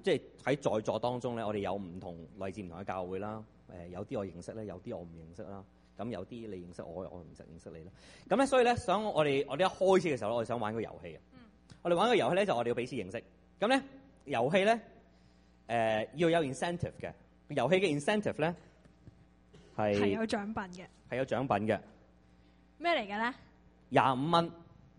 即係喺在座當中咧，我哋有唔同來自唔同嘅教會啦。有啲我認識咧，有啲我唔認識啦。咁有啲你認識我唔認識你啦。咁咧，所以咧，想我哋一開始嘅時候咧，我哋想玩個遊戲嘅。我哋玩個遊戲咧，就我哋要彼此認識。咁咧，遊戲咧，要有 incentive 嘅。遊戲嘅 incentive 咧係有獎品嘅。 係有獎品嘅。 咩嚟嘅咧 ？25蚊。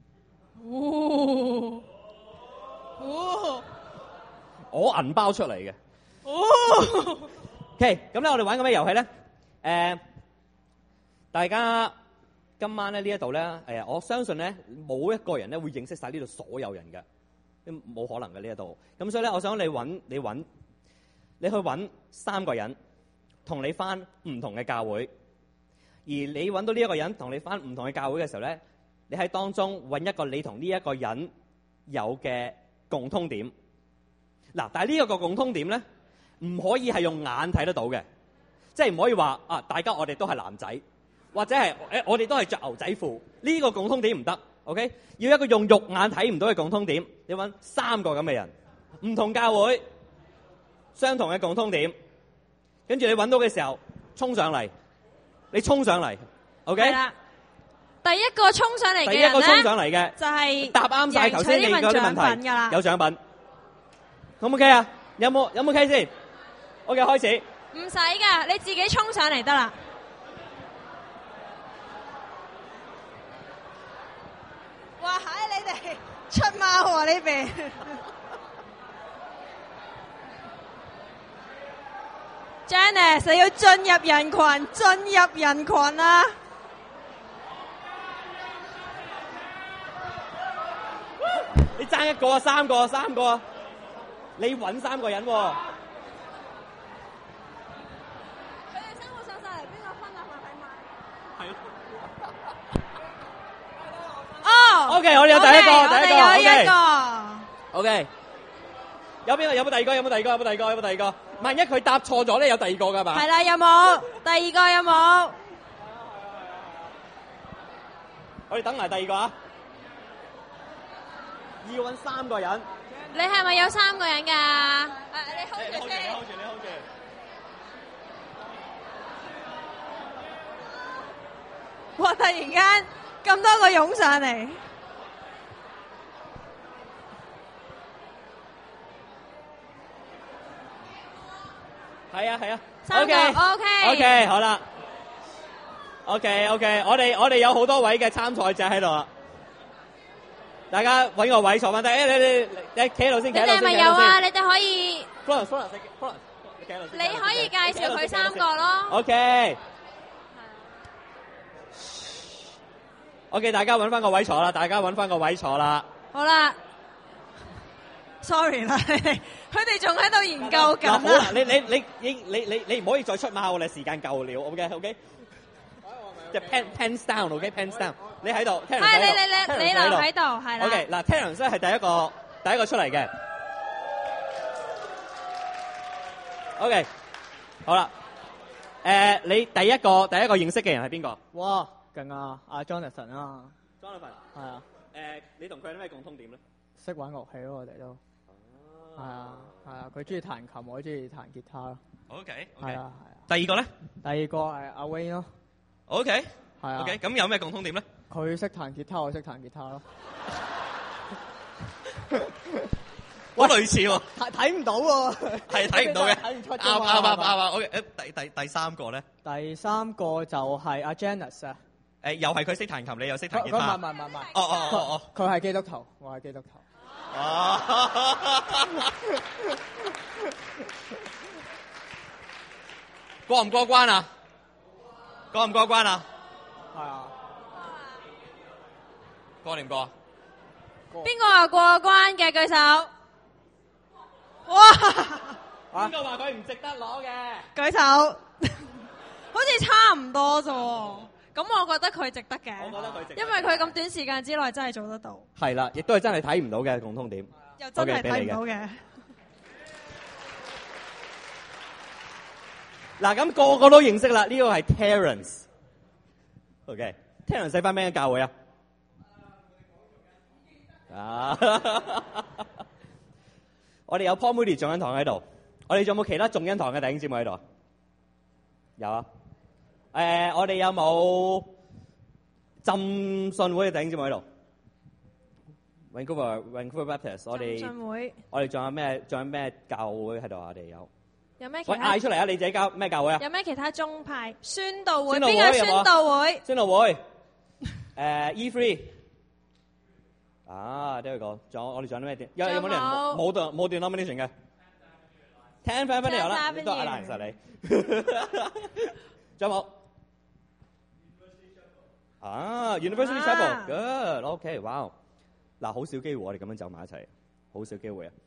我銀包出嚟嘅。OK， 咁咧我哋玩個咩遊戲咧？大家今晚咧呢一度咧，我相信咧冇一個人咧會認識晒呢度所有人嘅，冇可能嘅呢一度。咁所以咧，我想你去揾3個人，同你返唔同嘅教會。而你揾到呢一個人同你返唔同嘅教會嘅時候咧，你喺當中揾一個你同呢一個人有嘅共通點。嗱，但係呢一個共通點咧，唔可以係用眼睇得到嘅，即係唔可以話大家我哋都係男仔，或者係我哋都係着牛仔褲，呢個共通點唔得。OK， 要一個用肉眼睇唔到嘅共通點。你揾3個咁嘅人，唔同教會，相同嘅共通點，跟住你揾到嘅時候，衝上嚟，你衝上嚟 ，OK？ 係啦，第一個衝上嚟嘅人咧， 第一個衝上嚟嘅就係答啱晒頭先你嗰啲問題，有獎品。可唔 OK 啊？有冇 OK 先 ？OK， 開始。 唔使噶，你自己衝上嚟得啦。哇！你哋出貓喎呢邊。Janice， 你要進入人群，進入人群啊！ 你爭一個啊，3個啊！你揾3個人喎。 佢哋3個上晒嚟，邊個分啊？係咪？哦。 OK， 我哋有第一個， 我哋有一個。 OK。有邊個？有冇第二個？萬一佢答錯咗咧，有第二個㗎嘛？ 係啦，有冇？第二個有冇？ 我哋等埋第二個啊！要揾3個人。 你係咪有3個人㗎？你 hold 住先。 你 hold 住。 哇！突然間咁多個湧上嚟。 係啊。 3個 OK， 好啦。OK， 我哋有好多位嘅參賽者喺度啦。大家揾個位坐翻低。你企喺度先。 你哋係咪有啊？你哋可以。 Florence， 你企喺度先。 你可以介紹佢3個咯。 OK， 大家揾翻個位坐啦。 好啦。Sorry 啦，佢哋仲喺度研究緊。 好啦，你唔可以再出貓啦，時間夠了。OK。即係 pens down，OK，pens down。你喺度， 係你留喺度，係啦。 OK， 嗱 ，Terence 咧係第一個出嚟嘅。OK， 好啦。你第一個認識嘅人係邊個？ 哇，勁啊！阿 Jonathan 啊。 Jonathan。 係啊。 你同佢有咩共通點咧？ 識玩樂器咯，我哋都。係啊。佢中意彈琴，我中意彈吉他咯。 OK。 係啊。 第二個咧？ 第二個係阿 Wayne 咯。 OK。 係啊。 OK， 咁有咩共通點咧？ 佢識彈吉他，我識彈吉他咯。 好類似喎。 睇唔到喎。 係睇唔到嘅。 睇唔出。 啱。OK， 第3個咧？ 第3個就係阿 Janice 啊。 又係佢識彈琴，你又識彈吉他。 唔係。 哦。 佢係基督徒，我係基督徒。 過唔過關啊？過唔過關啊？ 係啊。 過定唔過？ 邊個話過關嘅舉手？哇！ 邊個話佢唔值得攞嘅？ 舉手。好似差唔多啫喎。咁我覺得佢值得嘅。 我覺得佢值得。 因為佢咁短時間之內真係做得到。 係啦，亦都係真係睇唔到嘅共通點。 又真係睇唔到嘅。 嗱，咁個個都認識啦。呢個係 Terence。OK，Terence 喺翻咩教會啊？ 我哋有 Paul Moody 眾恩堂喺度，我哋仲有冇其他眾恩堂嘅弟兄姊妹喺度啊？有啊。我哋有冇浸信會嘅弟兄姊妹喺度 ？Vancouver Baptist， 我哋浸信會仲有咩教會喺度啊？我哋喂， 有咩其他？ 嗌出嚟啊！你自己咩教會啊？ 有咩其他宗派？宣道會宣道會邊個宣道會？ 宣道會E3 there you go。仲有我哋仲有啲咩啲？有冇啲人冇denomination嘅 ？Ten Family 有啦，都係難實你。仲有冇？University Chapel，good，OK，哇！嗱，好少機會我哋咁樣走埋一齊，好少機會啊。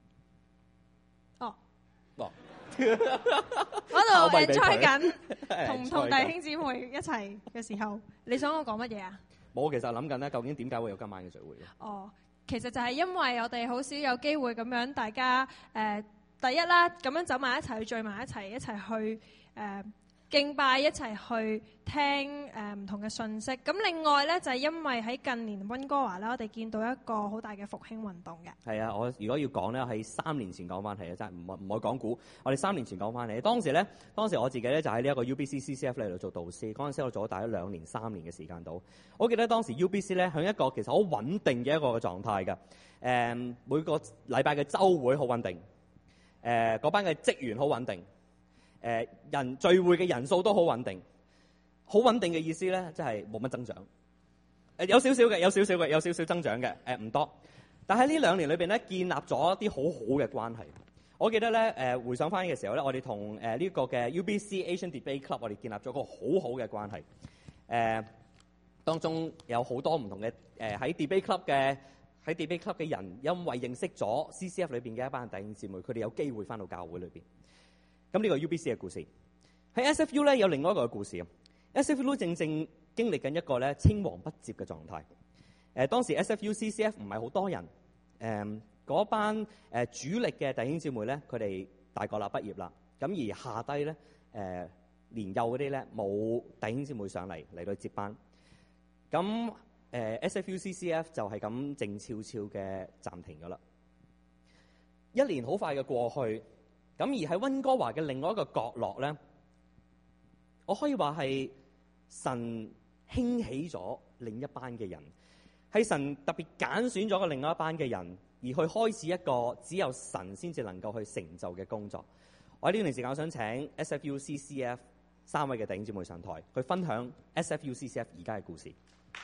我度enjoy緊同唔同弟兄姊妹一齊嘅時候，你想我講乜嘢啊？ 冇，其實諗緊咧，究竟點解會有今晚嘅聚會嘅？ 其實就係因為我哋好少有機會咁樣，大家第一啦，咁樣走埋一齊去聚埋一齊去敬拜，一齊去聽唔同嘅信息。咁另外咧就係因為喺近年溫哥華咧，我哋見到一個好大嘅復興運動嘅。 係啊，我如果要講咧，喺3年前講翻係啊，真係唔可以講估。我哋3年前講翻嚟，當時我自己咧就喺呢一個 UBC CCF 嚟度做導師。嗰陣時我做咗大約2年3年嘅時間度。我記得當時 UBC 咧喺一個其實好穩定嘅一個嘅狀態㗎。每個禮拜嘅週會好穩定。嗰班嘅職員好穩定。人聚會嘅人數都好穩定。好穩定嘅意思咧，即係冇乜增長。有少少增長嘅，唔多。但喺呢2年裏邊咧，建立咗一啲好好嘅關係。我記得咧，回想翻嘅時候咧，我哋同呢個嘅 UBC Asian Debate Club，我哋建立咗個好好嘅關係。當中有好多唔同嘅喺 Debate Club 嘅人，因為認識咗 CCF 裏邊嘅一班弟兄姊妹，佢哋有機會翻到教會裏邊。咁呢個 UBC 嘅故事喺 SFU 咧有另外一個嘅故事。SFU 正經歷緊一個咧青黃不接嘅狀態。當時 SFU CCF 唔係好多人，嗰班主力嘅弟兄姊妹咧，佢哋大個啦，畢業啦。咁而下低咧年幼嗰啲咧冇弟兄姊妹上嚟到接班。咁SFU CCF 就係咁靜悄悄嘅暫停咗啦。1年好快嘅過去。咁而喺溫哥華嘅另外一個角落咧，我可以話係神興起咗另一班嘅人，係神特別揀選咗個另外一班嘅人，而去開始一個只有神先至能夠去成就嘅工作。我喺呢段時間，我想請 SFU CCF 3位嘅弟兄姊妹上台，去分享 SFU CCF 而家嘅故事。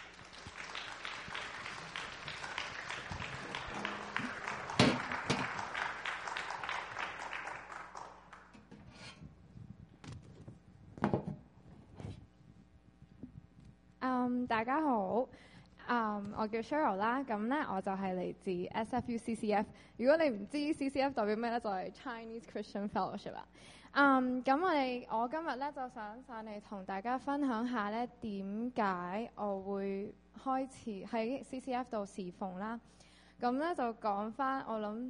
大家好，我叫 Cheryl 啦，咁咧我就係嚟自 SFU CCF。如果你唔知 CCF 代表咩咧，就係 Chinese Christian Fellowship 啦。咁我今日咧就想上嚟同大家分享下咧點解我會開始喺 CCF 度侍奉啦。咁咧就講翻我諗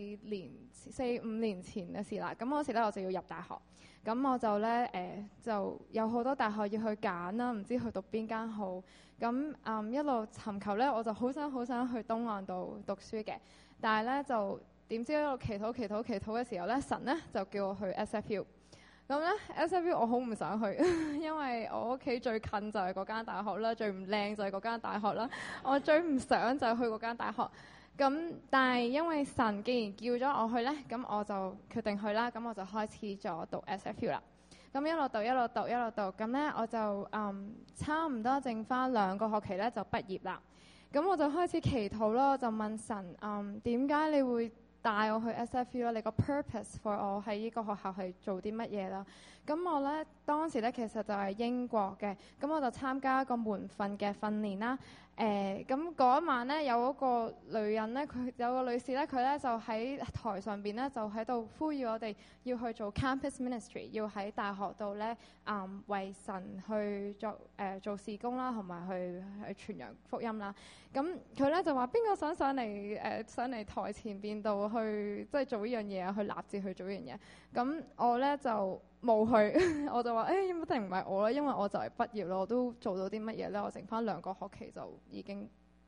4、5年前嘅事啦。咁嗰時咧我就要入大學。咁我就咧就有好多大學要去揀啦，唔知去讀邊間好。咁一路尋求咧，我就好想去東岸度讀書嘅。但係咧就點知一路祈禱嘅時候咧，神咧就叫我去 SFU。咁咧 SFU 我好唔想去，因為我屋企最近就係嗰間大學啦，最唔靚就係嗰間大學啦。我最唔想就係去嗰間大學。咁但係因為神既然叫咗我去咧，咁我就決定去啦。咁我就開始咗讀 SFU 啦。咁一路讀，咁咧我就差唔多剩翻2個學期咧就畢業啦。咁我就開始祈禱咯，就問神點解你會帶我去 SFU 啦？你個 purpose for 我喺呢個學校係做啲乜嘢啦？咁我咧當時咧其實就係英國嘅，咁我就參加一個門訓嘅訓練啦。咁嗰一晚咧，有一個女人咧，有個女士咧，佢咧就喺台上邊咧，就喺度呼籲我哋要去做 campus ministry， 要喺大學度咧，為神去做事工啦，同埋去傳揚福音啦。咁佢咧就話：邊個想上嚟台前邊度去，即係做呢樣嘢啊？去立志去做呢樣嘢。咁我咧就冇去，我就話：一定唔係我啦，因為我就係畢業咯，我都做到啲乜嘢咧？我剩翻2個學期就已經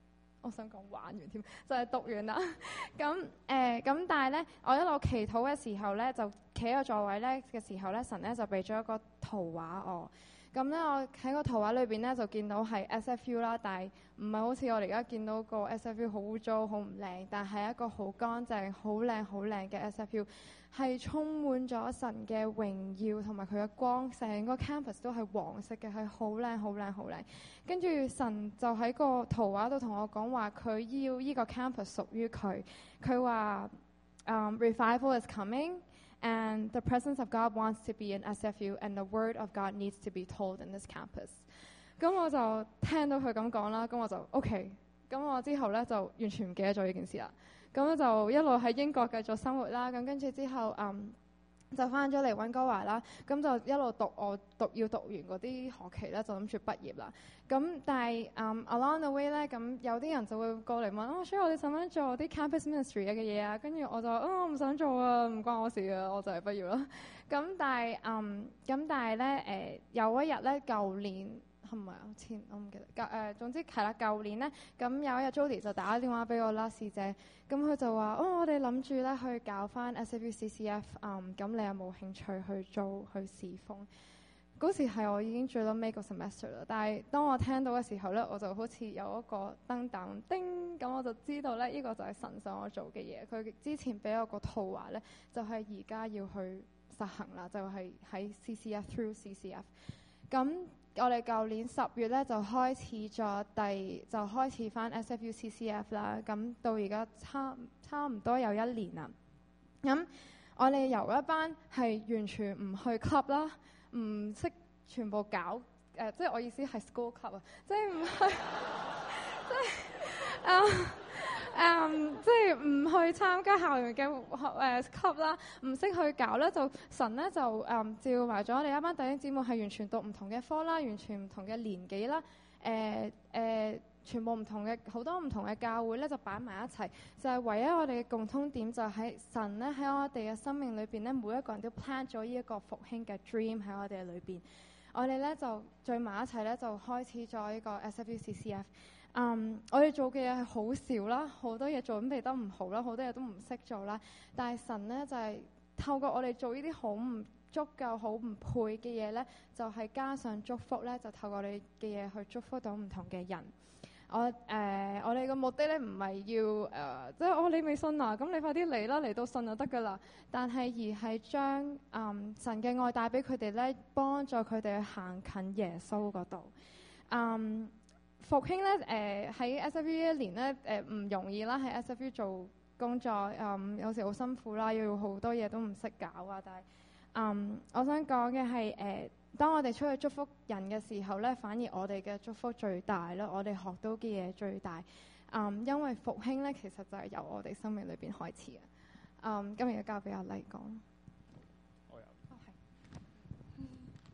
我想講玩完添，就係讀完啦。咁咁，但係咧，我一路祈禱嘅時候咧，就企喺個座位咧嘅時候咧，神咧就俾咗一個圖畫我。咁咧，我喺個圖畫裏邊咧就見到係 SFU 啦，但係唔係好似我哋而家見到個 SFU 好污糟、好唔靚，但係一個好乾淨、好靚、好靚嘅 SFU， 係充滿咗神嘅榮耀同埋佢嘅光，成個 campus 都係黃色嘅，係好靚、好靚、好靚。跟住神就喺個圖畫度同我講話，佢要呢個 campus 屬於佢。佢話revival is coming。And the presence of God wants to be in SFU, and the word of God needs to be told in this campus. 咁我就聽到佢咁講啦，咁我就 OK。咁我之後咧就完全唔記得咗呢件事啦。咁就一路喺英國繼續生活啦。咁跟住之後就翻咗嚟溫哥華啦。咁就一路要讀完嗰啲學期咧，就諗住畢業啦。咁但係along the way 咧，咁有啲人就會過嚟問所以我哋想唔想做啲 campus ministry 嘅嘢啊？跟住我就我唔想做啊，唔關我事啊，我就係畢業啦。咁但係咧有一日咧，舊年係咪啊？我唔記得。總之係啦，舊年咧，咁有一日 Jody 就打電話俾我啦，師姐。咁佢就話我哋諗住咧去搞翻 SFU CCF， 咁你有冇興趣去侍奉？嗰時係我已經最尾個 semester 啦，但係當我聽到嘅時候咧，我就好似有一個燈膽叮，咁我就知道咧，呢個就係神想我做嘅嘢。佢之前俾我個圖畫咧，就係而家要去實行啦，就係喺 CCF through CCF。咁我哋舊年10月咧就開始翻 SFU CCF 啦，咁到而家差唔多有1年啦。咁我哋由一班係完全唔去 club 啦。唔識全部搞即係我意思係 school club 啊，即係唔係即係唔去參加校園嘅club 啦，唔識去搞咧，就神咧就召埋咗我哋一班弟兄姊妹係完全讀唔同嘅科啦，完全唔同嘅年紀啦，全部唔同嘅好多唔同嘅教會咧就擺埋一齊，就係唯一我哋嘅共通點就係神咧喺我哋嘅生命裏邊咧，每一個人都 plan 咗呢一個復興嘅 dream 喺我哋裏邊。我哋咧就聚埋一齊咧，就開始咗呢個 SFU CCF。我哋做嘅嘢係好少啦，好多嘢準備得唔好啦，好多嘢都唔識做啦。但係神咧就係透過我哋做呢啲好唔足夠、好唔配嘅嘢咧，就係加上祝福咧，就透過我哋嘅嘢去祝福到唔同嘅人。我哋嘅目的咧唔係要即係你未信啊，咁你快啲嚟啦，嚟到信就得噶啦。但係而係將神嘅愛帶俾佢哋咧，幫助佢哋去行近耶穌嗰度。復興咧喺 SFU 一年咧唔容易啦，喺 SFU 做工作有時好辛苦啦，要好多嘢都唔識搞啊。但係我想講嘅係當我哋出去祝福人嘅時候咧，反而我哋嘅祝福最大啦，我哋學到嘅嘢最大。因為復興咧，其實就係由我哋生命裏邊開始嘅。今日要交俾阿麗講。 我有。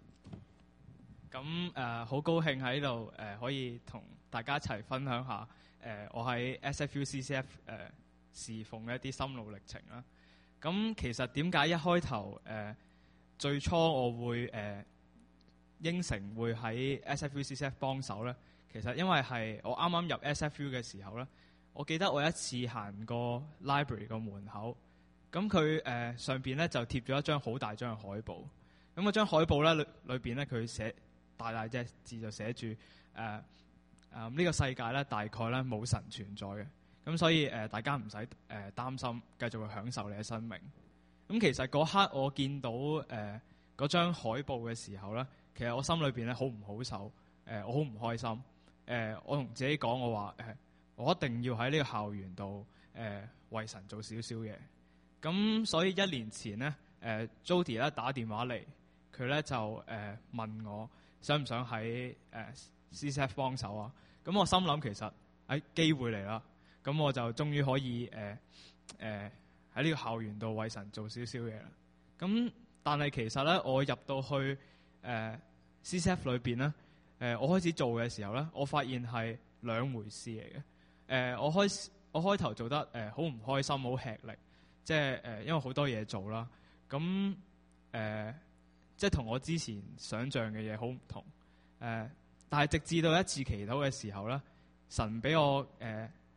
咁好高興喺度可以同大家一齊分享下我喺 SFU CCF 侍奉嘅一啲心路歷程啦。咁其實點解一開頭最初我會應承會喺 SFU CCF 幫手咧？其實因為係我啱啱入 SFU 嘅時候咧，我記得我一次行過 library 個門口，咁佢上邊咧就貼咗一張好大張嘅海報。咁嗰張海報咧裏邊咧佢寫大大隻字就寫住呢個世界咧大概咧冇神存在嘅。咁所以大家唔使擔心，繼續去享受你嘅生命。咁其實嗰刻我見到嗰張海報嘅時候咧，其實我心裏邊咧好唔好受，我好唔開心。我同自己講，我話我一定要喺呢個校園度為神做少少嘢。咁所以1年前咧Jody 咧打電話嚟，佢咧就問我想唔想喺CCF 幫手啊？咁我心諗其實機會嚟啦，咁我就終於可以喺呢個校園度為神做少少嘢啦。咁但係其實咧，我入到去CCF 裏邊咧，我開始做嘅時候咧，我發現係兩回事嚟嘅。我開頭做得好唔開心，好吃力，即係因為好多嘢做啦。咁即係同我之前想像嘅嘢好唔同。但係直至到一次祈禱嘅時候咧，神俾我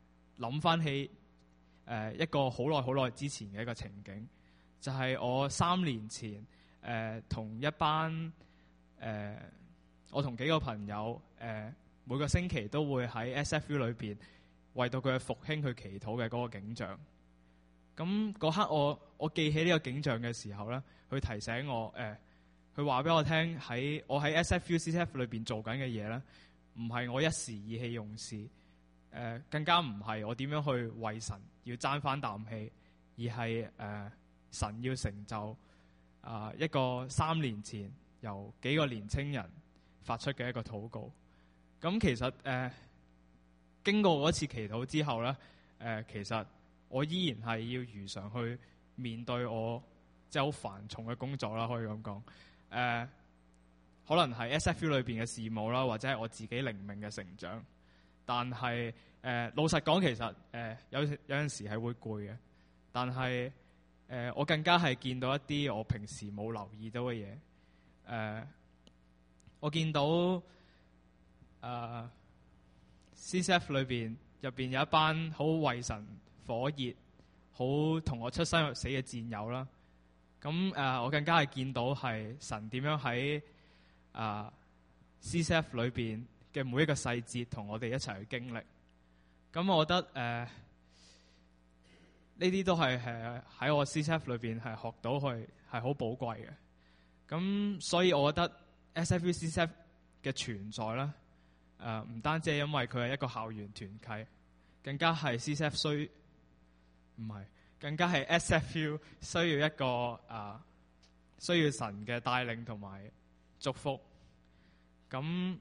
諗翻起一個好耐之前嘅一個情景，就係我3年前同一班我同幾個朋友每個星期都會喺 SFU 裏邊為到佢嘅復興去祈禱嘅嗰個景象。咁嗰刻我記起呢個景象嘅時候咧，佢提醒我佢話俾我聽，我喺 SFU CCF 裏邊做緊嘅嘢咧，唔係我一時意氣用事，更加唔係我點樣去為神要爭翻啖氣，而係神要成就一個3年前由幾個年青人發出嘅一個禱告。咁其實經過嗰次祈禱之後咧，其實我依然係要如常去面對我即係好繁重嘅工作啦，可以咁講。可能係 SFU 裏邊嘅事務啦，或者係我自己靈命嘅成長。但係老實講，其實有陣時係會攰嘅。但係我更加係見到一啲我平時冇留意到嘅嘢。我見到CCF 入邊有一班好為神火熱、好同我出生入死嘅戰友啦。咁我更加係見到係神點樣喺CCF 裏邊嘅每一個細節同我哋一齊去經歷。咁我覺得呢啲都係喺我 CCF 裏邊係學到去係好寶貴嘅。咁所以我覺得 SFU CCF 嘅存在咧，唔單止係因為佢係一個校園團契，更加係 CCF 更加係 SFU 需要一個需要神嘅帶領同埋祝福。咁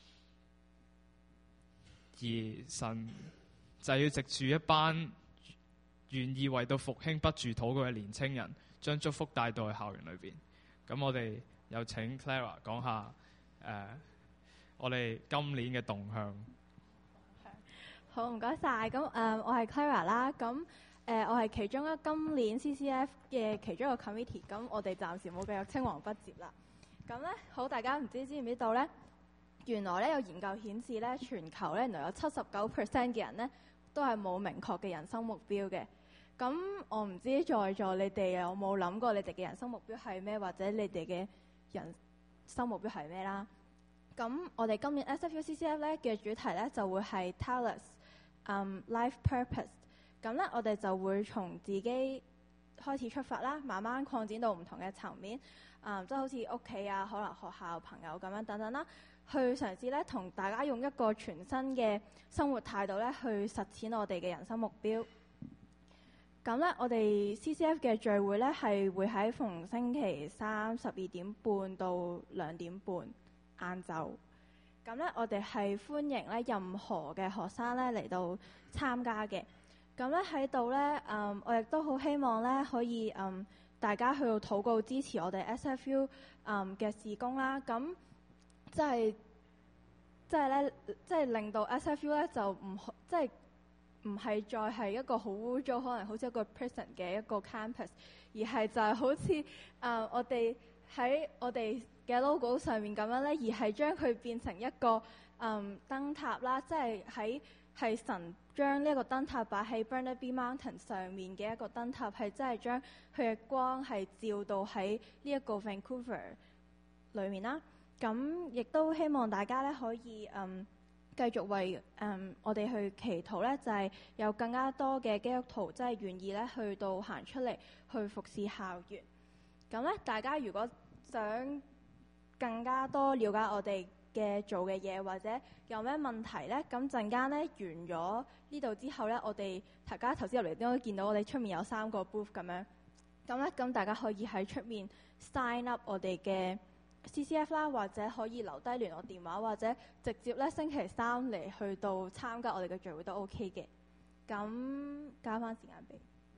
而神就要藉住一班願意為到復興不住禱告嘅年青人，將祝福帶到去校園裏邊。咁我哋有請 Clara 講下我哋今年嘅動向。 好，唔該晒。咁我係 Clara 啦。咁我係其中今年 CCF 嘅其中一個 committee。咁我哋暫時冇繼續青黃不接啦。咁咧，好，大家唔知唔知道咧？原來咧有研究顯示咧，全球咧原來有79% 嘅人咧都係冇明確嘅人生目標嘅。咁我唔知在座你哋有冇諗過你哋嘅人生目標係咩，或者你哋嘅人生目標係咩啦？咁我哋今年 SFU CCF 咧嘅主題咧就會係 Life Purpose。咁咧我哋就會從自己開始出發啦，慢慢擴展到唔同嘅層面，即係好似屋企啊，可能學校、朋友咁樣等等啦，去嘗試咧同大家用一個全新嘅生活態度咧去實踐我哋嘅人生目標。咁咧，我哋 CCF 嘅聚會咧係會喺逢星期三12點半到2點半晏晝。咁咧，我哋係歡迎咧任何嘅學生咧嚟到參加嘅。咁咧喺度咧，我亦都好希望咧可以大家去到禱告支持我哋 SFU 嘅事工啦。咁即係令到 SFU 咧就唔係再係一個好污糟，可能好似一個 prison 嘅一個 campus， 而係就係好似我哋喺我哋嘅 logo 上面咁樣咧，而係將佢變成一個燈塔啦，即係神將呢一個燈塔擺喺 Burnaby Mountain 上面嘅一個燈塔，係真係將佢嘅光係照到喺呢一個 Vancouver 裏面啦。咁亦都希望大家咧可以繼續為我哋去祈禱咧，就係有更加多嘅基督徒即係願意咧去到行出嚟去服侍校園。咁咧，大家如果想更加多了解我哋嘅做嘅嘢，或者有咩問題咧，咁陣間咧完咗呢度之後咧，我哋大家頭先入嚟都見到我哋出面有3個 booth 咁樣。咁大家可以喺出面 sign up 我哋嘅CCF 啦，或者可以留低聯絡電話，或者直接咧星期3嚟去到參加我哋嘅聚會都 OK 嘅。咁交翻時間俾。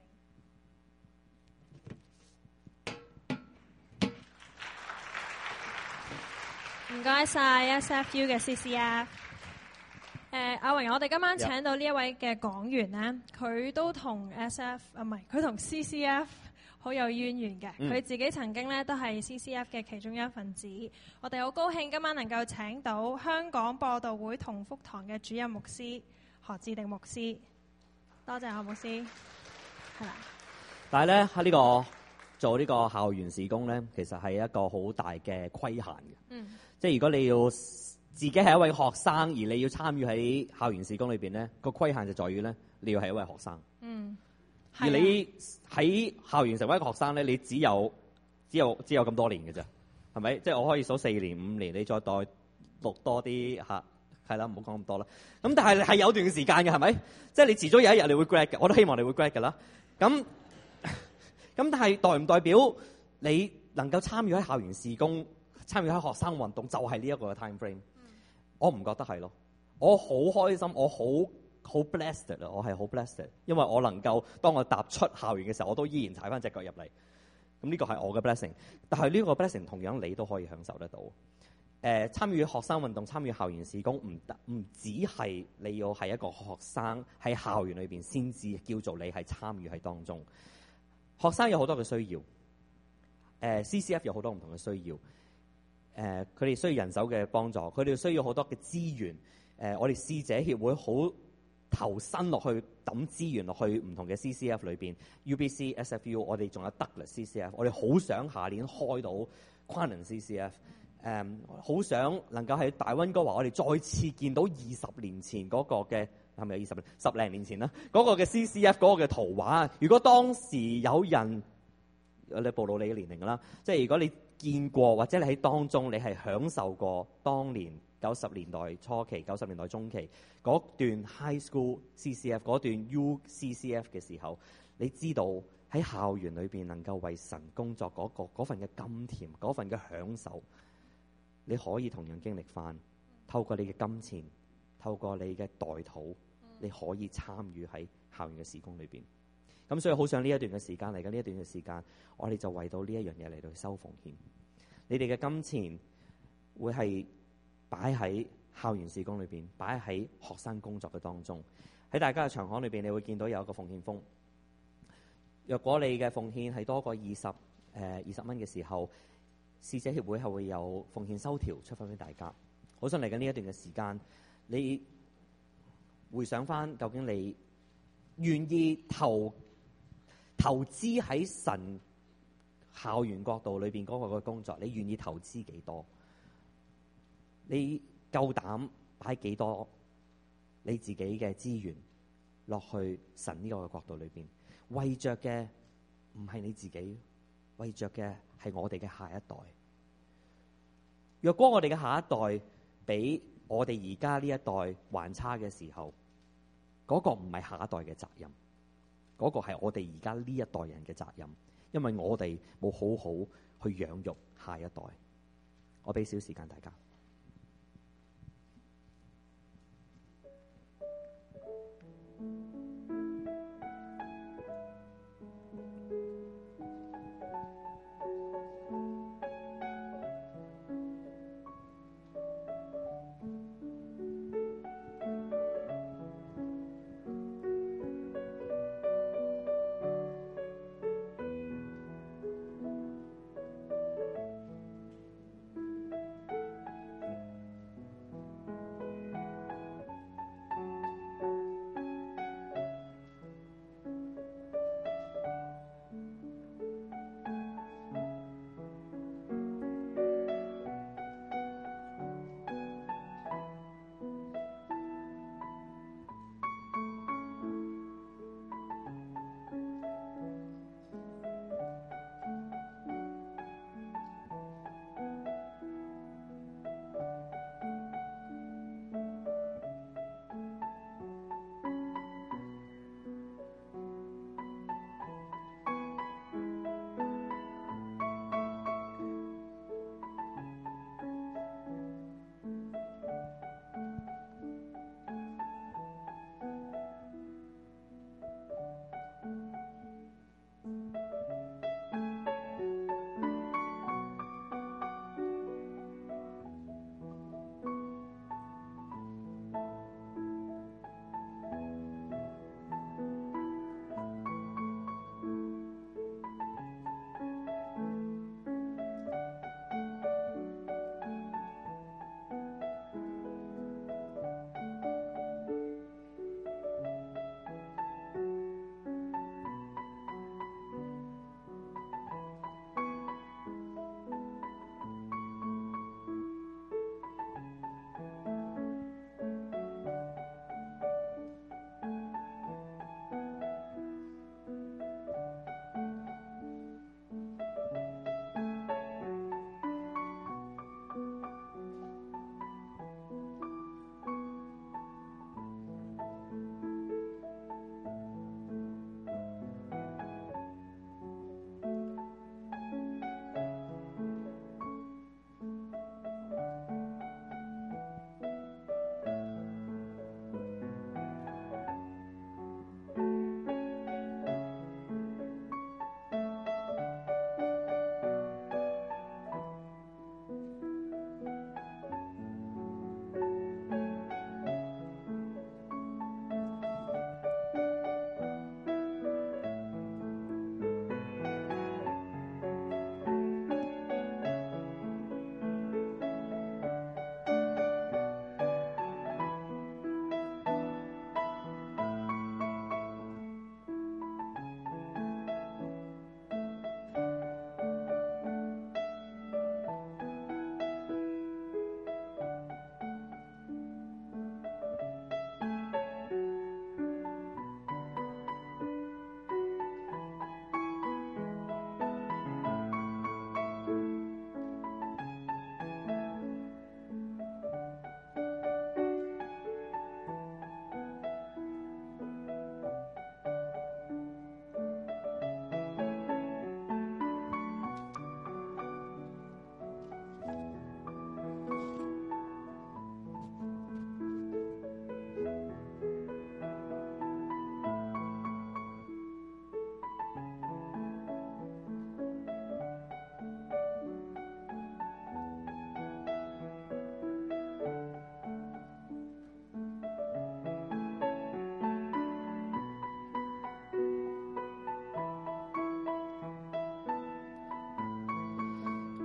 唔該晒 SFU 嘅 CCF。阿榮，我哋今晚請到呢一位嘅講員咧，佢都同 佢同 CCF 好有淵源嘅。佢自己曾經咧都係 CCF 嘅其中一份子。我哋好高興今晚能夠請到香港播道會同福堂嘅主任牧師何志定牧師。 多謝何牧師，係啦。 但係咧喺呢個做呢個校園事工咧，其實係一個好大嘅規限嘅。即係如果你要自己係一位學生，而你要參與喺校園事工裏邊咧，個規限就在於咧，你要係一位學生。而你喺校園成為一個學生咧，你只有咁多年嘅啫，係咪？即係我可以數4年、5年，你再讀多啲嚇，係啦，唔好講咁多啦。咁但係係有段時間嘅，係咪？即係你遲早有一日你會 grad 嘅，我都希望你會 grad 㗎啦。咁但係代唔代表你能夠參與喺校園事工、參與喺學生運動，就係呢一個 time frame？我唔覺得係咯。我好開心，我好 blessed 啊！我係好 blessed，因為我能夠當我踏出校園嘅時候，我都依然踩翻隻腳入嚟。咁呢個係我嘅 blessing，但係呢個 blessing 同樣你都可以享受得到。參與學生運動、參與校園事工，唔只係你要係一個學生喺校園裏邊先至叫做你係參與喺當中。學生有好多嘅需要，CCF 有好多唔同嘅需要。佢哋需要人手嘅幫助，佢哋需要好多嘅資源。我哋使者協會好投身落去抌資源落去唔同嘅 CCF 裏邊 ，UBC、SFU， 我哋仲有德律 CCF， 我哋好想下年開到跨能 CCF， 好想能夠喺大溫哥華，我哋再次見到20年前嗰個嘅係咪有20年10零年前啦，嗰個嘅 CCF 嗰個嘅圖畫。如果當時有人，你暴露你嘅年齡啦，即係如果你見過或者你喺當中你係享受過當年90年代初期、90年代中期嗰段 high school CCF 嗰段 UCCF 嘅時候，你知道喺校園裏邊能夠為神工作嗰份嘅甘甜、嗰份嘅享受，你可以同樣經歷翻。透過你嘅金錢，透過你嘅代禱，你可以參與喺校園嘅事工裏邊。咁所以好想呢一段嘅時間嚟緊，呢一段嘅時間，我哋就為到呢一樣嘢嚟到去收奉獻。你哋嘅金錢會係擺喺校園事工裏邊，擺喺學生工作嘅當中。喺大家嘅場刊裏邊，你會見到有一個奉獻封。若果你嘅奉獻係多過20蚊嘅時候，使者協會係會有奉獻收條出翻俾大家。好想嚟緊呢一段嘅時間，你回想翻究竟你願意投資喺神校園角度裏邊嗰個嘅工作，你願意投資幾多？你夠膽擺幾多你自己嘅資源落去神呢個嘅角度裏邊？為着嘅唔係你自己，為着嘅係我哋嘅下一代。若果我哋嘅下一代比我哋而家呢一代還差嘅時候，嗰個唔係下一代嘅責任，嗰個係我哋而家呢一代人嘅責任，因為我哋冇好好去養育下一代。我俾少時間大家。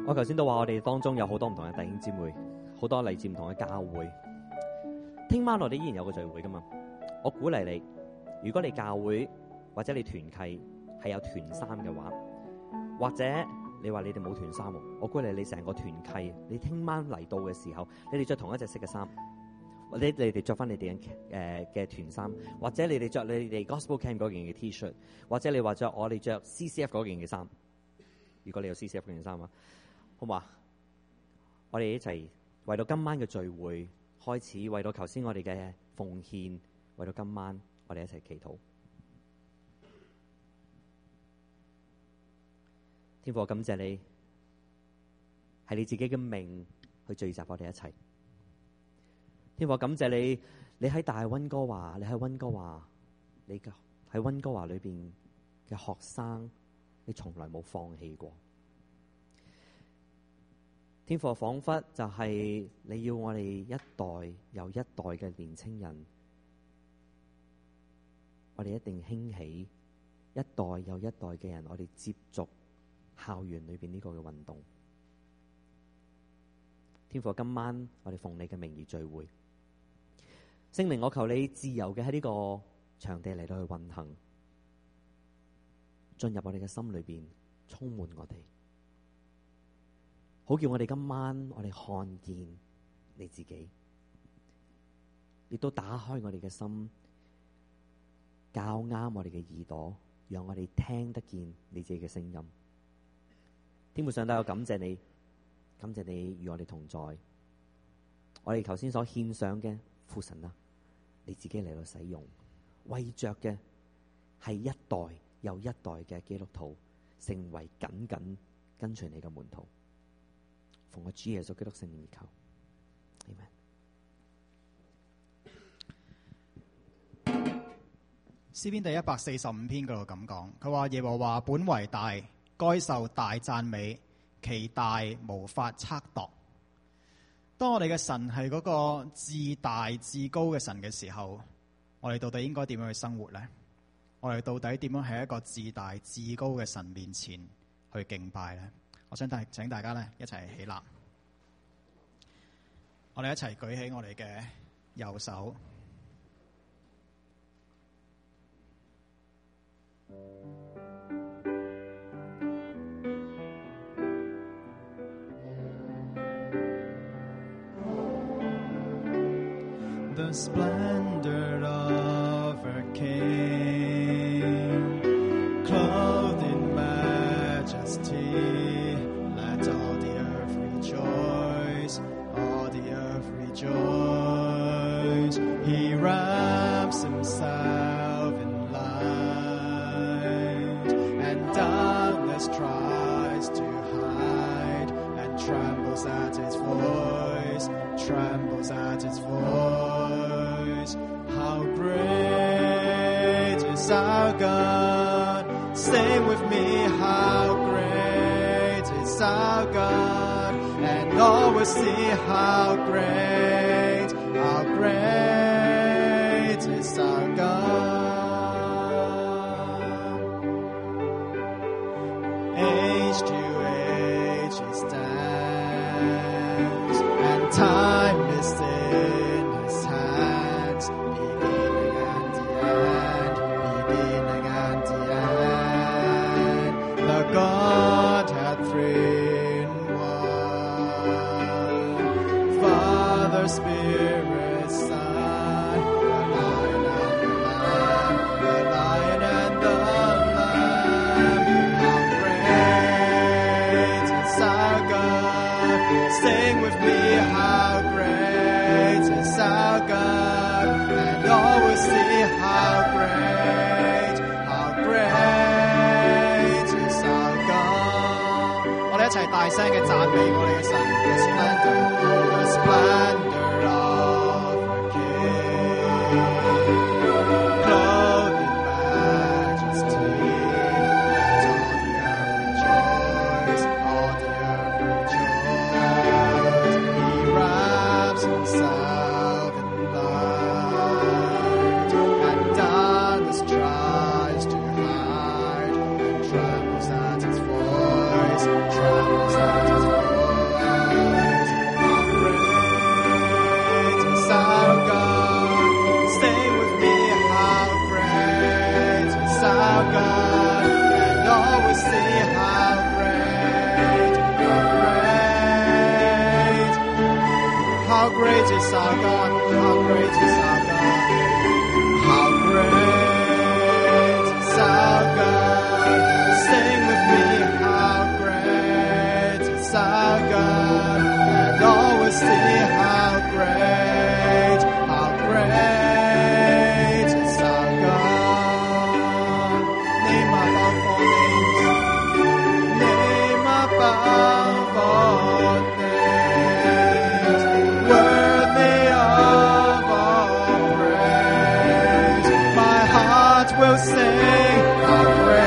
我頭先都話我哋當中有好多唔同嘅弟兄姊妹，好多嚟自唔同嘅教會。聽晚我哋依然有個聚會噶嘛。我鼓勵你，如果你教會或者你團契係有團衫嘅話，或者你話你哋冇團衫喎，我鼓勵你成個團契，你聽晚嚟到嘅時候，你哋着同一隻色嘅衫，或者你哋着翻你哋嘅團衫，或者你哋着你哋 Gospel Camp 嗰件嘅 T-shirt， 或者你話着我哋着 CCF 嗰件嘅衫。如果你有 CCF 嗰件衫啊，好嘛？我哋一齊為到今晚嘅聚會開始，為到頭先我哋嘅奉獻，為到今晚我哋一齊祈禱。天父，我感謝你，係你自己嘅命去聚集我哋一齊。天父，我感謝你，你喺大溫哥華，你喺溫哥華，你喺溫哥華裏邊嘅學生，你從來冇放棄過。天父，彷彿就係你要我哋一代又一代嘅年青人，我哋一定興起一代又一代嘅人，我哋接續校園裏邊呢個嘅運動。天父，今晚我哋奉你嘅名義聚會，聖靈，我求你自由嘅喺呢個場地嚟到去運行，進入我哋嘅心裏邊，充滿我哋。好叫我哋今晚我哋看見你自己，亦都打開我哋嘅心，較啱我哋嘅耳朵，讓我哋聽得見你自己嘅聲音。天父上帝，我感謝你，感謝你與我哋同在。我哋頭先所獻上嘅父神啊，你自己嚟到使用，為着嘅係一代又一代嘅基督徒成為緊緊跟隨你嘅門徒。奉我主耶穌基督聖名而求，阿們。 詩篇第145篇嗰度咁講，佢話耶和華本為大，該受大讚美，其大無法測度。當我哋嘅神係嗰個至大至高嘅神嘅時候，我哋到底應該點樣去生活呢？我哋到底點樣喺一個至大至高嘅神面前去敬拜呢？我想請大家咧一齊起立，我哋一齊舉起我哋嘅右手。The splendor of our King, clothed in majesty, let all the earth rejoice, all the earth rejoice. He wraps himself in light, and darkness tries to hide, and trembles at his voice, trembles at his voice. How great is our God? Sing with me, how great is our God? And all will see how great is our God. Age to age he stands, and time is in his hands, beginning and the end, beginning and the end. The Godhead three in one, Father, Spirit, Son, the Lion and the Lamb, the Lion and the Lamb. How great is our God? Sing with me, how great is our God? And all will see how great is our God. 我哋一齊大聲嘅讚美我哋嘅神。The splendor of our King, clothed in majesty, let all the earth rejoice, all the earth rejoice. He wraps himself in light, and darkness tries to hide, and trembles at his voice, trembles at his voice. great is our God? How great is our God? How great is our God? Sing with me, how great is our God? And all will see how great is our God. Name above all names. Name above all names. Worthy of all praise. My heart will sing how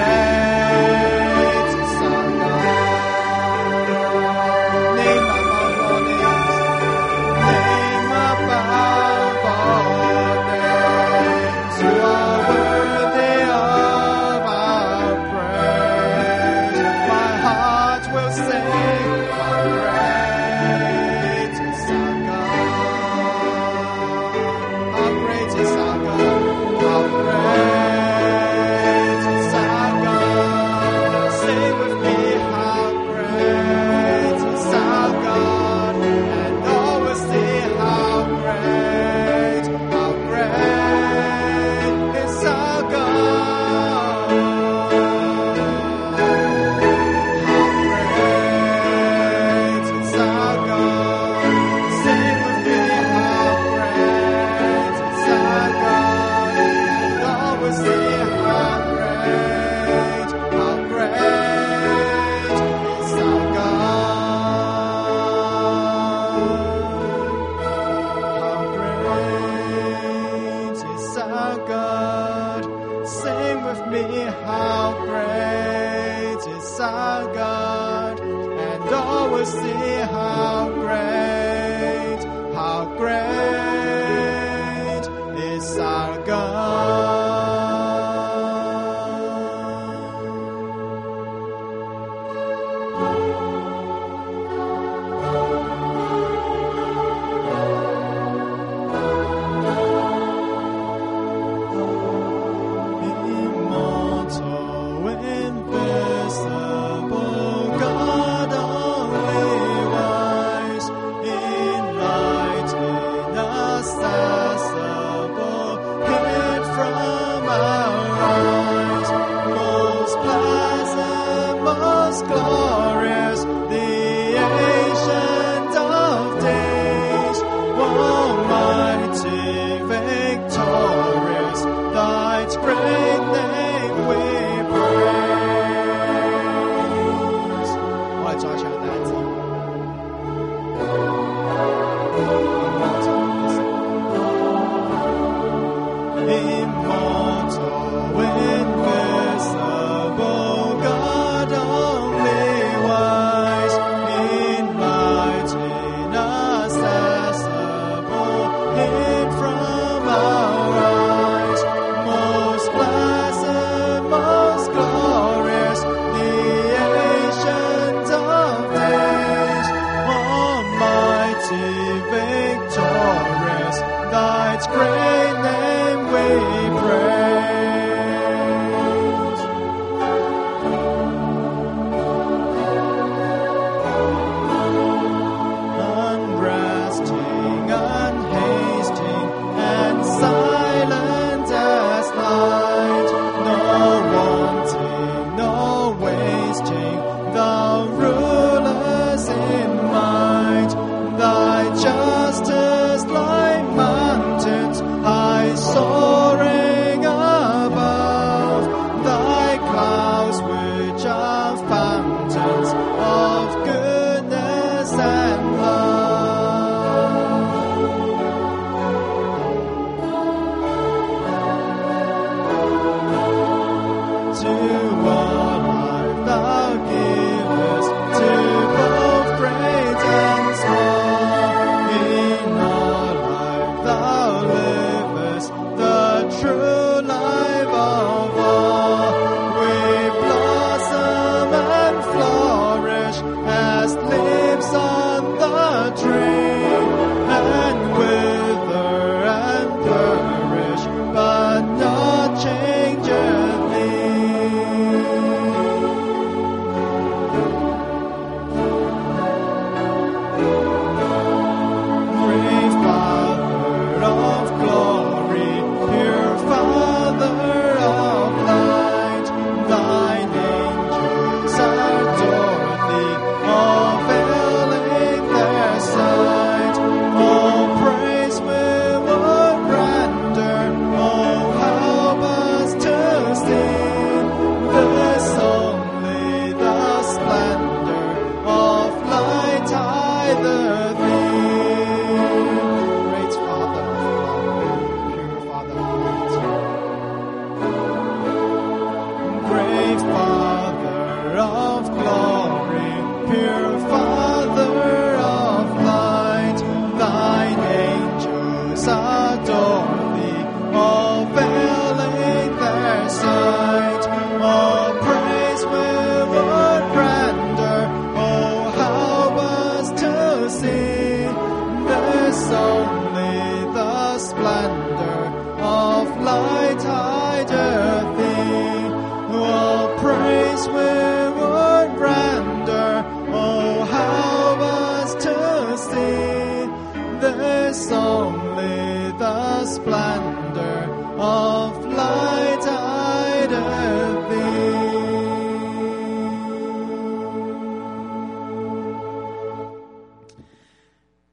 great is our God. Name above all names. Name above all names. You are worthy of our praise. My heart will sing how great is our God. How great is our God. How great is our God. Sing with me, how great is our God. And all will see how great is our God. How great is our God. Sing with me, how great is our God. And all will see how great is our God. Sing with me, how great is our God, and all will see how great is our God. Immortal, invisible, God only wise, enlightened, accessible, hid from our eyes, most pleasant, most glorious, the ancient of days, almighty, victorious, Thy's great name we praise. 我哋再唱第一節。Immortal, invisible, God only wise, enlightened, accessible, hid from our eyes, most blessed, most glorious, the ancient of days.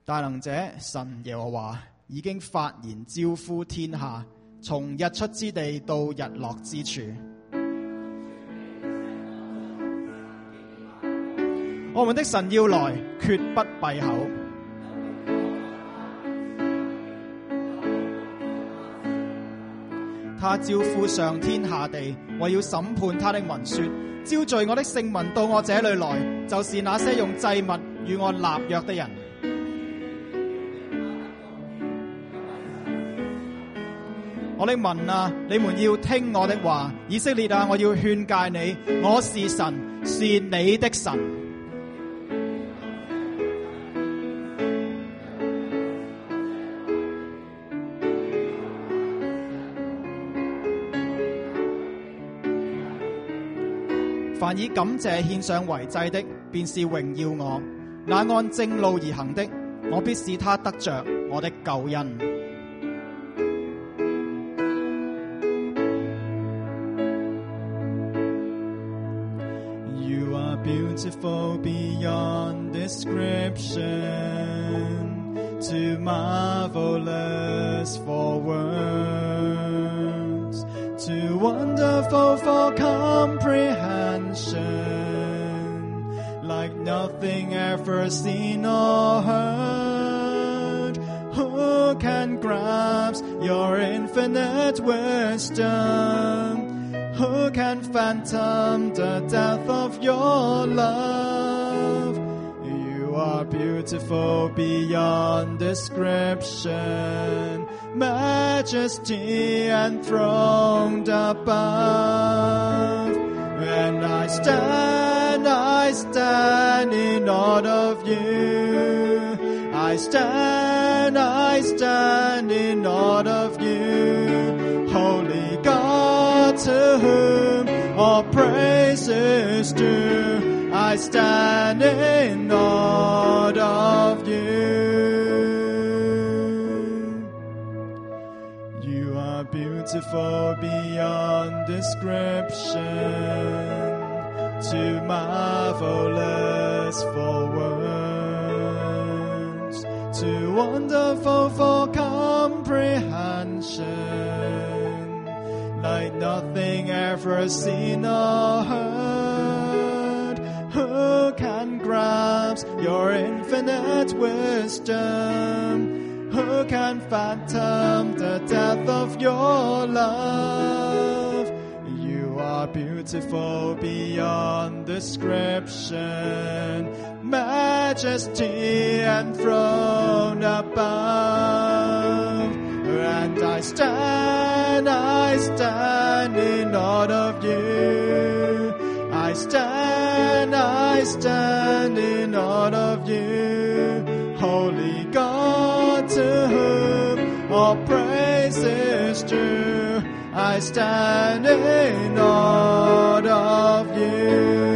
大能者神耶和華已經發言招呼天下，從日出之地到日落之處。我們的神要來，決不閉口。他招呼上天下地，為要審判他的民說：招聚我的聖民到我這裏來，就是那些用祭物與我立約的人。我的民啊，你們要聽我的話；以色列啊，我要勸戒你，我是神，是你的神。凡以感謝獻上為祭的，便是榮耀我；那按正路而行的，我必使他得着我的救恩。You are beautiful beyond description, too marvelous for words, too wonderful for comprehension, like nothing ever seen or heard. Who can grasp your infinite wisdom? Who can fathom the depth of your love? You are beautiful beyond description, majesty enthroned above. And I stand in awe of you. I stand in awe of you. Holy God, to whom all praise is due, I stand in awe of you. You are beautiful beyond description, too marvelous for words, too wonderful for comprehension, like nothing ever seen or heard. Who can grasp your infinite wisdom? Who can fathom the depth of your love? You are beautiful beyond description, majesty enthroned above. And I stand in awe of you. I stand in awe of you. Holy God, to whom all praise is due, I stand in awe of you.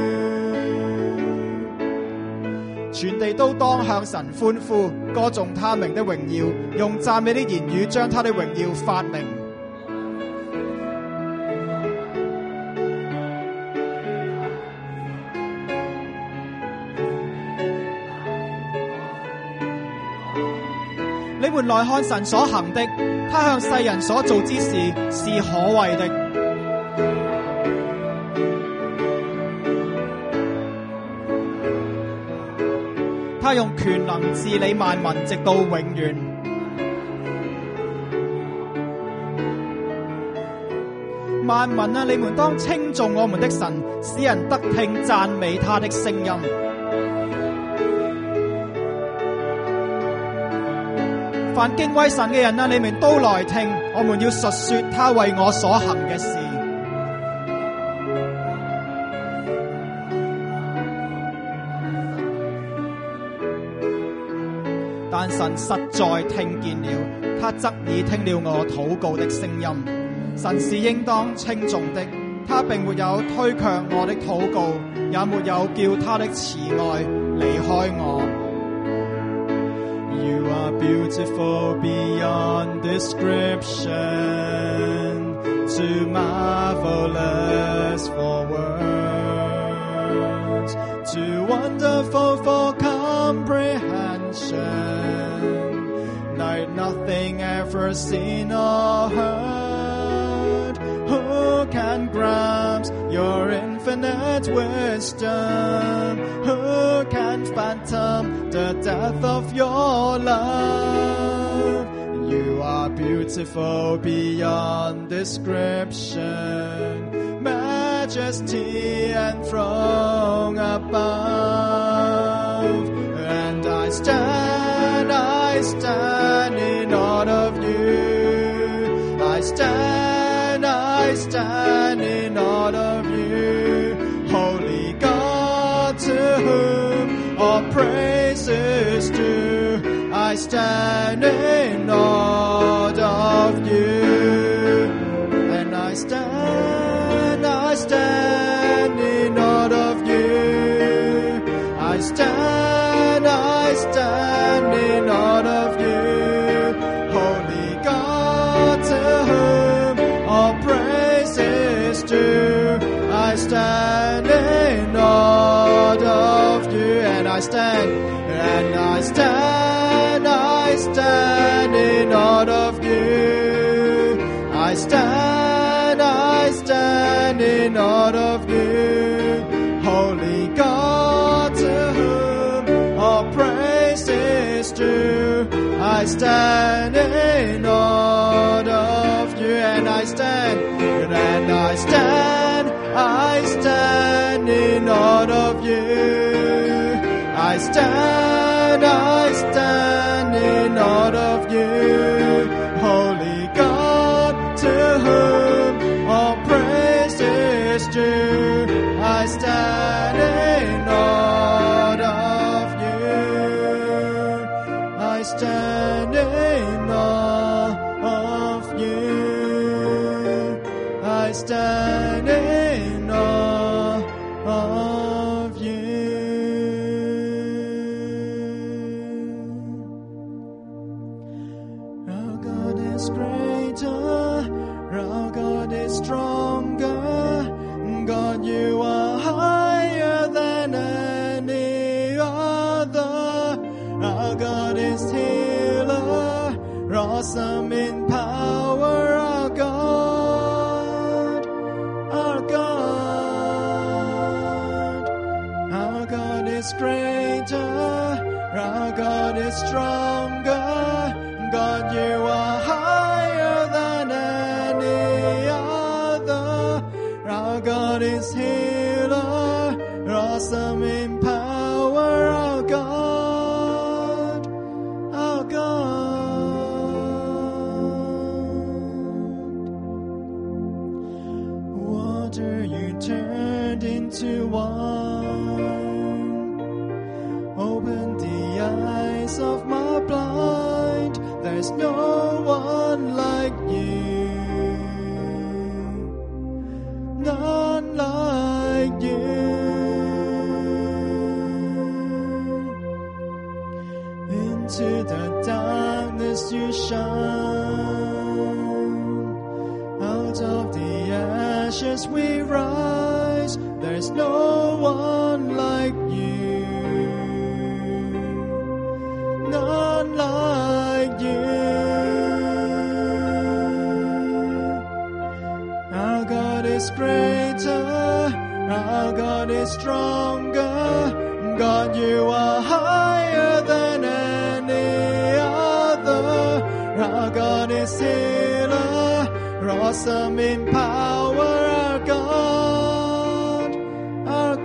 全地都當向神歡呼，歌頌他名的榮耀，用讚美的言語將他的榮耀發明。你們來看神所行的，他向世人所做之事是可畏的。他用權能治理萬民，直到永遠。萬民啊，你們當稱頌我們的神，使人得聽讚美他的聲音。凡敬畏神嘅人啊，你們都來聽，我們要述說他為我所行嘅事。但神實在聽見了，他側耳聽了我禱告的聲音。神是應當稱頌的，他並沒有推卻我的禱告，也沒有叫他的慈愛離開我。You are beautiful beyond description, too marvelous for words, too wonderful for comprehension, ocean, like nothing ever seen or heard. Who can grasp your infinite wisdom? Who can fathom the depth of your love? You are beautiful beyond description, majesty and throne above. And I stand in awe of you. I stand in awe of you. Holy God, to whom all praise is due. I stand in awe of you. And I stand in awe of you. I stand in awe of you. Holy God, to whom all praise is due. I stand in awe of you. And I stand in awe of you. I stand in awe of you. Holy God, to whom all praise is due. I stand in awe of you. And I stand in awe of you. I stand in awe of you. Holy God, to whom all praise is due. I stand in awe of you. I stand in awe of you. I stand in awe of you. Our God is greater, our God is stronger. God, you are higher than any other. Our God is healer, awesome in power. Our God, our God. Our God is greater, our God is stronger. God, you are higher than any other. Our God is healer, awesome in power. Our God, our God. Water you turned into wine, open the eyes of my blind. There's no one like you, none like you. Into the darkness you shine, out of the ashes we rise. There's no one like you, none like you. Our God is greater, our God is stronger. God, you are higher than any other. Our God is healer, awesome in power. Our God, our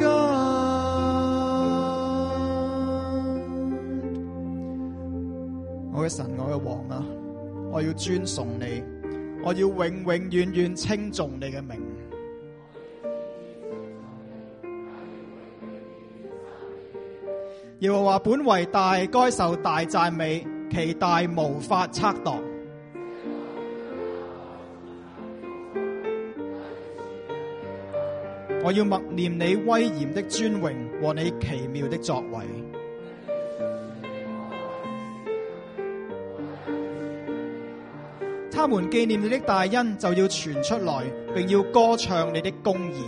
God. 我嘅神，我嘅王啊，我要尊崇你，我要永永遠遠稱頌你嘅名。耶和華本為大，該受大讚美，其大無法測度。我要默念你威嚴的尊榮和你奇妙的作為。他們紀念你的大恩，就要傳出來，並要歌唱你的公義。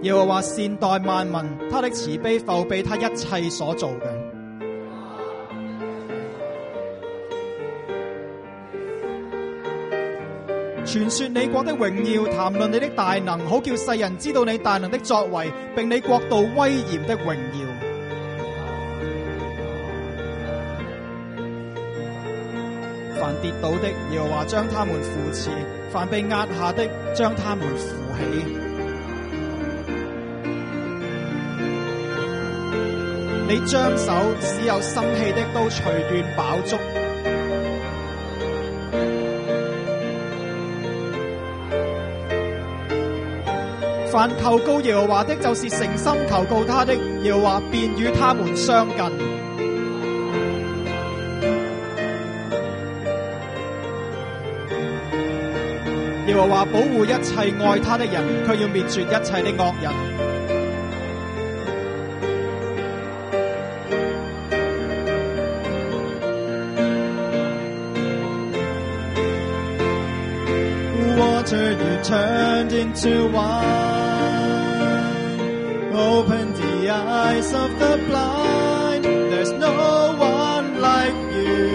耶和華善待萬民，他的慈悲覆庇他一切所做嘅。傳說你國的榮耀，談論你的大能，好叫世人知道你大能的作為，並你國度威嚴的榮耀。凡跌倒的，耶和華將他們扶持；凡被壓下的，將他們扶起。你張手，使有生氣的都隨願飽足。凡求告耶和華的，就是誠心求告他的，耶和華便與他們相近。耶和華保護一切愛他的人，卻要滅絕一切的惡人。Water you turned into wine, open the eyes of the blind. There's no one like you,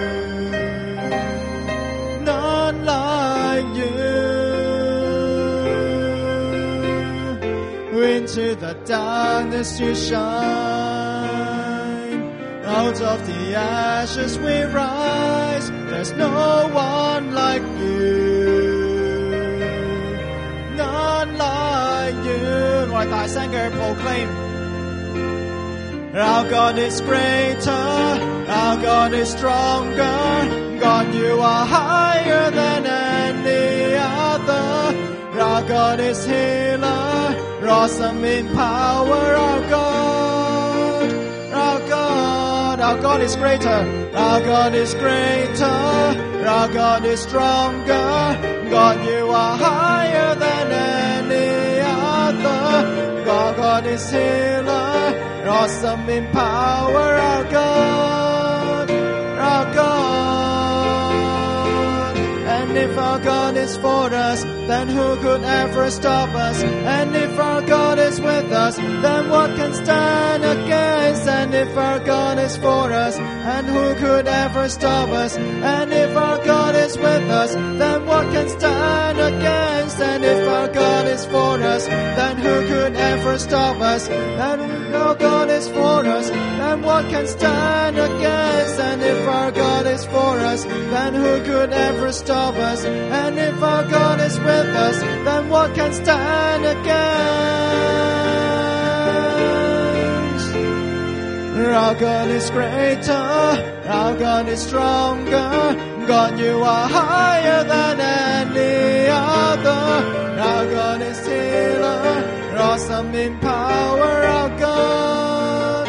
none like you. Into the darkness you shine, out of the ashes we rise. There's no one like you.我哋大聲嘅 proclaim Our God is greater, our God is stronger. God, you are higher than any other. Our God is healer, awesome in power. Our God is greater, our God is greater. Our God is stronger. God, you are higher than any other. God is healer, awesome in power. Our God. And if our God is for us, then who could ever stop us? And if our God is with us, then what can stand against? And if our God is for us, and who could ever stop us? And if our God is with us, then what can stand against? And if our God is for us, then who could ever stop us? And if our God is for us, then what can stand against? And if our God is for us, then who could ever stop us? And if our God is with us, then what can stand against? Our God is greater, our God is stronger. God, you are higher than any other. Our God is healer, awesome in power. Our God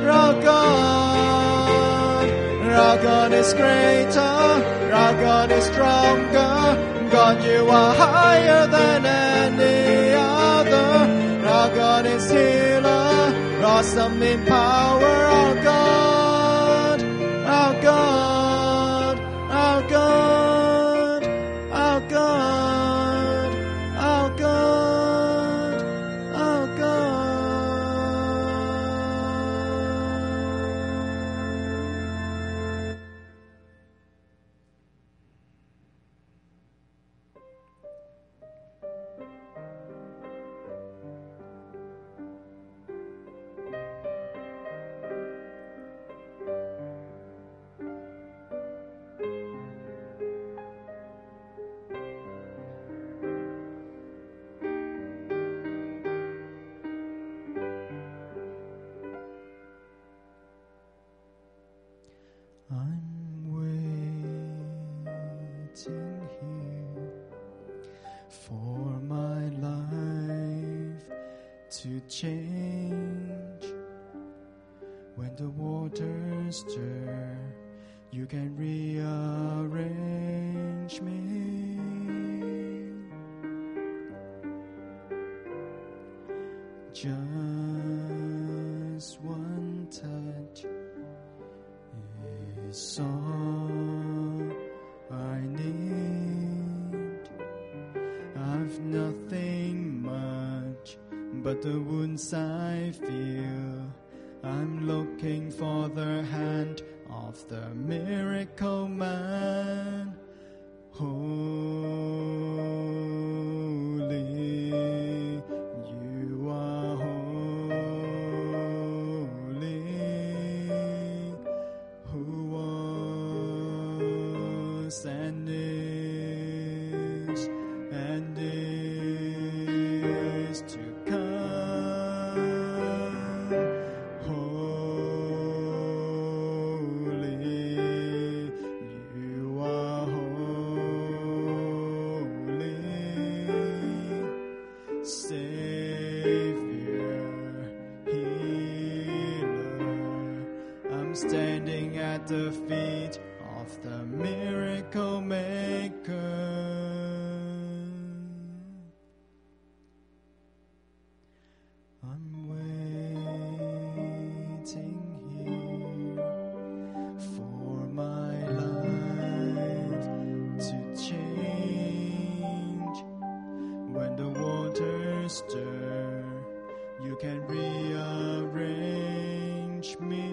is greater, our God is stronger. God, you are higher than any other. Our God is healer, awesome in power. Our God, our God, our God, our God, our God, our God. I'm waiting here for my life to change. When the waters stir, you can rearrange me. Just one touch is all I need. I've nothing much, but the wounds I feel. I'm looking for the hand of the miracle man. Holy, you are holy, who was and is to come. Holy, you are holy, Savior, healer. I'm standing at the feet of the miracle maker. I'm waiting here for my life to change. When the waters stir, you can rearrange me.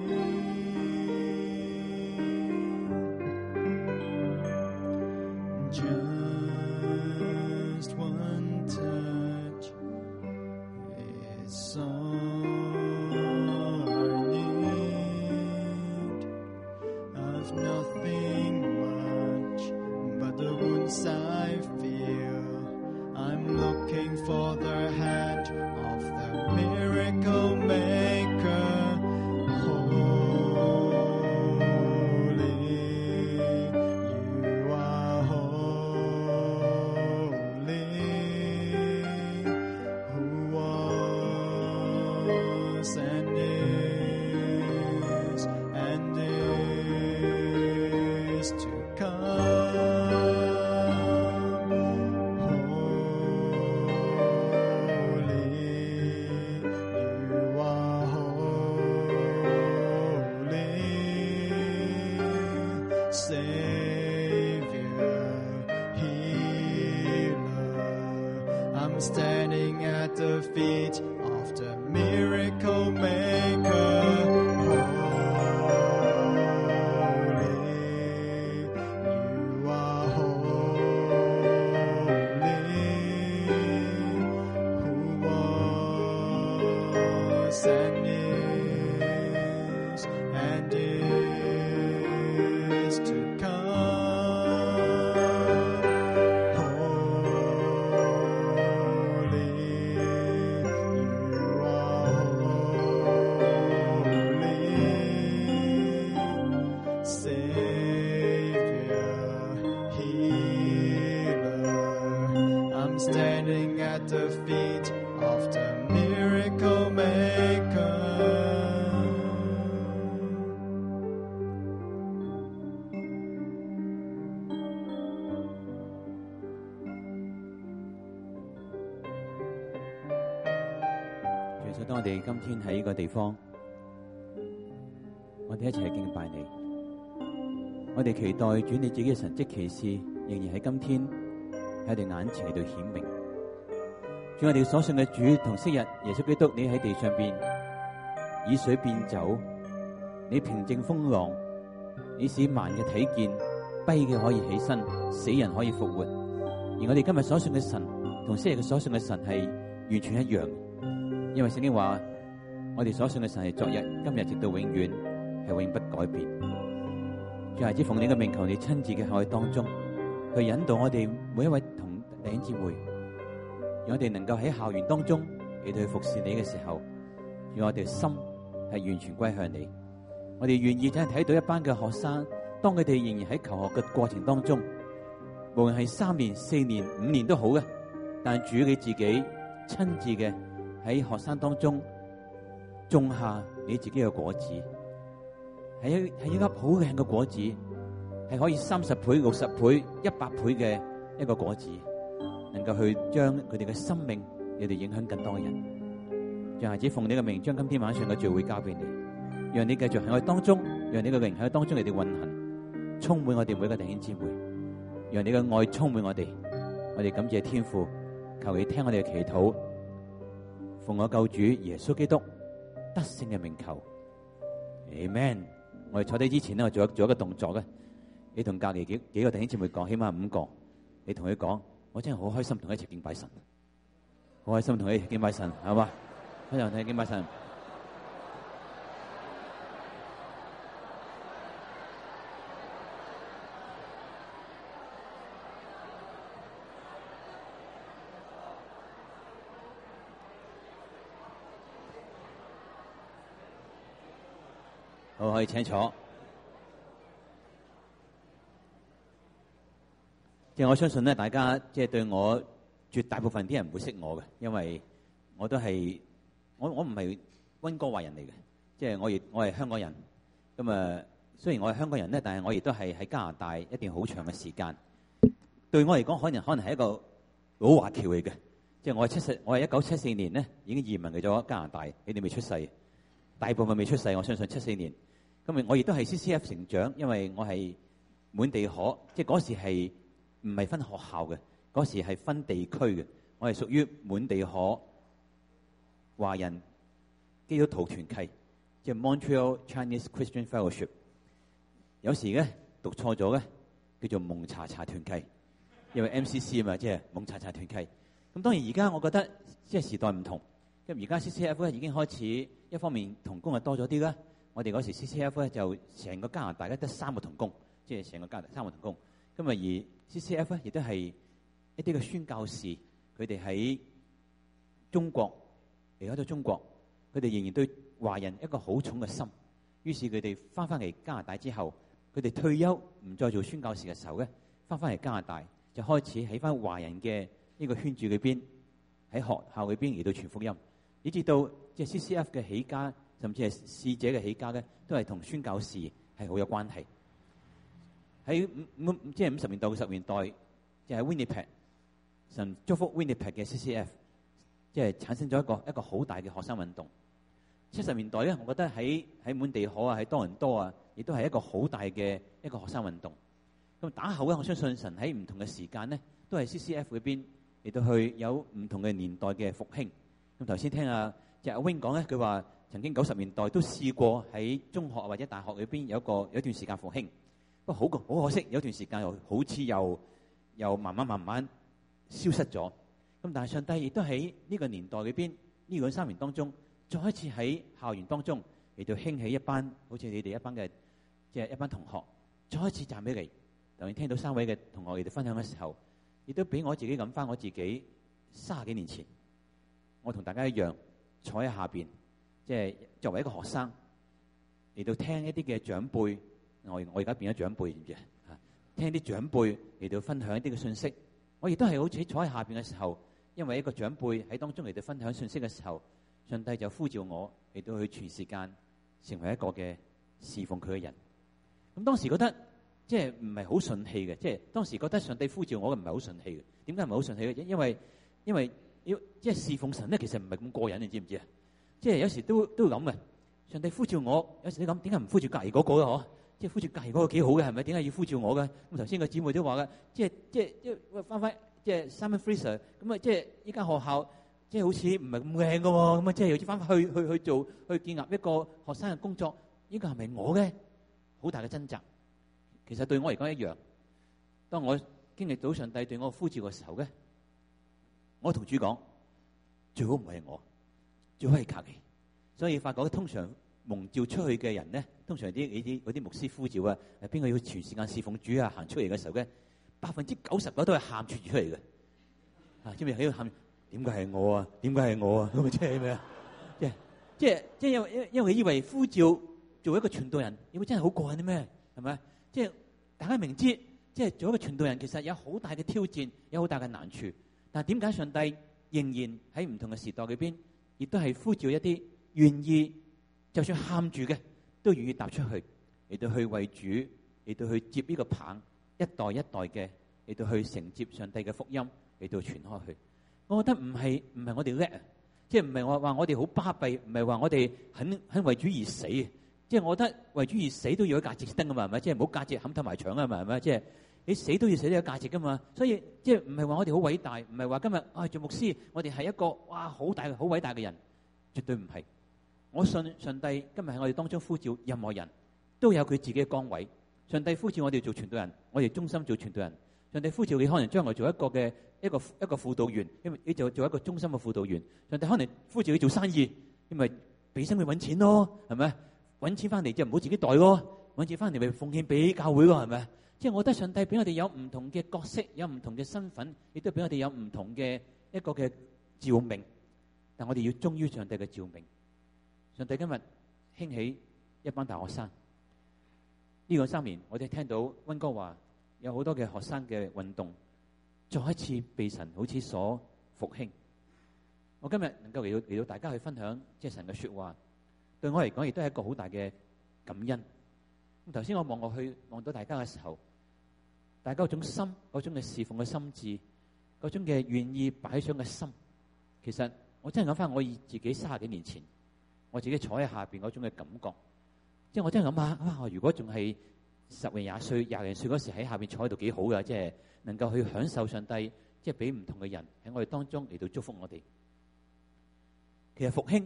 Just one touch is all I need. I've nothing much but the wounds I feel. I'm looking for the hand of the miracle maker. Holy, you are holy, who was and is to come. Holy, you are holy, Savior, healer. I'm standing at the feet of the miracle maker. Holy, you are holy, who was and is to come. Holy, you are holy, Savior, healer. I'm standing at the feet of the miracle maker. 其實當我哋今天喺呢個地方，我哋一齊敬拜你。我哋期待主你自己嘅神蹟奇事，仍然喺今天喺我哋眼前嚟到顯明。主，我哋所信嘅主同昔日耶穌基督，你喺地上邊以水變酒，你平靜風浪，你使盲嘅睇見，跛嘅可以起身，死人可以復活。而我哋今日所信嘅神同昔日嘅所信嘅神係完全一樣。因為聖經話，我哋所信嘅神係昨日、今日直到永遠，係永不改變。主孩子奉你嘅名，求你親自嘅喺我哋當中，去引導我哋每一位同弟兄姊妹，讓我哋能夠喺校園當中嚟到去服侍你嘅時候，讓我哋心係完全歸向你。我哋願意真係睇到一班嘅學生，當佢哋仍然喺求學嘅過程當中，無論係3年、4年、5年都好嘅，但主你自己親自嘅喺學生當中種下你自己嘅果子，係一粒好靚嘅果子，係可以30倍、60倍、100倍嘅一個果子，能夠去將佢哋嘅生命，你哋影響更多嘅人。讓孩子奉你嘅名，將今天晚上嘅聚會交俾你，讓你繼續喺我哋當中，讓你嘅靈喺當中你哋運行，充滿我哋每個弟兄姊妹，讓你嘅愛充滿我哋。我哋感謝天父，求你聽我哋嘅祈禱。 奉我救主耶穌基督得勝嘅名求 ，Amen。我哋坐低之前咧，我做一個動作嘅，你同隔離幾個弟兄姊妹講，起碼5個，你同佢講，我真係好開心同佢一齊敬拜神，好開心同佢一齊敬拜神，係嘛？開心同佢敬拜神。好，可以請坐。即係我相信咧，大家即係對我絕大部分啲人唔會識我嘅，因為我都係我唔係溫哥華人嚟嘅，即係我係香港人。咁啊，雖然我係香港人咧，但係我亦都係喺加拿大一段好長嘅時間。對我嚟講，可能係一個老華僑嚟嘅。即係我係1974年咧已經移民嚟咗加拿大，你哋未出世，大部分未出世，我相信74年。咁我亦都係 CCF 成長，因為我係滿地可，即係嗰時係唔係分學校嘅，嗰時係分地區嘅。我係屬於滿地可華人基督徒團契，即係 Montreal Chinese Christian Fellowship。有時咧讀錯咗咧，叫做蒙查查團契，因為 MCC 啊嘛，即係蒙查查團契。咁當然而家我覺得即係時代唔同，咁而家 CCF 咧已經開始一方面同工係多咗啲啦。我哋嗰時 CCF 咧就成個加拿大咧得3個同工，即係成個加拿大3個同工。咁啊而 CCF 咧亦都係一啲嘅宣教士，佢哋喺中國離開咗中國，佢哋仍然對華人一個好重嘅心。於是佢哋翻嚟加拿大之後，佢哋退休唔再做宣教士嘅時候咧，翻嚟加拿大就開始喺翻華人嘅呢個圈子裏邊，喺學校裏邊嚟到傳福音，以至到即係 CCF 嘅起家，甚至係使者嘅起家咧，都係同宣教士係好有關係。喺即係50年代、60年代，即係 Winnipeg 神祝福 Winnipeg 嘅 CCF， 即係產生咗一個好大嘅學生運動。70年代咧，我覺得喺滿地可啊，喺多倫多啊，亦都係一個好大嘅一個學生運動。咁打後咧，我相信神喺唔同嘅時間咧，都係 CCF 嗰邊嚟到去有唔同嘅年代嘅復興。咁頭先聽阿 Wing 講咧，佢話曾經90年代都試過喺中學或者大學裏邊有一段時間復興，不過好可惜，有段時間又好似又慢慢消失咗。咁但係上帝亦都喺呢個年代裏邊呢2-3年當中，再一次喺校園當中嚟到興起一班好似你哋一班嘅即係一班同學，再一次站起嚟。當然聽到3位嘅同學嚟到分享嘅時候，亦都俾我自己諗翻我自己30幾年前，我同大家一樣坐喺下邊，即係作為一個學生嚟到聽一啲嘅長輩，我而家變咗長輩，知唔知啊？聽啲長輩嚟到分享一啲嘅信息，我亦都係好似坐喺下邊嘅時候，因為一個長輩喺當中嚟到分享信息嘅時候，上帝就呼召我嚟到去全時間成為一個嘅侍奉佢嘅人。咁當時覺得即係唔係好順氣嘅，即係當時覺得上帝呼召我嘅唔係好順氣嘅。點解唔係好順氣嘅？因為要即係侍奉神咧，其實唔係咁過癮，你知唔知啊？即係有時都會諗嘅。上帝呼召我，有時你諗點解唔呼召隔離嗰個咧？嗬，即係呼召隔離嗰個幾好嘅，係咪？點解要呼召我嘅？咁頭先個姊妹都話嘅，即係翻即係 Simon Fraser 咁啊！即係依間學校即係好似唔係咁靚嘅喎，咁啊即係好似翻去做去建立一個學生嘅工作，呢個係咪我嘅？好大嘅掙扎。其實對我嚟講一樣。當我經歷到上帝對我呼召嘅時候咧，我同主講最好唔係我，最好係隔離。所以發覺通常蒙召出去嘅人咧，通常嗰啲牧師呼召啊，邊個要全時間侍奉主啊，行出嚟嘅時候咧，99%都係喊住出嚟嘅。啊，知唔知喺度喊？點解係我啊？點解係我啊？咁啊，即係咩啊？即係因為佢以為呼召做一個傳道人，你會真係好過癮啲咩？係咪？即係大家明知，即係做一個傳道人，其實有好大嘅挑戰，有好大嘅難處。但係點解上帝仍然喺唔同嘅時代裏邊，亦都係呼召一啲願意就算喊住嘅，都願意踏出去嚟到去為主，嚟到去接呢個棒，一代一代嘅嚟到去承接上帝嘅福音嚟到傳開去。我覺得唔係我哋叻啊，即係唔係話我哋好巴閉，唔係話我哋肯為主而死。即係我覺得為主而死都要有價值先得噶嘛，係咪？即係唔好價值冚頭埋牆啊嘛，係咪？即係你死都要死都有價值噶嘛。所以即係唔係話我哋好偉大，唔係話今日做牧師，我哋係一個哇好大好偉大嘅人，絕對唔係。我信上帝今日喺我哋當中呼召任何人都有佢自己嘅崗位。上帝呼召我哋做傳道人，我哋忠心做傳道人。上帝呼召你可能將來做一個輔導員，因為你就做一個忠心嘅輔導員。上帝可能呼召你做生意，因為俾心去揾錢咯，係咪？揾錢翻嚟就唔好自己袋咯，揾錢翻嚟咪奉獻俾教會咯，係咪？即係我覺得上帝俾我哋有唔同嘅角色，有唔同嘅身份，亦都俾我哋有唔同嘅一個嘅召命。但我哋要忠於上帝嘅召命。上帝今日興起一班大學生，呢個3年我哋聽到溫哥華有好多嘅學生嘅運動，再一次被神好似所復興。我今日能夠嚟到大家去分享即係神嘅說話，對我嚟講亦都係一個好大嘅感恩。咁頭先我望到大家嘅時候，大家嗰種心，嗰種嘅侍奉嘅心志，嗰種嘅願意擺上嘅心，其實我真係諗翻我自己30幾年前，我自己坐喺下邊嗰種嘅感覺，即係我真係諗下，如果仲係10零20歲、20零歲嗰時喺下邊坐喺度幾好噶，即係能夠去享受上帝，即係俾唔同嘅人喺我哋當中嚟到祝福我哋。其實復興，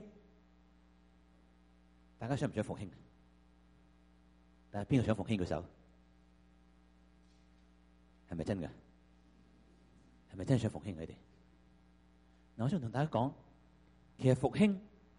大家想唔想復興？但係邊個想復興嘅手？係咪真㗎？係咪真係想復興佢哋？嗱，我想同大家講，其實復興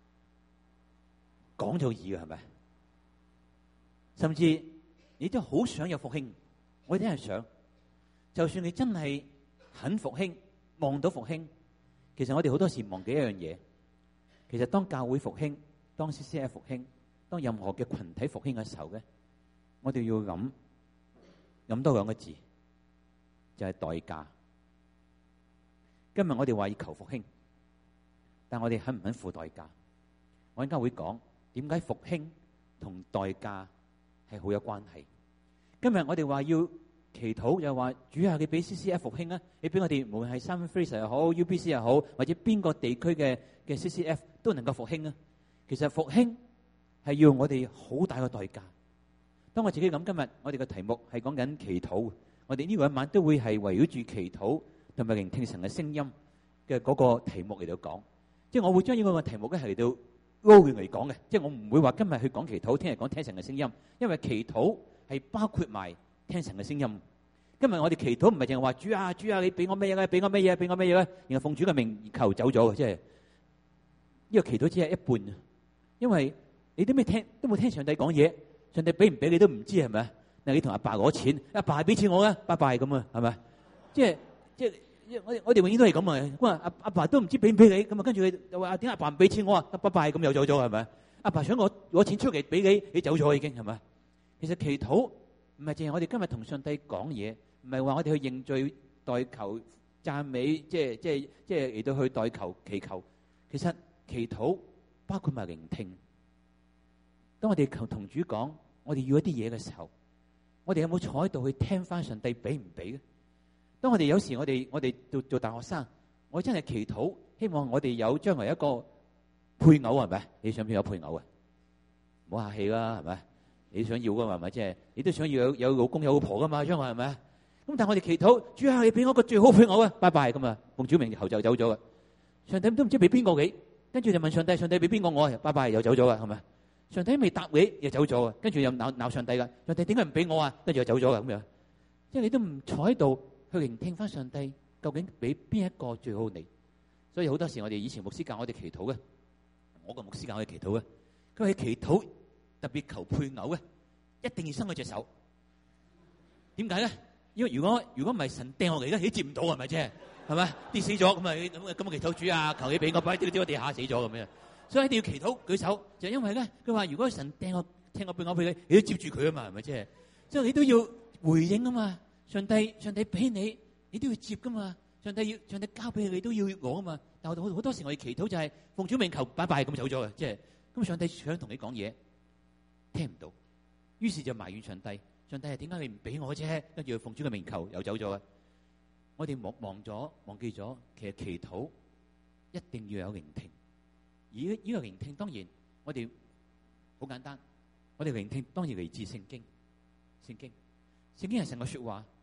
講就易嘅，係咪？甚至你都好想有復興，我哋真係想。就算你真係肯復興，望到復興，其實我哋好多時忘記一樣嘢。其實當教會復興，當 CCF 復興，當任何嘅群體復興嘅時候咧，我哋要諗多2個字，就係代價。今日我哋話要求復興，但我哋肯唔肯付代價？我陣間會講點解復興同代價係好有關係。今日我哋話要祈禱，又話主啊，你俾 CCF 復興啊！你俾我哋無論係Simon Fraser又好，UBC 又好，或者邊個地區嘅 CCF 都能夠復興啊！其實復興係要我哋好大嘅代價。當我自己諗，今日我哋嘅題目係講緊祈禱，我哋呢個一晚都會係圍繞住祈禱同埋聆聽神嘅聲音嘅嗰個題目嚟到講。即係我會將呢個題目咧係嚟到撈亂嚟講嘅，即係我唔會話今日去講祈禱，聽日講聽神嘅聲音，因為祈禱係包括埋聽神嘅聲音。今日我哋祈禱唔係淨係話主啊，你俾我咩嘢？俾我咩嘢？俾我咩嘢？然後奉主嘅名求走咗嘅，即係呢個祈禱只係一半，因為你都冇聽上帝講嘢，上帝俾唔俾你都唔知，係咪啊？嗱，你同阿爸攞錢，阿爸俾錢我啊，拜拜咁啊，係咪？即係我哋永遠都係咁啊！咁啊，阿爸都唔知俾唔俾你，咁啊跟住佢就話點解阿爸唔俾錢我啊？拜拜咁又走咗，係咪？阿爸想我攞錢出嚟俾你，你走咗已經，係咪？其實祈禱唔係淨係我哋今日同上帝講嘢，唔係話我哋去認罪、代求、讚美，即係嚟到去代求、祈求。其實祈禱包括埋聆聽。當我哋同主講，我哋要一啲嘢嘅時候，我哋有冇坐喺度去聽翻上帝俾唔俾咧？當我哋有時我哋做大學生，我真係祈禱，希望我哋有將來一個配偶，係咪？你想唔想有配偶啊？唔好客氣啦，係咪？你想要噶嘛？係咪？即係你都想要有老公有老婆噶嘛？將來係咪？咁但係我哋祈禱，主啊，你俾我個最好配偶啊！拜拜咁啊，奉主名後就走咗嘅。上帝都唔知俾邊個你，跟住就問上帝，上帝俾邊個我？拜拜又走咗啊，係咪？上帝未答你，又走咗啊，跟住又鬧上帝噶。上帝點解唔俾我啊？跟住又走咗啊，咁樣。即係你都唔坐喺度去聆聽翻上帝究竟俾邊一個最好你。所以好多時我哋以前牧師教我哋祈禱嘅，我個牧師教我哋祈禱嘅，佢話祈禱特別求配偶嘅，一定要伸嗰隻手。點解咧？因為如果唔係神掟落嚟咧，你接唔到係咪啫？係咪跌死咗咁啊？咁祈禱主啊，求你俾我，擺跌咗地下死咗咁樣。所以一定要祈禱舉手，就因為咧，佢話如果神掟我俾我俾你，你都接住佢啊嘛，係咪啫？所以你都要回應啊嘛。上帝俾你，你都要接噶嘛。上帝交俾你都要攞啊嘛。但係好多時我哋祈禱就係奉主名求，拜拜咁走咗嘅，即係咁上帝想同你講嘢，聽唔到，於是就埋怨上帝。上帝係點解你唔俾我啫？跟住奉主嘅名求又走咗嘅。我哋忘記咗，其實祈禱一定要有聆聽。而呢個聆聽當然我哋好簡單，我哋聆聽當然嚟自聖經。聖經係神嘅說話，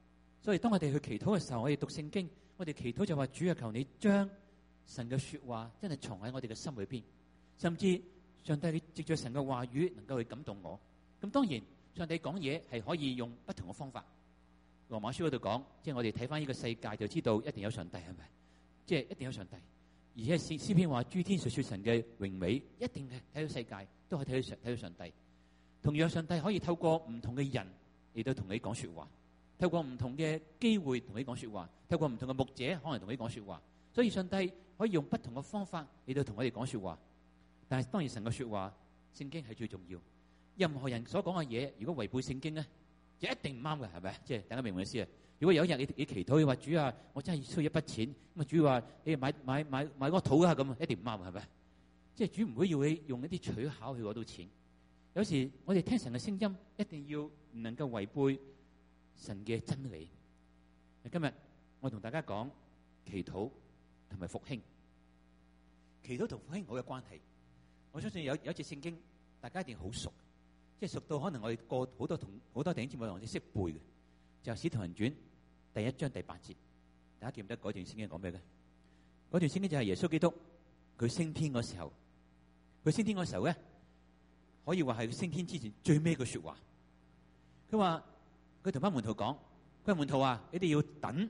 所以當我哋去祈禱嘅時候，我哋讀聖經，我哋祈禱就話主啊，求你將神嘅說話真係藏喺我哋嘅心裏邊，甚至上帝你藉着神嘅話語能夠去感動我。咁當然上帝講嘢係可以用不同嘅方法。羅馬書嗰度講，即係我哋睇翻呢個世界就知道一定有上帝，係咪？即係一定有上帝。而且詩篇話諸天述說神嘅榮美，一定係睇到世界都可以睇到上帝。同樣上帝可以透過唔同嘅人嚟到同你講說話，透過唔同嘅機會同你講說話，透過唔同嘅牧者可能同你講說話。所以上帝可以用不同嘅方法嚟到同我哋講說話。但係當然神嘅說話聖經係最重要。任何人所講嘅嘢如果違背聖經咧，就一定唔啱嘅，係咪？即係大家明唔明意思啊？如果有一日你祈禱，你話主啊，我真係需要一筆錢，咁啊主話你買嗰個土啊，咁啊一定唔啱，係咪？即係主唔會要你用一啲取巧去攞到錢。有時我哋聽神嘅聲音，一定要唔能夠違背神嘅真理。今日我同大家講祈禱同埋復興。祈禱同復興好有關係。我相信有一節聖經，大家一定好熟，即係熟到可能我哋過好多弟兄姊妹同我哋識背嘅，就係《使徒行傳》第1章第8節。大家記唔記得嗰段聖經講咩嘅？嗰段聖經就係耶穌基督佢升天嗰時候，佢升天嗰時候咧，可以話係佢升天之前最尾嘅說話。佢話佢同班門徒講，佢話門徒啊，你哋要等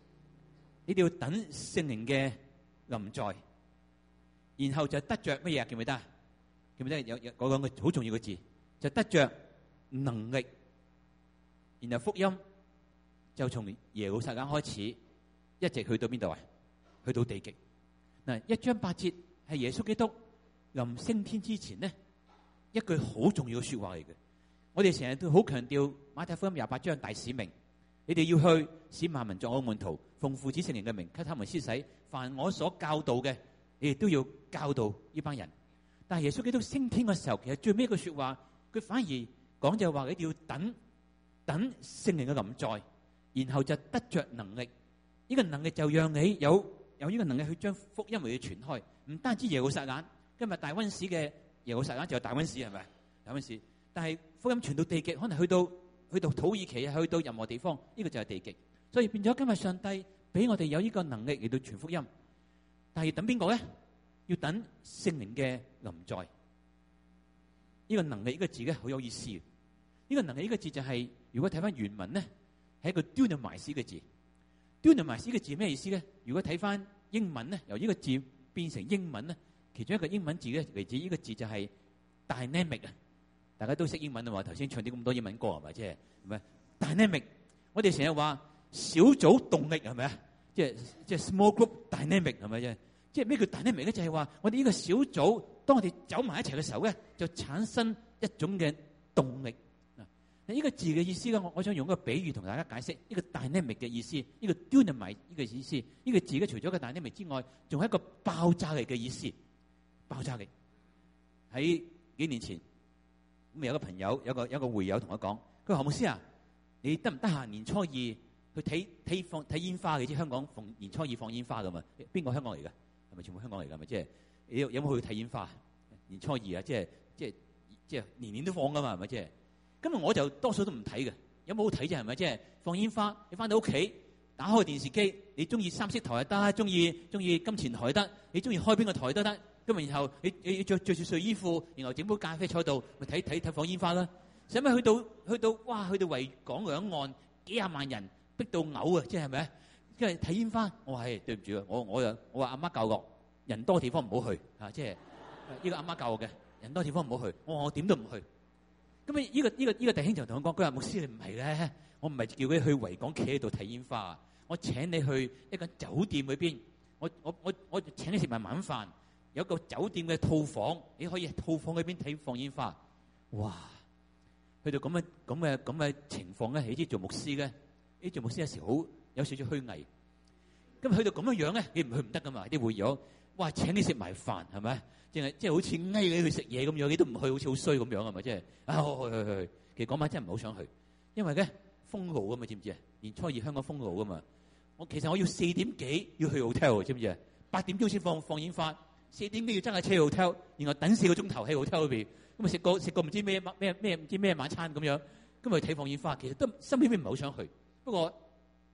聖靈嘅臨在，然後就得着乜嘢啊？記唔記得？記唔記得有嗰兩個好重要嘅字，就得着能力，然後福音就從耶路撒冷開始，一直去到邊度啊？去到地極。嗱，1章8節係耶穌基督臨升天之前呢一句好重要嘅說話嚟嘅。我哋成日都好強調馬太福音28章大使命，你哋要去使萬民作我門徒，奉父子聖靈嘅名給他們施洗，凡我所教導嘅，你哋都要教導呢班人。但係耶穌基督升天嘅時候，其實最尾一句說話，佢反而講就係話你哋要等聖靈嘅臨在，然後就得着能力。呢個能力就讓你有呢個能力去將福音嚟去傳開，唔單止耶路撒冷，今日大溫市嘅耶路撒冷就有大溫市，係咪？大溫市，但係福音傳到地極，可能去到土耳其啊，去到任何地方，呢個就係地極。所以變咗今日上帝俾我哋有呢個能力嚟到傳福音，但係要等邊個咧？要等聖靈嘅臨在。呢個能力呢個字咧好有意思。呢個能力呢個字就係如果睇翻原文咧，係一個 dunamis 嘅字。dunamis 嘅字咩意思咧？如果睇翻英文咧，由呢個字變成英文咧，其中一個英文字咧嚟自呢個字就係 dynamic 啊！大家都識英文啊嘛，頭先唱啲咁多英文歌係咪？即係唔係 dynamic？我哋成日話小組動力係咪啊？即係 small group dynamic 係咪啫？即係咩叫 dynamic 咧？就係話我哋呢個小組，當我哋走埋一齊嘅時候咧，就產生一種嘅動力。呢個字嘅意思咧，我想用一個比喻同大家解釋呢個 dynamic 嘅意思。呢個 dynamic 呢個意思，呢個字咧除咗個 dynamic 之外，仲係一個爆炸力嘅意思。爆炸力喺幾年前咁有個朋友有個會友同我講，佢話何牧師啊，你得唔得閒年初二去睇煙花？你知香港年初二放煙花噶嘛？邊個香港嚟㗎？係咪全部香港嚟㗎？咪即係你有冇去睇煙花？年初二啊，即係年年都放㗎嘛？係咪即係？今日我就多數都唔睇嘅，有冇好睇啫？係咪即係放煙花？你翻到屋企打開電視機，你中意三色台又得，中意金錢台得，你中意開邊個台都得。咁然後你着住睡衣褲，然後整杯咖啡坐度咪睇放煙花啦。使咪去到哇？去到維港兩岸幾廿萬人逼到嘔啊！即係咪？因為睇煙花，我話係對唔住啊！我話阿媽教我人多地方唔好去啊！即係呢個阿媽教我嘅，人多地方唔好去。我點都唔去。咁呢個弟兄就同我講，佢話牧師你唔係咧，我唔係叫佢去維港企喺度睇煙花啊！我請你去一個酒店裏邊，我請你食埋晚飯，有個酒店嘅套房，你可以喺套房裏邊睇放煙花。哇！去到咁嘅情況咧，你知做牧師嘅，你做牧師有時好有少少虛偽。咁去到咁樣咧，你唔去唔得噶嘛？啲會友哇請你食埋飯係咪？即係好似翳你去食嘢咁樣，你都唔去，好似好衰咁樣係咪？即係去。其實嗰晚真係唔係好想去，因為咧封路噶嘛，知唔知啊？年初二香港封路噶嘛。其實我要4點幾要去 hotel， 知唔知啊？8點鐘先放煙花，4點幾要爭架車去 hotel， 然後等4個鐘頭喺 hotel 裏邊，咁啊食個唔知咩晚餐咁樣，咁啊睇放煙花。其實都心裏邊唔係好想去，不過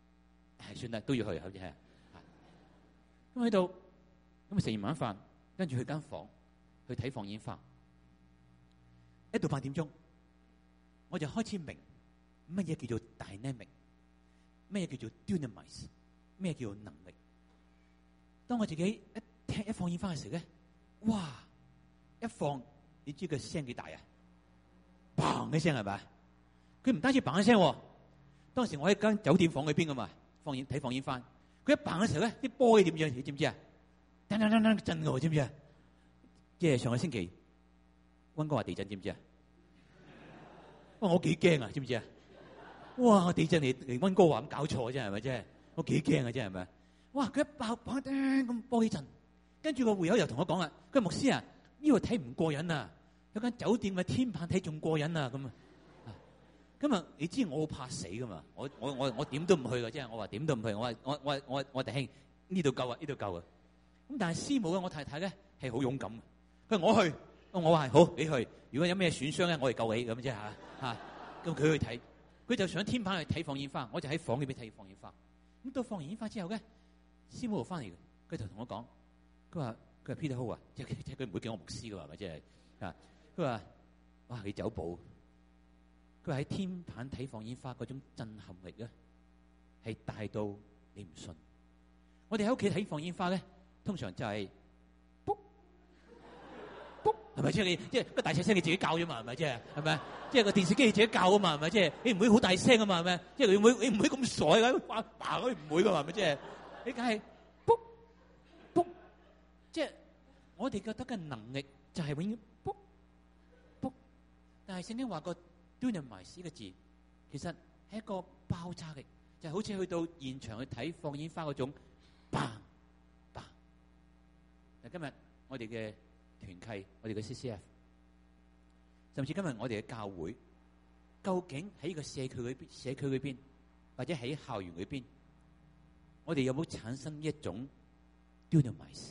算啦，都要去，好似係。咁喺度，咁食完晚飯，跟住去間房去睇放煙花。一到8點鐘，我就開始明乜嘢叫做 dynamic， 乜嘢叫做 dynamize， 咩叫做能力。當我自己一放煙花嘅時候咧，哇！一放，你知個聲幾大啊？砰一聲係咪？佢唔單止砰一聲，當時我喺間酒店房裏邊噶嘛，睇放煙花。佢一砰嘅時候咧，啲波點樣？你知唔知啊？噔噔噔噔震嘅，知唔知啊？即係上個星期溫哥華地震，知唔知啊？哇！我幾驚啊，知唔知啊？哇！地震嚟溫哥華咁搞錯啫，係咪啫？我幾驚啊，真係咪？哇！佢一爆砰叮咁波起震，跟住個會友又同我講啦，佢話牧師啊，呢度睇唔過癮啊，有間酒店嘅天棚睇仲過癮啊咁啊！咁啊，你知我好怕死噶嘛？我點都唔去噶，即係我話點都唔去。我弟兄呢度夠啊，呢度夠啊！咁但係師母咧，我太太咧係好勇敢。佢話我去，我話好你去。如果有咩損傷咧，我哋救你咁啫嚇。咁佢去睇，佢就上天棚去睇放煙花，我就喺房裏邊睇放煙花。咁到放完煙花之後咧，師母翻嚟，佢就同我講，佢話 Peter Ho 啊，即係佢唔會叫我牧師噶嘛，係咪即係啊？佢話哇，你走寶。佢喺天棚睇放煙花嗰種震撼力咧，係大到你唔信。我哋喺屋企睇放煙花咧，通常就係卜卜，係咪即係你即係個大細聲你自己教啫嘛？係咪即係？係咪？即係個電視機你自己教啊嘛？係咪即係？你唔會好大聲啊嘛？係咪？即係你唔會咁傻㗎，哇爸佢唔會㗎嘛？係咪即係？你梗係卜卜，即係我哋覺得嘅能力就係永遠卜卜，但係聖經話個Dynamize 呢個字，其實係一個爆炸力，就好似去到現場去睇放煙花嗰種，bang bang。嗱，今日我哋嘅團契，我哋嘅 CCF， 甚至今日我哋嘅教會，究竟喺呢個社區裏邊，或者喺校園裏邊，我哋有冇產生一種 Dynamize？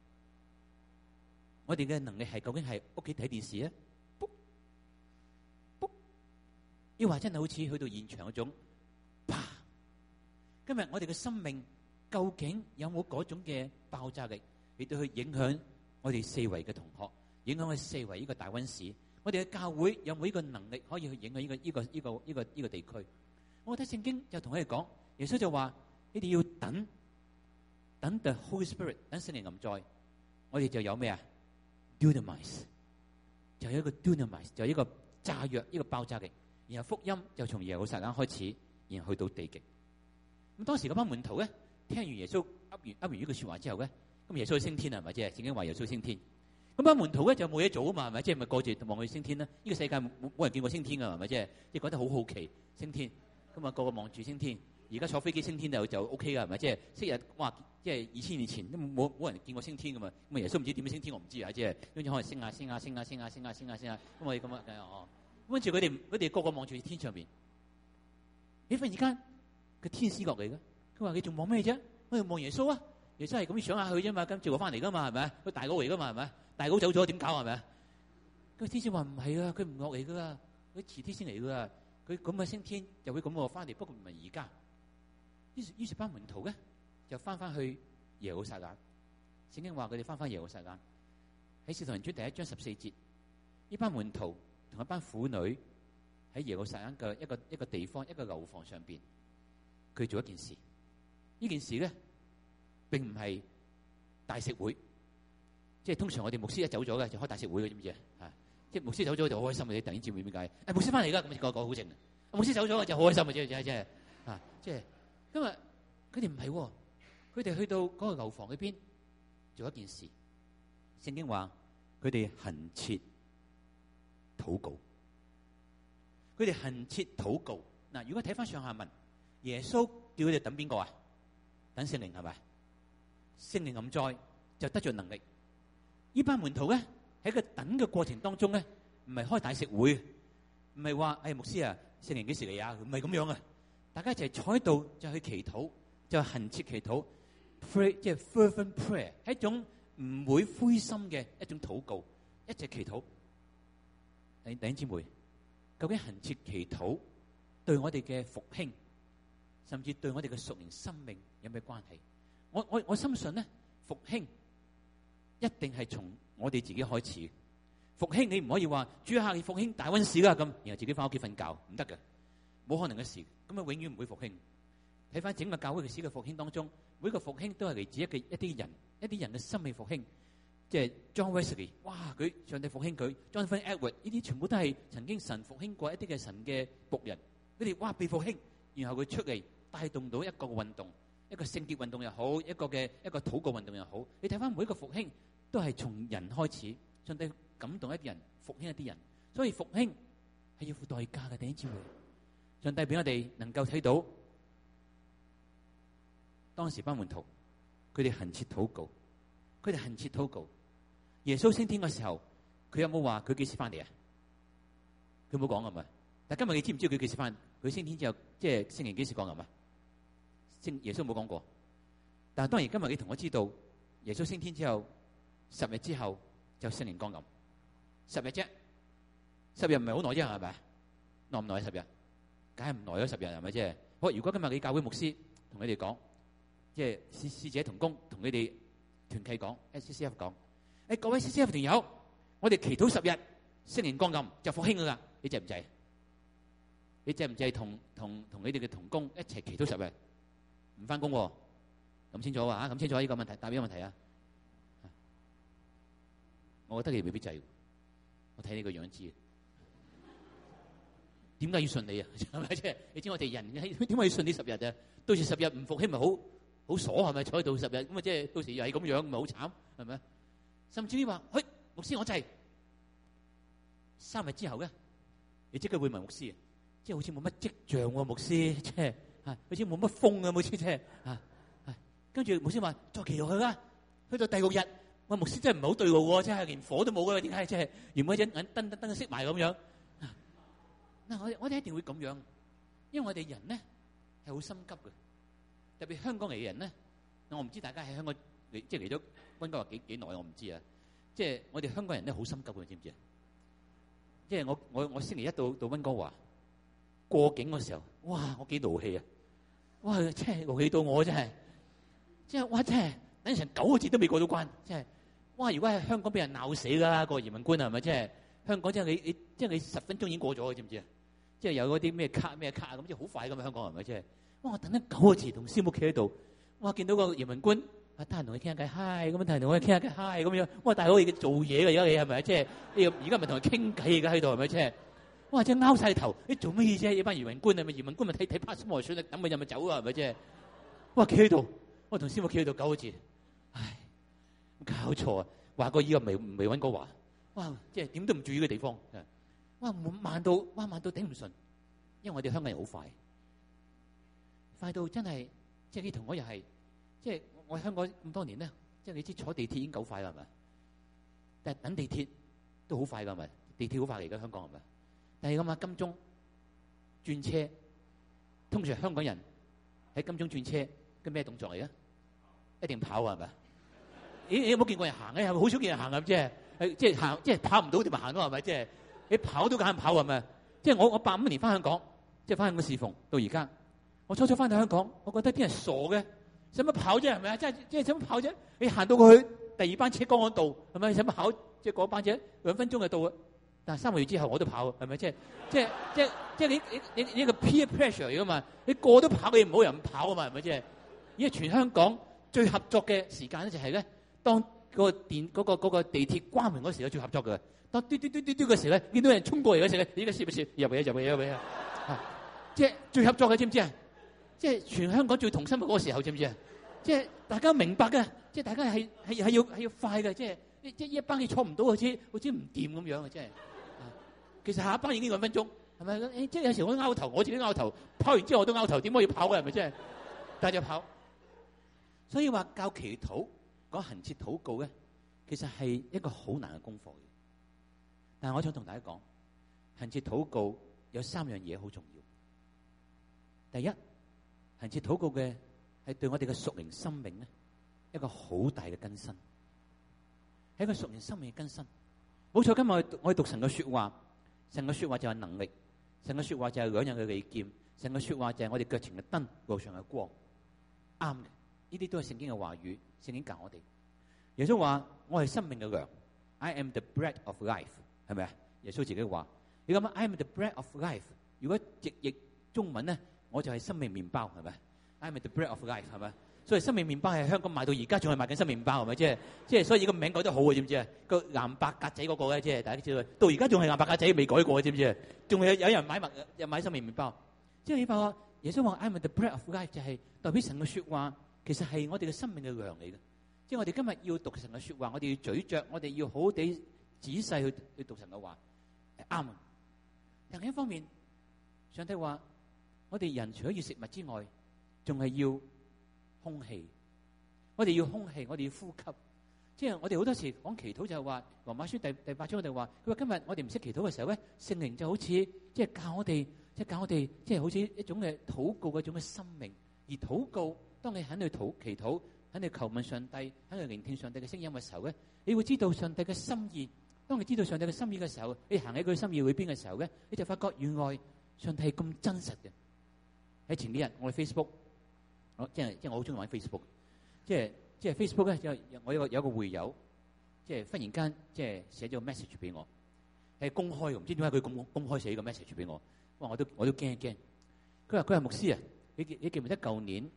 我哋嘅能力係究竟係屋企睇電視啊？要話真係好似去到現場嗰種，啪！今日我哋嘅生命究竟有冇嗰種嘅爆炸力，嚟到去影響我哋四圍嘅同學，影響我哋四圍呢個大溫市？我哋嘅教會有冇呢個能力可以去影響呢個地區？我覺得聖經就同佢哋講，耶穌就話：你哋要等 the Holy Spirit， 等聖靈臨在，我哋就有咩啊 ？Dynamize， 就有一個 Dynamize， 就有一個炸藥，一個爆炸力。然後福音就從耶路撒冷開始，然後去到地極。咁當時嗰班門徒咧，聽完耶穌噏完呢句説話之後咧，咁耶穌去升天係咪？即係聖經話耶穌升天。咁班門徒咧就冇嘢做啊嘛，係咪？即係咪過住望佢升天咧？呢個世界冇人見過升天㗎，係咪？即係覺得好好奇升天。咁啊個個望住升天。而家坐飛機升天就 OK 㗎，係咪？即係昔日哇，即係2000年前都冇人見過升天㗎嘛。咁耶穌唔知點樣升天，我唔知啊。即係跟住可能升下。咁我哋咁啊哦。跟住佢哋個個望住天上邊，忽然間個天使落嚟嘅，佢話：你仲望咩啫？我哋望耶穌啊！耶穌係咁想下去啫嘛，咁接我翻嚟噶嘛，係咪？佢大佬嚟噶嘛，係咪？大佬走咗點搞係咪？個天使話唔係啊，佢唔落嚟噶啦，佢遲啲先嚟噶啦。佢咁嘅升天就會咁喎翻嚟，不過唔係而家。於是班門徒咧就翻去耶路撒冷。聖經話佢哋翻耶路撒冷，喺《使徒行傳》第1章14節，呢班門徒同一班婦女喺耶路撒冷嘅一個地方，一個樓房上邊，佢做一件事。呢件事咧並唔係大食會，即係通常我哋牧師一走咗嘅就開大食會嘅，知唔知啊？即係牧師走咗就好開心嘅，突然之間點解？牧師翻嚟啦，咁個好靜。牧師走咗就好開心嘅，即係今日佢哋唔係喎，佢哋去到嗰個樓房裏邊做一件事。聖經話佢哋恆切禱告，佢哋恆切禱告。嗱，如果睇翻上下文，耶穌叫佢哋等邊個啊？等聖靈係咪？聖靈臨在就得着能力。呢班門徒咧喺個等嘅過程當中咧，唔係開大食會，唔係話牧師啊，聖靈幾時嚟啊？唔係咁樣啊！大家一齊坐喺度就去祈禱，就恆切祈禱 ，pray 即係 fervent prayer， 係一種唔會灰心嘅一種禱告，一直祈禱。弟兄姊妹，究竟恆切祈禱對我哋嘅復興甚至對我哋嘅屬靈生命有咩關係？我深信咧，復興一定係從我哋自己開始。復興你唔可以話主啊，你復興大溫市啦咁，然後自己翻屋企瞓覺，唔得嘅，冇可能嘅事。咁啊，永遠唔會復興。睇翻整個教會嘅史嘅復興當中，每個復興都係嚟自一啲人嘅生命復興。即係 John Wesley， 哇！佢上帝復興佢 ，Jonathan Edwards 呢啲全部都係曾經神復興過一啲嘅神嘅僕人。佢哋哇被復興，然後佢出嚟帶動到一個運動，一個聖潔運動又好，一個禱告運動又好。你睇翻每一個復興都係從人開始，上帝感動一啲人，復興一啲人。所以復興係要付代價嘅，弟兄姊妹。上帝俾我哋能夠睇到當時班門徒，佢哋懇切禱告。耶穌升天嘅時候，佢有冇話佢幾時翻嚟啊？佢冇講係咪？但今日你知唔知佢幾時翻？佢升天之後，即係聖靈幾時降臨啊？耶穌冇講過。但係當然今日你同我知道，耶穌升天之後10日之後就聖靈降臨。10日啫，10日唔係好耐啫，係咪？耐唔耐10日？梗係唔耐咗10日，係咪啫？好，如果今日你教會牧師同你哋講，即係使者同工同你哋團契講 ，SCCF 講。各位 CCF 團友，我哋祈禱10日，聖靈降臨就復興噶啦，你制唔制？你制唔制同你哋嘅同工一齊祈禱10日？唔翻工喎，咁清楚啊？咁清楚呢個問題，答邊個問題啊？我覺得你未必制，我睇你個樣知。點解要信你啊？係咪啫？你知我哋人點解要信你10日啫？到時10日唔復興咪好傻係咪？坐喺度10日咁啊，即係到時又係咁樣，咪好慘係咪？甚至於話，喂，牧師我制3日之後咧，你即刻會問牧師，即係好似冇乜跡象喎，牧師，即係好似冇乜風啊，牧師即係跟住牧師話再祈落去啦，去到第6日，我牧師真係唔係好對路喎，即係連火都冇嘅，點解即係原本一盞燈熄埋咁樣？嗱，我哋一定會咁樣，因為我哋人咧係好心急嘅，特別香港嚟嘅人咧，我唔知大家喺香港即係嚟咗溫哥華幾耐，我唔知啊。即係我哋香港人咧好心急嘅，知唔知啊？即係我星期一到溫哥華過境嘅時候，哇！我幾勞氣啊！哇！真係勞氣到我真係，即係哇！真係等成9個字都未過到關，真係哇！如果喺香港俾人鬧死啦，個移民官係咪？即係香港即係你即係你10分鐘已經過咗，知唔知啊？即係有嗰啲咩卡咁，即係好快咁啊！香港係咪？即係哇！我等咗9個字同師母企喺度，哇！見到個移民官。得閒同佢傾下偈，嗨咁樣，得閒同佢傾下偈，嗨咁樣。哇！大佬，你做嘢嘅而家你係咪？即係你而家咪同佢傾偈而家喺度係咪？即係哇！即係拗晒頭，你做乜嘢啫？呢班移民官係咪？移民官咪睇 passport 水，等佢入咪走啊？係咪？即係哇！企喺度，我同師傅企喺度9個字，唉，搞錯啊！話過依個未溫哥華，哇！即係點都唔注意嘅地方，哇！慢到頂唔順，因為我哋香港人好快到真係，即係呢同我又係即係。我喺香港咁多年咧，即係你知坐地鐵已經夠快啦，係咪？但係等地鐵都好快㗎，係咪？地鐵好快嚟㗎，香港係咪？但係咁啊，金鐘轉車，通常香港人喺金鐘轉車，嘅咩動作嚟嘅？一定跑啊，係咪？你有冇見過人行咧？係咪好少見人行啊？即係行，即係跑唔到點咪行咯？係咪？即係你跑都揀跑係咪？即係我85年翻香港，即係翻香港侍奉到而家，我初翻到香港，我覺得啲人傻嘅。使乜跑啫？係咪啊？即係使乜跑啫？你行到過去第2班車剛剛到，係咪？使乜跑？即係嗰班車2分鐘就到啊！但係3個月之後我都跑，係咪？即係你個 peer pressure 嚟噶嘛？你個都跑，你唔好人跑啊嘛？係咪？即係而家全香港最合作嘅時間咧，就係咧，當嗰個地鐵關門嗰時咧最合作嘅。當嘟嘟嘟嘟嘟嘅時咧，見到人衝過嚟嗰時咧，你而家試唔試？入嚟啊！即係最合作嘅，知唔知啊？即係全香港最同心嘅嗰個時候，知唔知啊？即係大家明白嘅，即係大家係要快嘅，即係一班你坐唔到好似唔掂咁樣嘅，即係。其實下一班已經2分鐘，係咪？即係有時我都拗頭，我自己拗頭，跑完之後我都拗頭，點可以跑嘅係咪？即係，但係就跑。所以話教祈禱講懇切禱告咧，其實係一個好難嘅功課嘅。但係我想同大家講，懇切禱告有3樣嘢好重要。第一，懇切禱告嘅係對我哋嘅屬靈生命咧一個好大嘅更新，係一個屬靈生命嘅更新。冇錯，今日我哋讀神嘅說話，神嘅說話就係能力，神嘅說話就係兩刃嘅利劍， 神嘅說話就係我哋腳前嘅燈，路上嘅光，啱嘅。呢啲都係聖經嘅話語，聖經教我哋。耶穌話：我係生命嘅糧 ，I am the bread of life， 係咪啊？耶穌自己話：你諗下 I am the bread of life。如果直譯中文咧，我就係生命麵包，係咪 ？I am the bread of life， 係咪？所以生命麵包喺香港賣到而家仲係賣緊生命麵包，係咪？即係所以個名改得好啊，知唔知啊？個藍白格仔嗰個咧，即係大家知道，到而家仲係藍白格仔未改過，知唔知啊？仲有人買生命麵包。即係你發覺耶穌話 I am the bread of life 就係代表神嘅説話，其實係我哋嘅生命嘅糧嚟嘅。即係我哋今日要讀神嘅説話，我哋要咀嚼，我哋要好好地仔細去讀神嘅話，係啱。但另一方面，上帝話我哋人除咗要食物之外，仲係要空氣。我哋要空氣，我哋要呼吸。即係我哋好多時講祈禱就係話，羅馬書第8章我哋話，佢話今日我哋唔識祈禱嘅時候咧，聖靈就好似即係教我哋，即係好似一種嘅禱告嗰種嘅生命。而禱告，當你喺度祈禱，喺度求問上帝，喺度聆聽上帝嘅聲音嘅時候咧，你會知道上帝嘅心意。當你知道上帝嘅心意嘅時候，你行喺佢心意裏邊嘅時候咧，你就發覺原來上帝係咁真實嘅。喺前幾日我哋 Facebook， 即係我好中意玩 Facebook， 即係 Facebook 咧，我有個會友，即係忽然間即係寫咗個 message 俾我，係公開嘅，唔知點解佢公開寫個 message 俾我，哇！我都驚一驚。佢話牧師啊，你記唔記得舊年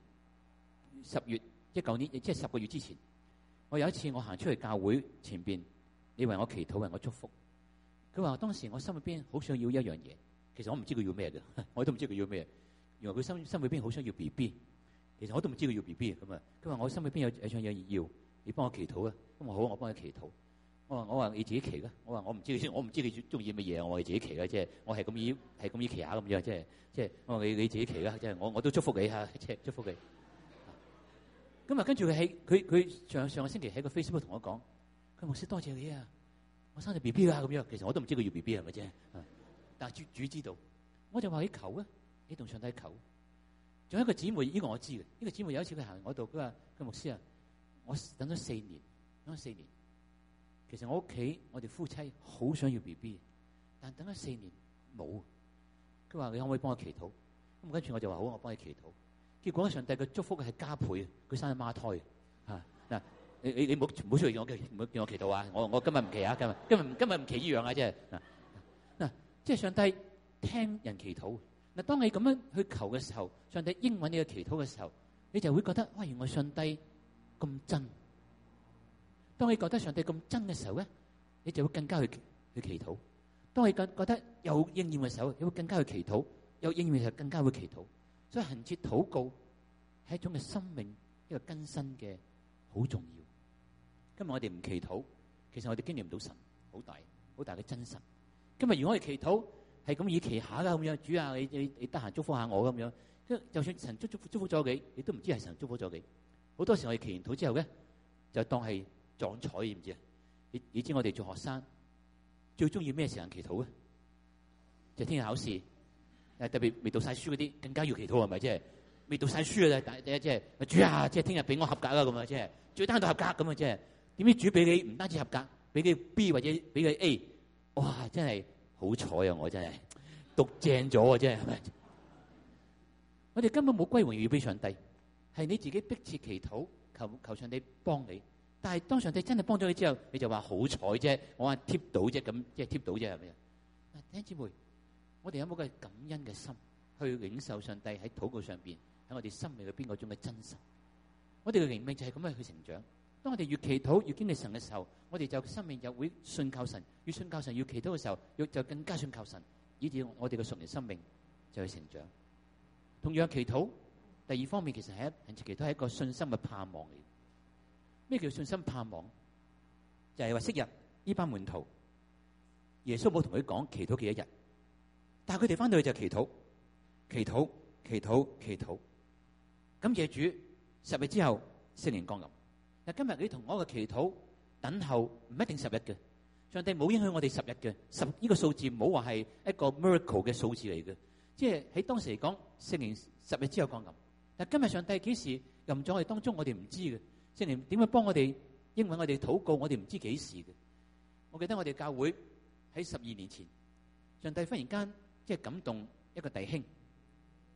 10月，即係舊年即係10個月之前，我有一次我行出去教會前邊，你為我祈禱，為我祝福。佢話當時我心裏邊好想要一樣嘢，其實我唔知佢要咩嘅，我都唔知佢要咩。原來佢心裏邊好想要 BB。其實我都唔知佢要 BB 咁啊！佢話我心裏邊有樣嘢要，你幫我祈禱啊！咁我好，我幫佢祈禱。我話你自己祈啦。我話我唔知你中意乜嘢，我話你自己祈啦。即係我係咁意祈下咁樣，即係我話你自己祈啦。即係我都祝福你嚇，即係祝福你。咁啊，跟住佢上個星期喺個 Facebook 同我講，佢牧師多謝你啊！我生咗 BB 啦咁樣。其實我都唔知佢要 BB 係咪啫？但係主知道，我就話你求啊，你同上帝求。仲有一個姊妹，呢個我知嘅。呢個姊妹有一次佢行我度，佢話：佢牧師啊，我等咗4年，等咗4年。其實我屋企我哋夫妻好想要 BB， 但等咗4年冇。佢話：你可唔可以幫我祈禱？咁跟住我就話好，我幫你祈禱。結果上帝嘅祝福係加倍，佢生咗孖胎嚇嗱。你唔好出嚟叫我祈禱啊！我今日唔祈啊，今日唔祈依樣啊，即係嗱，即係上帝聽人祈禱。嗱，當你咁樣去求嘅時候，上帝應允你嘅祈禱嘅時候，你就會覺得哇，原來上帝咁真。當你覺得上帝咁真嘅時候咧，你就會更加去祈禱。當你覺得有應驗嘅時候，你會更加去祈禱。有應驗嘅時候，更加會祈禱。所以恆切禱告係一種嘅生命，一個更新嘅好重要。今日我哋唔祈禱，其實我哋經歷唔到神好大嘅真實。今日如果我哋祈禱，係咁以祈下啦咁樣，主啊，你得閒祝福下我咁樣。就算神祝福咗你，你都唔知係神祝福咗你。好多時我哋祈完禱之後咧，就當係撞彩，知唔知啊？你知我哋做學生最中意咩時間祈禱咧？就係聽日考試，特別未讀晒書嗰啲，更加要祈禱係咪？即係未讀晒書啊！第一即係主啊，即係聽日俾我合格啦咁啊！即係最單獨合格咁啊！即係點知主俾你唔單止合格，俾你 B 或者俾你 A， 哇！真係〜好彩啊！我真係讀正咗啊！真係，我哋根本冇歸榮耀俾上帝，係你自己迫切祈禱，求上帝幫你。但係當上帝真係幫咗你之後，你就話好彩啫，我話貼到啫，咁即係貼到啫，係咪啊？弟兄姊妹，我哋有冇個感恩嘅心去領受上帝喺禱告上邊喺我哋生命裏邊嗰種嘅真實？我哋嘅靈命就係咁樣去成長。當我哋越祈禱越經歷神嘅時候，我哋就生命就會信靠神，越信靠神，越祈禱嘅時候，就更加信靠神，以致我哋嘅屬靈生命就去成長。同樣祈禱，第二方面其實係祈禱係一個信心嘅盼望嚟。咩叫信心盼望？就係話昔日呢班門徒，耶穌冇同佢講祈禱幾多日，但係佢哋翻到去就祈禱，祈禱，祈禱，祈禱。感謝主，10日之後聖靈降臨。今日你同我嘅祈禱等候唔一定10日嘅，上帝冇應許我哋10日嘅10呢個數字，唔好話係一個 miracle 嘅數字嚟嘅，即係喺當時嚟講，聖靈10日之後降臨。但今日上帝幾時臨咗我哋當中，我哋唔知嘅。聖靈點樣幫我哋應允我哋禱告，我哋唔知幾時嘅。我記得我哋教會喺12年前，上帝忽然間即係感動一個弟兄，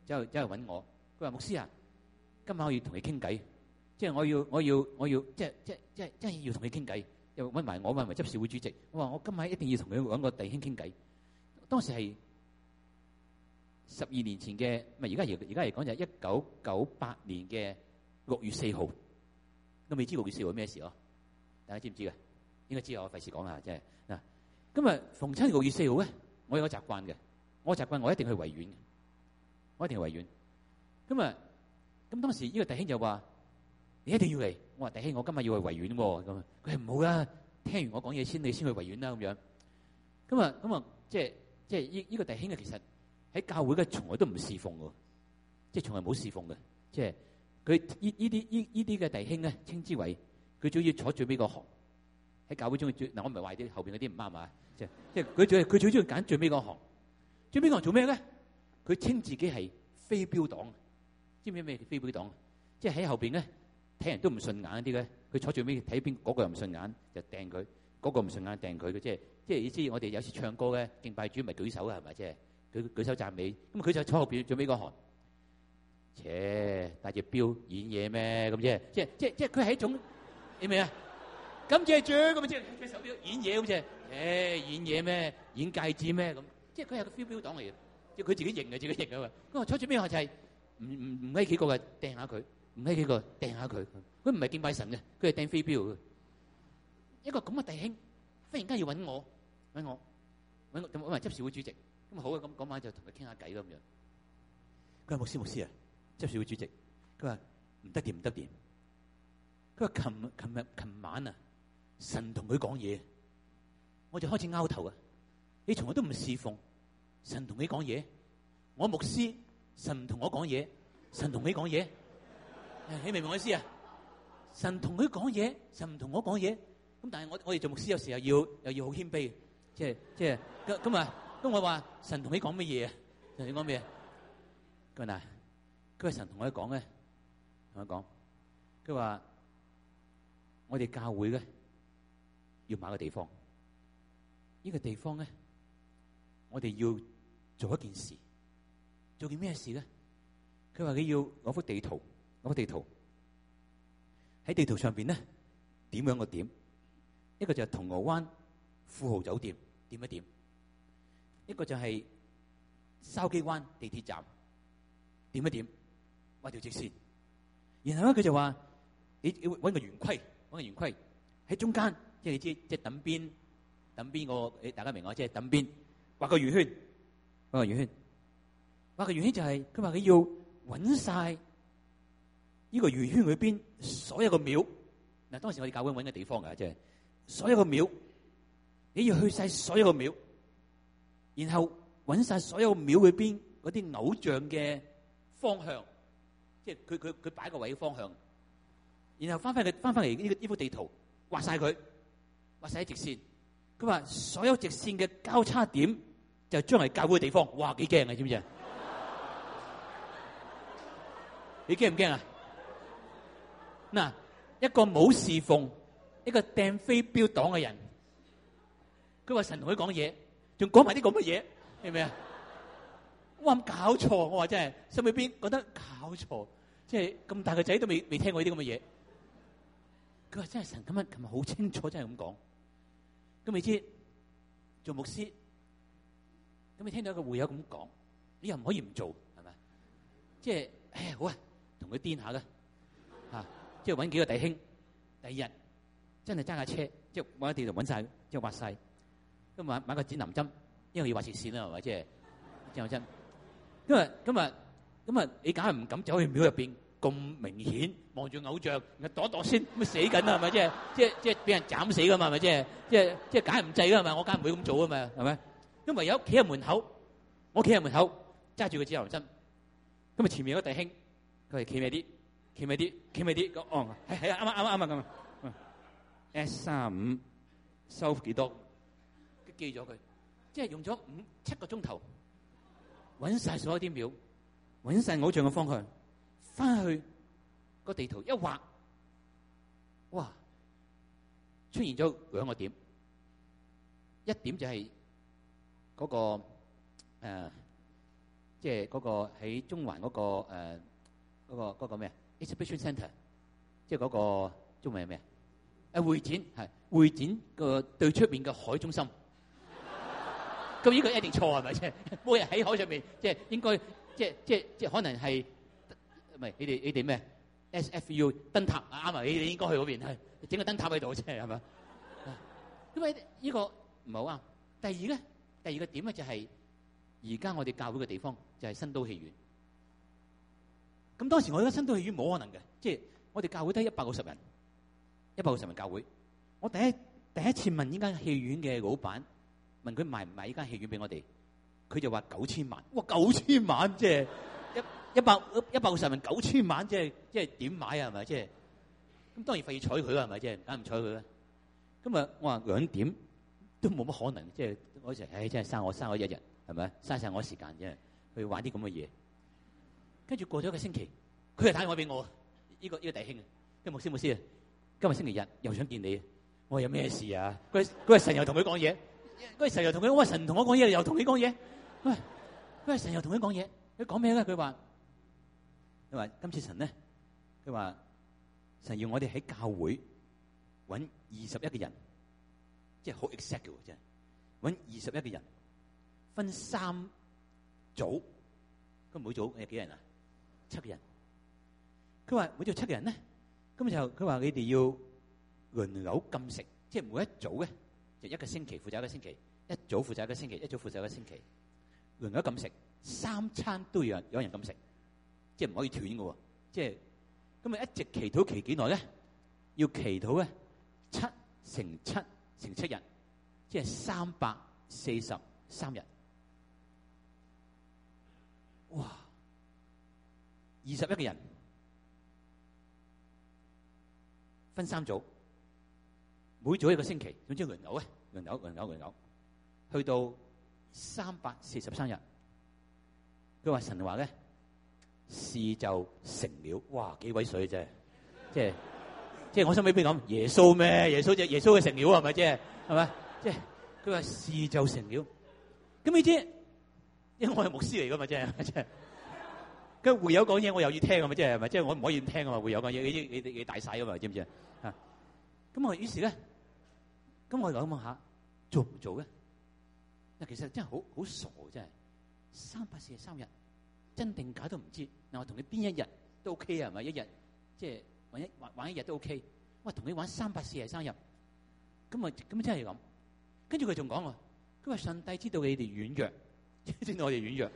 走去揾我，佢話牧師啊，今晚我要同你傾偈，即係我要即係要同你傾偈，又揾埋執事會主席，我話我今晚一定要同佢揾個弟兄傾偈。當時係12年前嘅，唔係而家嚟講就係1998年嘅6月4號，都未知6月4號係咩事咯？大家知唔知嘅？應該知，我費事講啦，即係嗱。咁啊，逢親6月4號咧，我有個習慣嘅，我一定去維園嘅，我一定去維園。咁當時呢個弟兄就話：你一定要嚟。我話弟兄，我今日要去維園喎。咁佢係唔好啦，聽完我講嘢先，你先去維園啦咁樣。咁啊，即係呢個弟兄嘅其實喺教會嘅從來都唔侍奉嘅，即係從來冇侍奉嘅。即係佢呢啲嘅弟兄咧，稱之為佢最要坐最尾個行。喺教會中意嗱，我唔係話啲後邊嗰啲唔啱啊，即係佢最中意揀最尾嗰行。最尾嗰行做咩咧？佢稱自己係飛鏢黨，知唔知咩叫飛鏢黨？即係喺後邊咧睇人都唔順眼啲嘅，佢坐最尾睇邊嗰個又唔順眼就掟佢，嗰個唔順眼掟佢嘅，即係你知我哋有時唱歌嘅敬拜主咪舉手啊，係咪？即係舉手讚美，咁佢就坐後邊最尾嗰行。帶隻錶演嘢咩咁啫？即係佢係一種你明啊？咁即係著咁即係隻手錶演嘢咁啫。演嘢咩？演戒指咩咁？即係佢係個標黨嚟嘅，即係佢自己認啊嘛。咁我坐住邊行就係唔翕幾個嘅掟下佢，唔翕幾個掟下佢。佢唔係敬拜神嘅，佢係掟飛鏢嘅。一個咁嘅弟兄，忽然間要揾我揾埋執事會主席。咁好啊，咁嗰晚就同佢傾下偈咯咁樣。佢話牧師啊，執事會主席，佢話唔得掂。佢話琴晚啊，神同佢講嘢，我就開始拗頭啊！你從來都唔侍奉，神同你講嘢，我牧師，神唔同我講嘢，神同你講嘢，你明唔明我意思啊？神同佢講嘢，神唔同我講嘢，咁但係我哋做牧師有時候又要好謙卑，即係咁我話神同你講乜嘢啊？神同你講咩啊？佢話神同我講咧，同我講，佢話我哋教會咧要買個地方，呢個地方咧，我哋要做一件事，做件咩事咧？佢話佢要攞幅地圖，喺地圖上邊咧點樣個點？一個就係銅鑼灣富豪酒店點一點，一個就係筲箕灣地鐵站點一點，畫條直線。然後咧佢就話：你要揾個圓規喺中間，即係你知，即係等邊個？大家明我即係等邊畫個圓圈，畫個圓圈就係佢話佢要揾晒呢個圓圈裏邊所有個廟。嗱，當時我哋教會揾嘅地方㗎，即係所有個廟，你要去晒所有個廟，然後揾晒所有廟裏邊嗰啲偶像嘅方向，即係佢擺個位嘅方向，然後翻翻嚟呢幅地圖畫晒佢，畫晒啲直線。佢話所有直線嘅交叉點就將嚟教會嘅地方。哇，幾驚啊！知唔知啊？你驚唔驚啊？嗱，一個冇侍奉，一個掟飛鏢黨嘅人，佢話神同佢講嘢，仲講埋啲咁嘅嘢，明唔明啊？我話搞錯，我話真係心裏邊覺得搞錯，即係咁大個仔都未聽過呢啲咁嘅嘢。佢話真係神今日琴日好清楚，真係咁講。咁你知做牧師，咁你聽到一個會友咁講，你又唔可以唔做，係咪？即係好啊，同佢癲下啦，即係揾幾個弟兄，第二日真係揸架車，即係揾地圖揾晒，即係畫晒，咁買個指南針，因為要畫直線啦，係咪？即係指南針。因為咁啊，你梗係唔敢走去廟入邊咁明顯望住偶像，躲先，咁死緊啦，係咪？即係俾人斬死噶嘛，係咪？即係梗係唔制噶，係咪？我梗係唔會咁做啊嘛，係咪？因為有企喺門口，我企喺門口揸住個指南針，咁啊前面有個弟兄，佢係企埋啲，講哦係啊，啱啊咁啊 S35收幾多？記咗佢，即係用咗7個鐘頭。揾晒所有啲廟，揾晒偶像嘅方向，翻去個地圖一畫，哇！出現咗2個點，一點就係嗰個即即係嗰個喺中環嗰個嗰個咩啊 Exhibition Centre， 即係嗰個中文係咩啊？會展係會展個對出面嘅海中心。咁呢個一定錯係咪啫？冇人喺海上面，即係應該即係可能係唔係？你哋咩 SFU 燈塔啱啊！你哋應該去嗰邊係整個燈塔喺度啫，係咪？因為呢個唔係好啱。第二個點咧就係而家我哋教會嘅地方就係新都戲院。咁當時我覺得新都戲院冇可能嘅，即係我哋教會得150人，150人教會。我第一次問呢間戲院嘅老闆，問佢賣唔賣呢間戲院俾我哋，佢就話9000萬。哇，9000萬即係150人9000萬，即係點買啊？係咪？即係咁當然費事睬佢啦，係咪？即係梗唔睬佢啦。咁啊，我話2點都冇乜可能，即係嗰時真係生我一日，係咪？嘥晒我時間啫，去玩啲咁嘅嘢。跟住過咗一個星期，佢又打電話俾我，呢個弟兄，跟牧師啊，今日星期日又想見你。我話有咩事啊？嗰日神又同佢講嘢，嗰日神又同佢，我話神同我講嘢，又同你講嘢。嗰日神又同佢講嘢，佢講咩咧？佢話今次神咧，佢話神要我哋喺教會揾21個人，即係好 exact 嘅喎，真係揾21個人，分3組，咁每組有幾人啊？7個人。佢話每組7個人咧，咁就佢話你哋要輪流禁食，即係每一組咧就一個星期負責一個星期，一組負責一個星期，一組負責一個星期，輪流禁食，3餐都要有人禁食，即係唔可以斷嘅喎，即係咁啊！一直祈禱期幾耐咧？要祈禱咧7乘7乘7日，即係343日。哇！21個人分3組，每組一個星期，總之輪流，去到343日。佢話神話咧，事就成了。哇！幾鬼水啫，即係我心裏邊講耶穌咩？耶穌嘅成了係咪啫？係咪？即係佢話事就成了。咁你知，因為我係牧師嚟噶嘛，即係。佢會友講嘢，我又要聽啊嘛，即係咪？即係我唔可以唔聽啊嘛，會友講嘢，你大晒噶嘛，知唔知啊？啊！咁我於是咧，咁我諗下做唔做咧？嗱，其實真係好傻，真係343日真定假都唔知。嗱，我同你邊一日都 OK 啊，係咪？一日即係玩一日都 OK。我同你玩343日，咁真係咁。跟住佢仲講喎，佢話上帝知道你哋軟弱，知道我哋軟弱。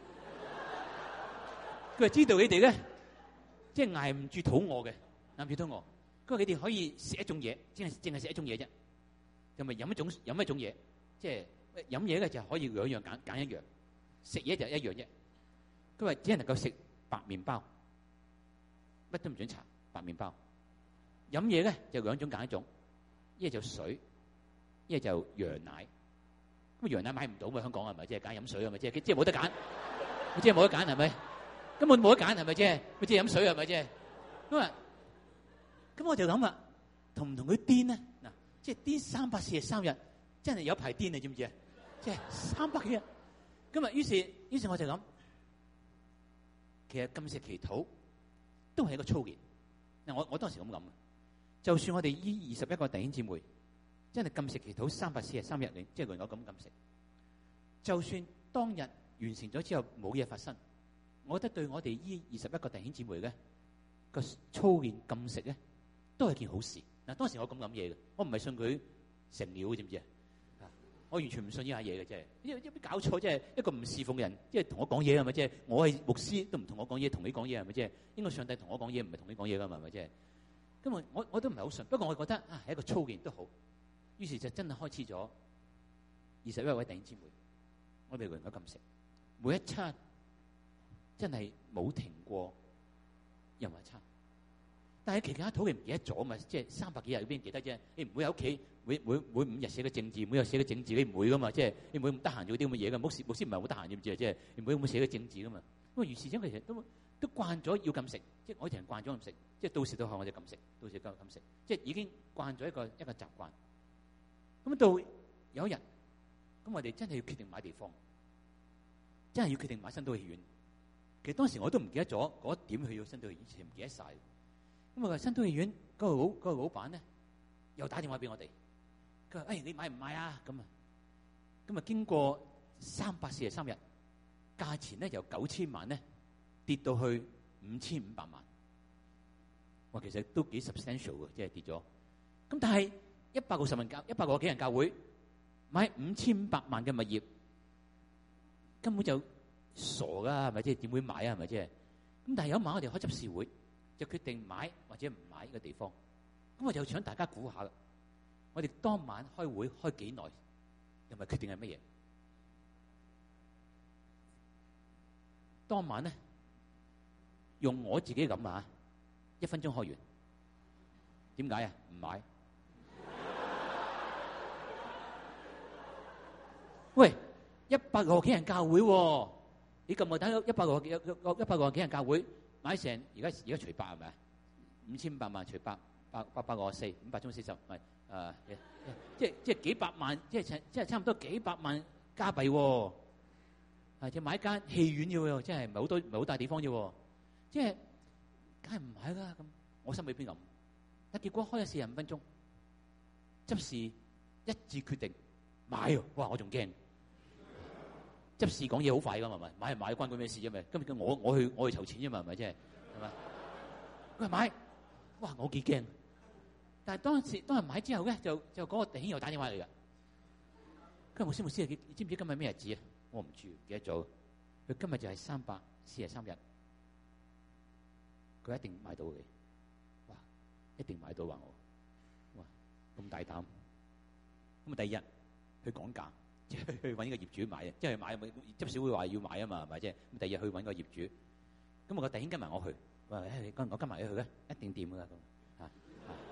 佢話知道你哋咧，即係捱唔住肚餓嘅，捱唔住肚餓。佢話你哋可以食一種嘢，淨係食一種嘢啫，就咪飲一種嘢，即係飲嘢咧就可以2樣揀一樣，食嘢就一樣啫。佢話只係能夠食白麵包，乜都唔准搽白麵包。飲嘢咧就2種揀一種，一係就水，一係就羊奶。咁羊奶買唔到嘛，香港係咪？即係揀飲水係咪？即係冇得揀，即係冇得揀係咪？根本冇得揀係咪啫？佢即係飲水係咪啫？咁我就諗啦，同唔同佢癲咧？嗱，即係癲343日，真係有排癲你知唔知啊？即係300幾日。咁啊，於是我就諗，其實禁食祈禱都係一個操練。嗱，我當時咁諗，就算我哋依21個弟兄姊妹真係禁食祈禱343日，即係輪流咁禁食，就算當日完成咗之後冇嘢發生。我覺得對我哋依21個弟兄姊妹咧個操練禁食咧，都係件好事。嗱，當時我咁諗嘢嘅，我唔係信佢成了，知唔知啊？我完全唔信呢下嘢嘅，即係因為搞錯，即係一個唔侍奉嘅人，即係同我講嘢係咪？即係我係牧師都唔同我講嘢，同你講嘢係咪？即係應該上帝同我講嘢，唔係同你講嘢㗎嘛？係咪？即係咁我都唔係好信，不過我覺得係一個操練都好。於是就真係開始咗21位弟兄姊妹，我哋輪流禁食，每一餐。真係冇停過任何一餐，但係其他禱嘅唔記得咗嘛？即係300幾日邊記得啫？你唔會喺屋企每5日寫個政治，每日寫個政治，你唔會噶嘛？即係你唔會咁得閒做啲咁嘅嘢噶。牧師唔係好得閒，知唔知啊？即係你唔會咁寫個政治噶嘛？咁啊，於是者其實都慣咗要禁食，即係我以前慣咗禁食，即係到時到後我就禁食，到時禁食，即係已經慣咗一個習慣。咁到有一日，咁我哋真係要決定買地方，真係要決定買新都戲院。 其實當時我都唔記得咗嗰一點去到新都戲院，唔記得晒。咁啊，新都戲院嗰個老闆咧又打電話俾我哋，佢話：你買唔買啊？咁啊，經過343日，價錢咧由9000萬咧跌到去5500萬。哇，其實都幾 substantial 嘅，即係跌咗。咁但係100個幾人教會買5500萬嘅物業，根本就傻噶，係咪？即係點會買啊？係咪？即係咁。但係有一晚我哋開執事會，就決定買或者唔買呢個地方。咁我就想大家估下，我哋當晚開會開幾耐，又咪決定係乜嘢？當晚咧，用我自己咁啊，1分鐘開完。點解啊？唔買。喂，100個幾人教會喎？你咁我睇100個幾人教會買成而家除8係咪啊？5500萬除884，500中40，咪即係幾百萬，即係差唔多幾百萬加幣喎。即係買間戲院嘅喎，即係唔係好大地方啫喎。即係梗係唔買啦。咁我心裏邊諗，但結果開咗45分鐘，執事一致決定買喎。哇！我仲驚。執事講嘢好快㗎嘛，買係買關佢咩事啫？咪今日我去籌錢啫嘛，係咪即係咪？佢話買，哇！我幾驚。但係當日買之後咧，就嗰個弟兄又打電話嚟㗎。佢話：牧師，你知唔知今日咩日子啊？我唔知，記得咗。佢今日就係343日，佢一定買到嘅。哇！一定買到話我，哇！咁大膽。咁啊，第二日去講價。即係去揾個業主買啊！即係買執事會話要買啊嘛，係咪啫？咁第二日去揾個業主，咁我個弟兄跟埋我去，話我跟埋你去咧，一定掂㗎啦咁嚇。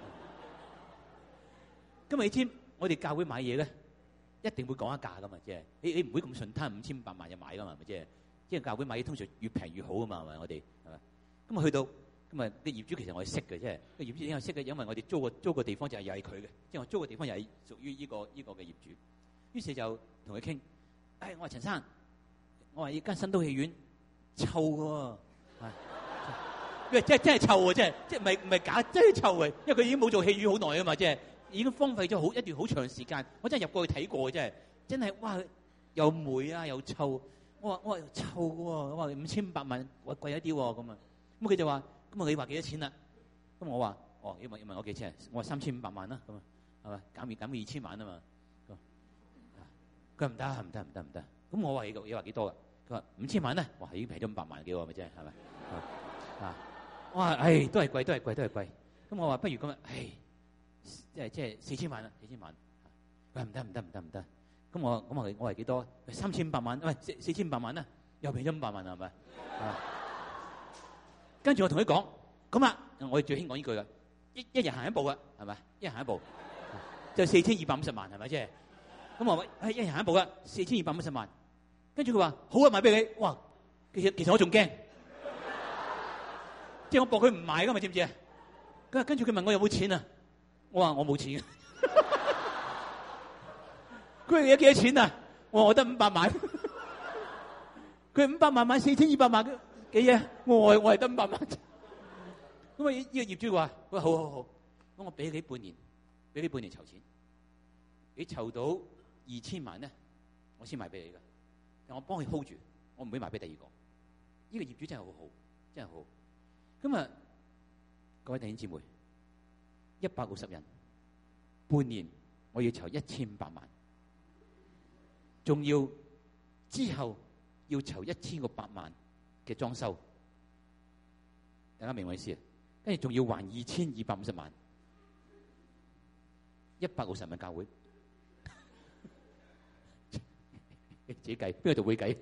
今日你知我哋教會買嘢咧，一定會講一價㗎嘛，即係你唔會咁順攤5500萬就買㗎嘛，係咪啫？即係教會買嘢通常越平越好㗎嘛，係咪？我哋係咪？咁啊去到咁啊啲業主其實我係識嘅，即係個業主點解識嘅？因為我哋租個地方就係又係佢嘅，即係我租個地方又係屬於呢個嘅業主。於是就同佢傾，我話陳生，我話呢間新都戲院臭嘅喎，因為真係臭喎，即係唔係假，真係臭嘅，因為佢已經冇做戲院好耐啊嘛，即係已經荒廢咗一段好長時間。我真係入過去睇過嘅，真係哇，又霉啊又臭。我話臭嘅喎，我話5500萬，我貴一啲喎咁啊。咁佢就話，咁啊你話幾多錢啦？咁我話，要問我幾錢？我話3500萬啦，咁啊係咪減2000萬啊嘛？佢話唔得。咁我話你話幾多㗎？佢話5000萬咧。哇，已經平咗500萬幾喎，咪啫係咪？我話都係貴。咁我話不如咁啊，即係4000萬啦，4000萬。佢話唔得。咁我話幾多？3500萬，喂，4500萬啦，又平咗500萬係咪？跟住我同佢講，咁啊，我哋最興講呢句㗎，一人行一步㗎，係咪？一人行一步，就4250萬係咪啫？咁我話一人行一步啦，4250萬。跟住佢話好啊，賣俾你。哇，其實我仲驚，即係我搏佢唔買噶嘛，知唔知啊？跟住佢問我有冇錢啊？我話我冇錢。佢話你有幾多錢啊？我話我得500萬。佢500萬買4200萬嘅嘢，我係得500萬。咁啊呢個業主話：好，咁我俾你半年籌錢，你籌到2000萬咧，我先賣俾你噶。但我幫佢 hold 住，我唔會賣俾第二個。呢個業主真係好好，真係好。咁啊，各位弟兄姊妹，160人，半年我要籌1500萬，仲要之後要籌1800萬嘅裝修。大家明我意思啊？跟住仲要還2250萬，160人教會。自己計，邊個度會計？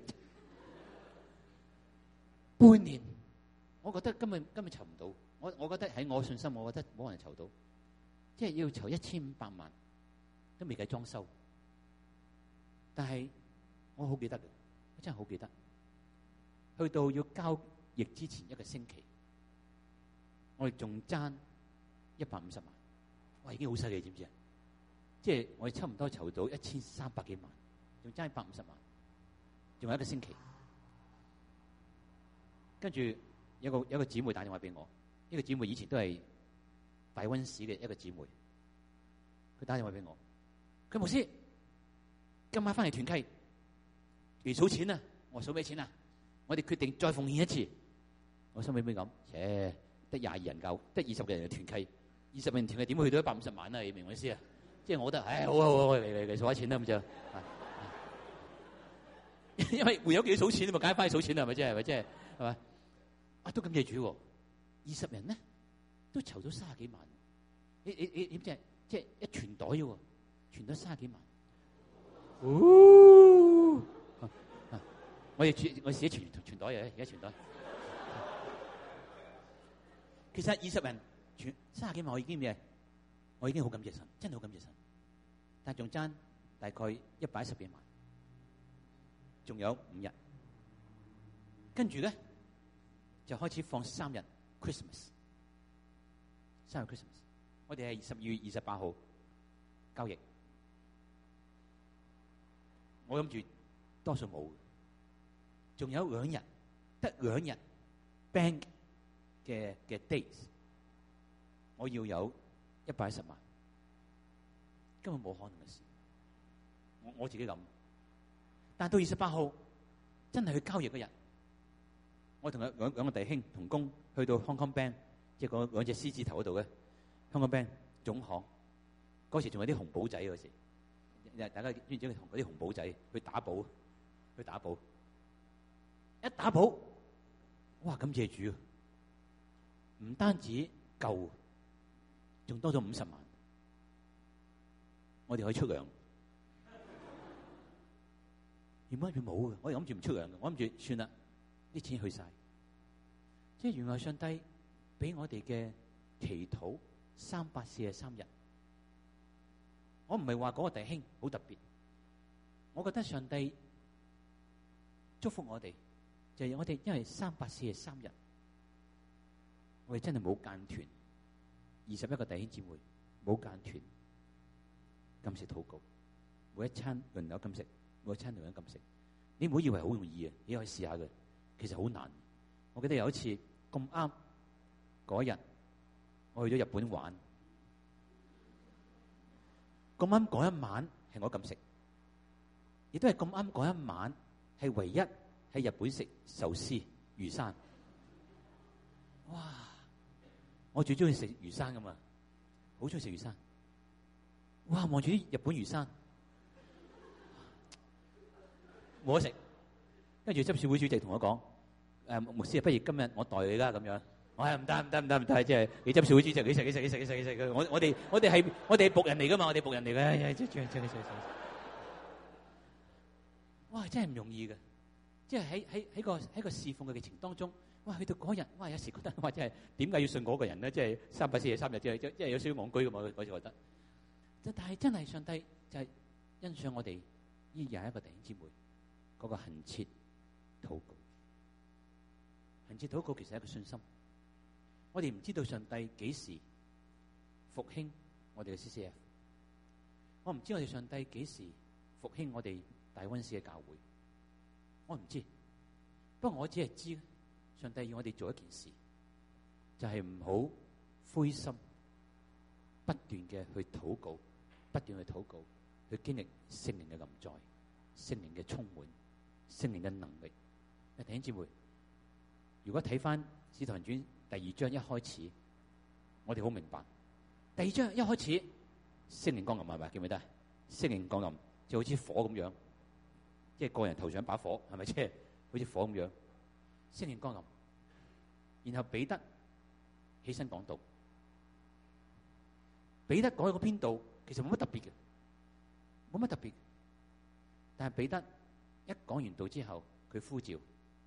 半年，我覺得今日籌唔到。我覺得喺我信心，我覺得冇人籌到，即係要籌1500萬，都未計裝修。但係我好記得嘅，我真係好記得。去到要交易之前1個星期，我哋仲爭150萬，哇！已經好犀利，知唔知啊？即係我哋差唔多籌到1300幾萬。仲爭150萬，仲有1個星期。 跟住有個姊妹打電話俾我，呢個姊妹以前都係大溫市嘅一個姊妹，佢打電話俾我，佢牧師今晚翻嚟團契，嚟數錢啊！我數咩錢啊？我哋決定再奉獻一次。我心裏邊咁，得22人夠，得20個人嘅團契，20人團契點會去到150萬啊？你明我意思啊？即係我覺得，好嚟數下錢啦咁就，因為會有幾數錢啊嘛，梗係翻去數錢啦，係咪啫？係咪即係嘛？啊，都感謝主喎，20人咧都籌咗30幾萬。你點知？即係一傳袋喎，傳咗30幾萬。我試一傳袋嘅，而家傳袋。其實20人傳30幾萬，我已經好感謝神，真係好感謝神。但係仲爭大概110幾萬，仲有5日，跟住咧就開始放3日 Christmas， 3日 Christmas。我哋係12月28號交易，我諗住多數冇，仲有2日，得2日 bank 嘅 days， 我要有110萬，根本冇可能嘅事。我自己諗，但到28號真係去交易嗰日，我同兩個弟兄同工去到 Hong Kong Bank， 即係嗰兩隻獅子頭嗰度嘅。香港 bank 總行嗰時仲有啲紅簿仔嗰時，大家知唔知同嗰啲紅簿仔去打簿？一打簿，哇！感謝主，唔單止夠，仲多咗50萬，我哋可以出糧。原本冇嘅，我哋諗住唔出糧嘅，我諗住算啦，啲錢去晒。即係原來上帝俾我哋嘅祈禱。343日，我唔係話嗰個弟兄好特別，我覺得上帝祝福我哋，就係我哋因為343日，我哋真係冇間斷，21個弟兄姊妹冇間斷禁食禱告，每一餐輪流禁食，每一餐輪流禁食。你唔好以為好容易啊，你可以試下嘅，其實好難。我記得有一次咁啱嗰日。我去咗日本玩，咁啱嗰一晚係我禁食，亦都係咁啱嗰一晚係唯一喺日本食壽司魚生。哇！我最中意食魚生噶嘛，好中意食魚生。哇！望住啲日本魚生，冇得食。跟住執事會主席同我講：牧師啊，不如今日我代你啦咁樣。我係唔得，即係你執事會主席，你食。我哋係僕人嚟噶嘛，我哋僕人嚟嘅。哇！真係唔容易嘅，即係喺個侍奉嘅歷程當中，哇！去到嗰日，哇！有時覺得哇，真係點解要信嗰個人咧？即係343日，即係有少少戇居噶嘛，嗰時覺得。但係真係上帝就係欣賞我哋呢21個弟兄姊妹嗰個恆切禱告。恆切禱告其實係一個信心。我哋唔知道上帝幾時復興我哋嘅 CCF， 我唔知我哋上帝幾時復興我哋大溫市嘅教會，我唔知。不過我只係知上帝要我哋做一件事，就係唔好灰心，不斷嘅去禱告，不斷去禱告，去經歷聖靈嘅臨在、聖靈嘅充滿、聖靈嘅能力。弟兄姊妹，如果睇翻《使徒行傳》第2章一開始，我哋好明白。第2章一開始，聖靈降臨係咪？記唔記得？聖靈降臨就好似火咁樣，即係個人頭上一把火，係咪？即係好似火咁樣。聖靈降臨，然後彼得起身講道。彼得講嗰篇道其實冇乜特別嘅，冇乜特別。但係彼得一講完道之後，佢呼召。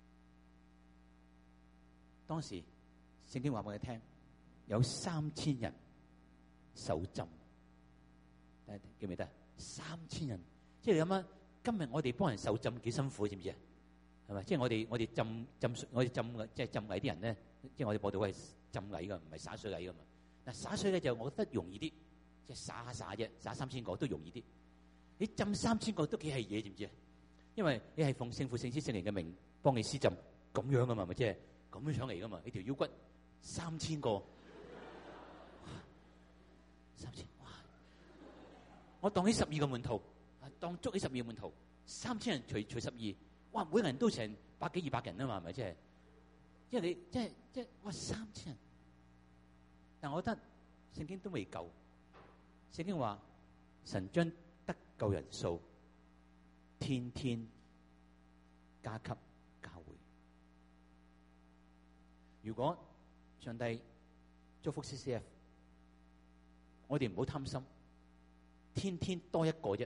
當時聖經話俾我哋聽，有3000人受浸，記唔記得？3000人，即係你諗下，今日我哋幫人受浸幾辛苦，知唔知啊？係咪？即係我哋浸即係浸禮啲人咧，即係我哋報道係浸禮噶，唔係灑水禮噶嘛。嗱，灑水禮就我覺得容易啲，即係灑下啫，灑3000個都容易啲。你浸3000個都幾係嘢，知唔知啊？因為你係奉聖父、聖子、聖靈嘅名幫你施浸，咁樣噶嘛，咪即係咁樣上嚟噶嘛？你條腰骨3000個，3000哇！我當起12個門徒，當捉起12個門徒，3000人除12，哇！每個人都成100幾200人啊嘛，係咪即係？因為你即係哇3000人，但我覺得聖經都未夠。聖經話神將得救人數天天加給教會。如果上帝祝福 CCF， 我哋唔好貪心，天天多一個啫，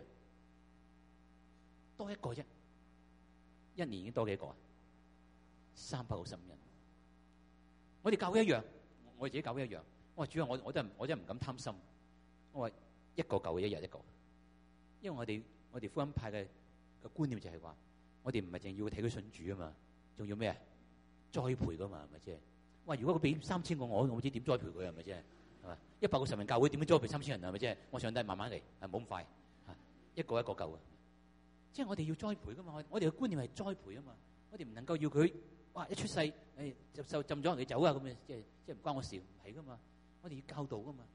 多一個啫，一年已經多幾個啊？365人。我哋教會一樣，我哋自己教會一樣。我話主要我真係唔敢貪心。我話一個夠嘅，一日一個。因為我哋福音派嘅觀念就係話，我哋唔係淨要睇佢信主啊嘛，仲要咩啊？栽培噶嘛，係咪啫？哇！如果佢俾3000個我唔知點栽培佢係咪啫？係嘛？100個神人教會點樣栽培3000人係咪啫？我上帝慢慢嚟，係冇咁快，一個一個夠嘅。即係我哋要栽培噶嘛，我哋嘅觀念係栽培啊嘛，我哋唔能夠要佢哇一出世就浸咗人哋走啊咁嘅，即係唔關我事，唔係噶嘛，我哋要教導噶嘛。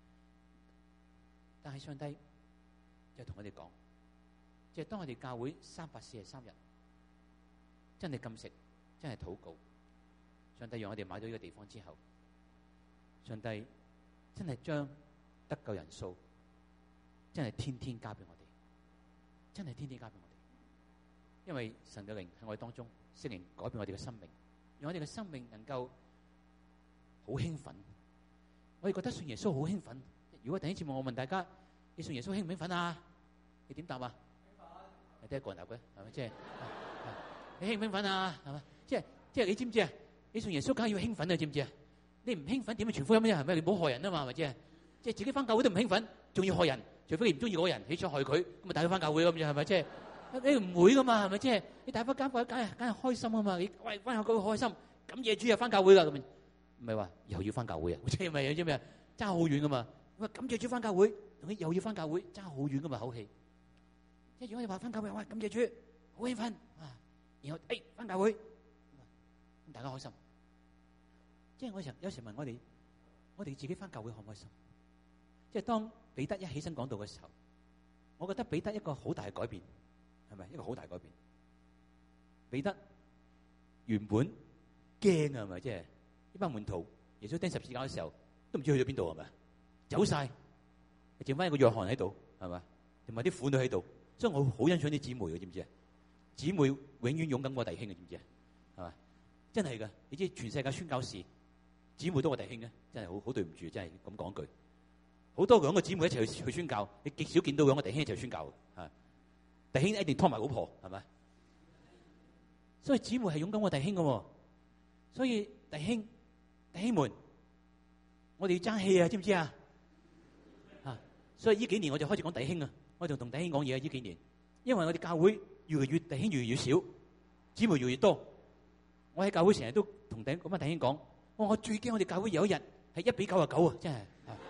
但係上帝就同我哋講，即係當我哋教會343日真係禁食，真係禱告，上帝讓我哋買到呢個地方之後，上帝真係將得救人數真係天天加俾我哋，真係天天加俾我哋。因為神嘅靈喺我哋當中，聖靈改變我哋嘅生命，讓我哋嘅生命能夠好興奮。我哋覺得信耶穌好興奮。如果第一次問我問大家，你信耶穌興唔興奮啊？你點答啊？係得一個人答嘅，係咪？即係你興唔興奮啊？係咪？即係你知唔知啊？你信耶穌梗係要興奮啊？知唔知啊？你唔興奮點去傳福音啫？係咪？你唔好害人啊嘛？係咪？即係自己翻教會都唔興奮，仲要害人，除非你唔中意嗰個人，你想害佢，咁咪帶佢翻教會咁啫？係咪？即係你唔會噶嘛？係咪？即係你帶翻教會梗係開心啊嘛！你喂翻教會開心，咁嘢主日翻教會噶咁，唔係話又要翻教會啊？即係咪？知唔知啊？爭好遠噶嘛！喂，感謝主翻教會，同佢又要翻教會，爭好遠噶嘛口氣。即係如果你話翻教會，喂，感謝主，好興奮啊！然後翻教會，咁大家開心。即係我有時問我哋自己翻教會開唔開心？即係當彼得一起身講道嘅時候，我覺得彼得一個好大嘅改變，係咪一個好大嘅改變？彼得原本驚啊，係咪？即係呢班門徒耶穌釘十字架嘅時候，都唔知去咗邊度，係咪？走晒，剩翻一個約翰喺度，係咪？同埋啲婦女喺度，所以我好欣賞啲姊妹嘅，知唔知啊？姊妹永遠勇敢過弟兄嘅，知唔知啊？係嘛？真係噶，你知全世界宣教士，姊妹都係弟兄嘅，真係好對唔住，真係咁講句。好多兩個姊妹一齊去宣教，你極少見到兩個弟兄一齊宣教嘅，弟兄一定拖埋老婆，係咪？所以姊妹係勇敢過弟兄嘅，所以弟兄們，我哋要爭氣啊，知唔知啊？所以呢幾年我就開始講弟兄啊，我就同弟兄講嘢啊！呢幾年，因為我哋教會越嚟越弟兄越嚟越少，姊妹越嚟越多。我喺教會成日都同嗰班弟兄講，我最驚我哋教會有一日係1:99啊！真係，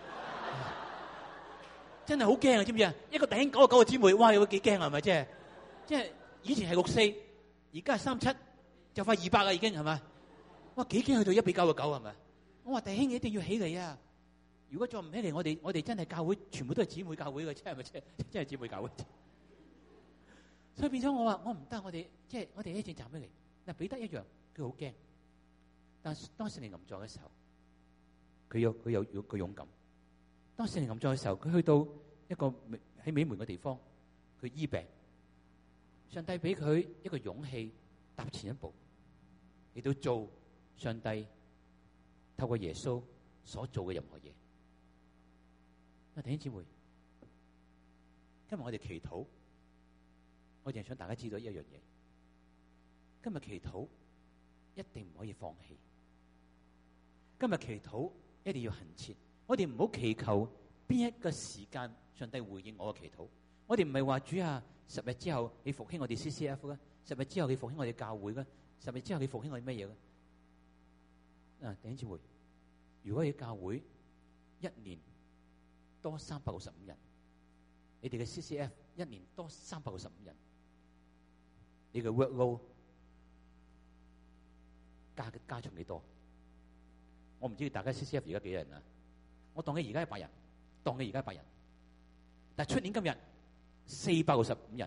真係好驚啊！知唔知啊？一個弟兄99個姊妹，哇！有幾驚啊？係咪？即係以前係64，而家係37，就快200啦已經係咪？哇！幾驚去到1:99係咪？我話弟兄一定要起嚟啊！如果再唔起嚟，我哋真係教會全部都係姊妹教會嘅，真係咪？真係姊妹教會。所以變咗我話我唔得，我哋一齊站起嚟。嗱，彼得一樣，佢好驚，但當聖靈臨在嘅時候，佢有個勇敢。當聖靈臨在嘅時候，佢去到一個喺美門嘅地方，佢醫病。上帝俾佢一個勇氣，踏前一步，嚟到做上帝透過耶穌所做嘅任何嘢。弟兄姊妹，今日我哋祈禱，我淨係想大家知道一樣嘢。今日祈禱一定唔可以放棄。今日祈禱一定要恆切。我哋唔好祈求邊一個時間上帝回應我嘅祈禱。我哋唔係話主啊，10日之後你復興我哋 CCF 啦，10日之後你復興我哋教會啦，10日之後你復興我哋乜嘢啦？弟兄姊妹，如果你教會一年多365人，你哋嘅 CCF 一年多365人，你嘅 workload 加重幾多？我唔知大家 CCF 而家幾多人啊？我當佢而家100人，當佢而家100人，但係出年今日465人。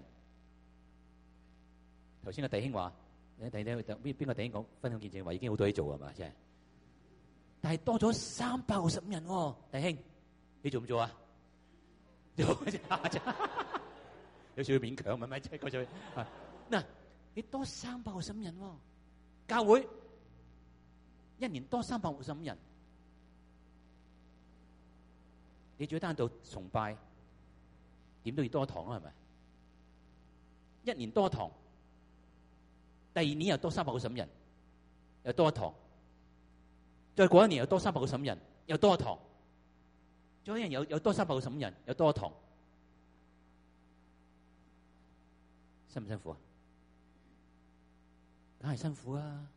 頭先個弟兄話，邊個弟兄講分享見證話已經好多嘢做係嘛？即係，但係多咗365人喎，弟兄，你做唔做啊？做有少少勉強，咪即係嗰種嗱，你多365人喎，教會一年多365人，你最單到崇拜點都要多一堂啦，係咪？一年多一堂。第二年又多395人，又多一堂；再過一年又多395人，又多一堂；再一年又多355人，又多一堂。辛唔辛苦啊？梗係辛苦啊！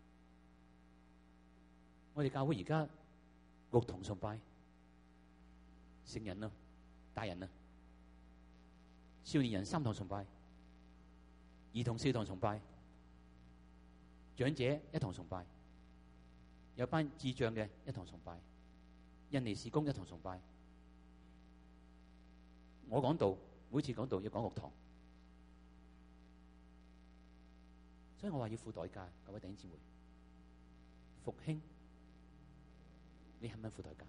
我哋教會而家6堂崇拜，聖人啊，大人啊，少年人3堂崇拜，兒童4堂崇拜。長者1堂崇拜，有班智障嘅1堂崇拜，印尼事工1堂崇拜。我講道，每次講道要講6堂，所以我話要付代價，各位弟兄姊妹，復興，你肯唔肯付代價？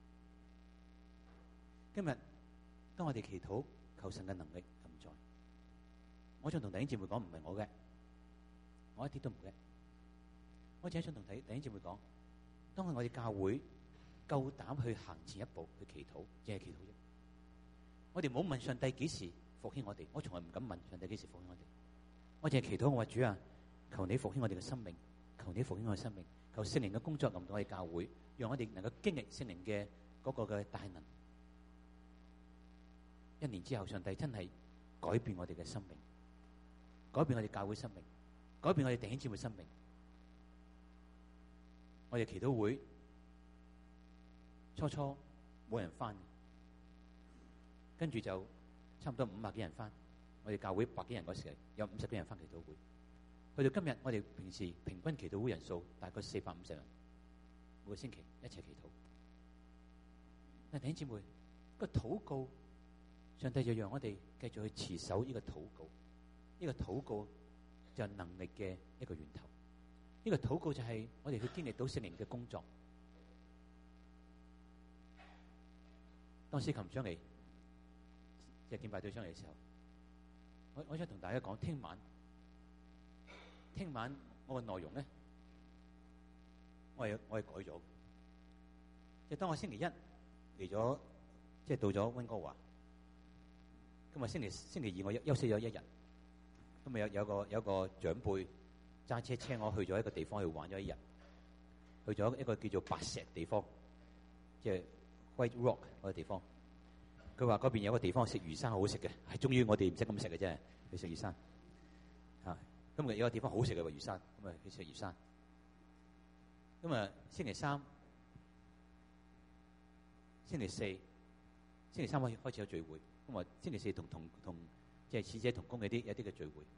今日當我哋祈禱求神嘅能力臨在，我想同弟兄姊妹講，唔係我嘅，我一啲都唔嘅。我只係想同弟兄姊妹講，當我哋教會夠膽去行前一步去祈禱，只係祈禱啫。我哋唔好問上帝幾時復興我哋，我從來唔敢問上帝幾時復興我哋。我淨係祈禱，我話主啊，求你復興我哋嘅生命，求你復興我哋嘅生命，求聖靈嘅工作臨到我哋教會，讓我哋能夠經歷聖靈嘅嗰個嘅大能。1年之後，上帝真係改變我哋嘅生命，改變我哋教會生命，改變我哋弟兄姊妹生命。我哋祈禱會初冇人返，跟住就差唔多500幾人返。我哋教會100幾人嗰時，有50幾人返祈禱會。去到今日，我哋平時平均祈禱會人數大概450人，每個星期一齊祈禱。但弟兄姊妹，個禱告，上帝就讓我哋繼續去持守呢個禱告。呢個禱告就係能力嘅一個源頭。呢個禱告就係我哋去經歷到聖靈嘅工作。當司琴上嚟，即係敬拜隊上嚟嘅時候，我想同大家講，聽晚我嘅內容咧，我係改咗。即係當我星期一嚟咗，即係到咗溫哥華，今日星期二我休息咗1日，咁咪有個長輩揸車車我去咗一個地方去玩咗1日，去咗一個叫做白石地方，即係 White Rock 嗰個地方。佢話嗰邊有個地方食魚生好好食嘅，係終於我哋唔使咁食嘅啫，去食魚生嚇。咁有個地方好食嘅魚生，咁啊去食魚生。咁啊星期三、星期四、星期三開始有聚會，咁啊星期四同即係使者同工有啲嘅聚會。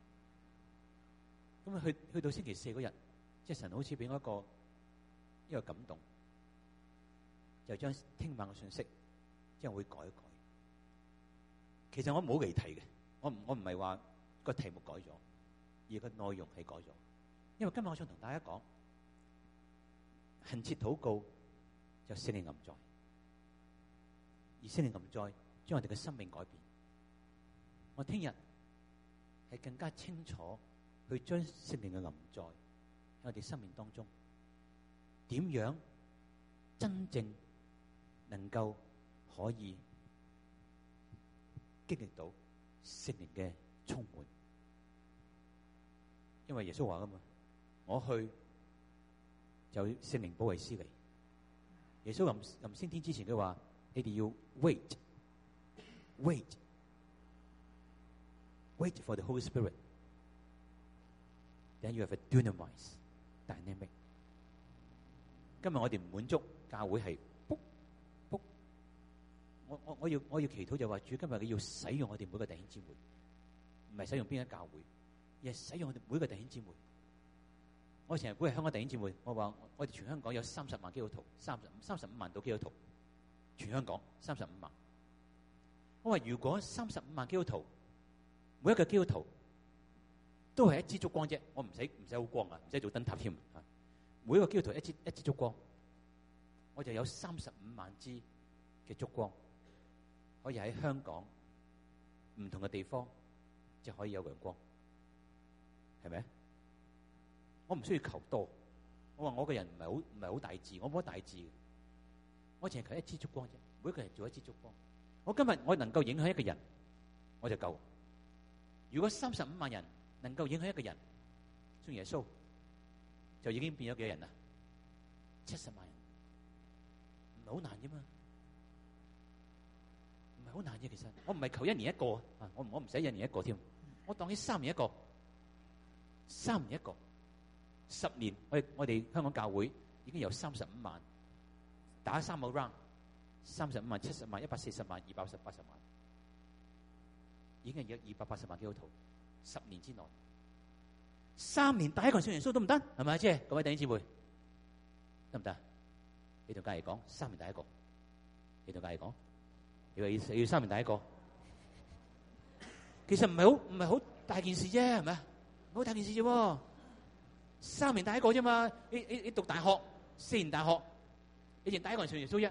咁啊去到星期四嗰日，即係神好似俾我一個感動，就將聽晚嘅信息即係會改一改。其實我冇離題嘅，我唔係話個題目改咗，而個內容係改咗。因為今日我想同大家講，懇切禱告就聖靈臨在，而聖靈臨在將我哋嘅生命改變。我聽日係更加清楚去將聖靈嘅臨在喺我哋生命當中，點樣真正能夠可以經歷到聖靈嘅充滿。因為耶穌話噶嘛，我去就聖靈保惠師嚟。耶穌臨升天之前佢話，你哋要 wait for the Holy Spirit, then you have a dynamite dynamic。今日我哋唔滿足教會係卜，我要祈禱就話，主今日你要使用我哋每個弟兄姊妹，唔係使用邊間教會，而係使用我哋每個弟兄姊妹。 我成日鼓勵香港弟兄姊妹，我話我哋全香港有30萬基督徒，35萬到基督徒，全香港35萬。我話如果35萬基督徒，每一個基督徒都係一支燭光啫，我唔使好光啊，唔使做燈塔添啊。每一個基督徒一支燭光，我就有35萬支嘅燭光，可以喺香港唔同嘅地方就可以有陽光，係咪？我唔需要求多，我話我個人唔係好大志，我冇乜大志嘅，我淨係求一支燭光啫。每一個人做一支燭光，我今日我能夠影響一個人，我就夠。如果35萬人能夠影響一個人信耶穌，就已經變咗幾多人啦？70萬人，唔係好難啫嘛，唔係好難啫。其實我唔係求一年一個啊，我唔使一年一個添，我當起3年一個，3年一個，10年我哋香港教會已經有35萬，打3個 round，35萬、70萬、140萬、280萬，已經有280萬基督徒，10年之內，3年第一個信耶穌都唔得，係咪？即係各位弟兄姊妹，得唔得？你同隔籬講3年第一個，你同隔籬講，你話要3年第一個，其實唔係好大件事啫，係咪？唔好大件事啫喎，3年第一個啫嘛。你讀大學4年大學，你淨第一個人信耶穌啫。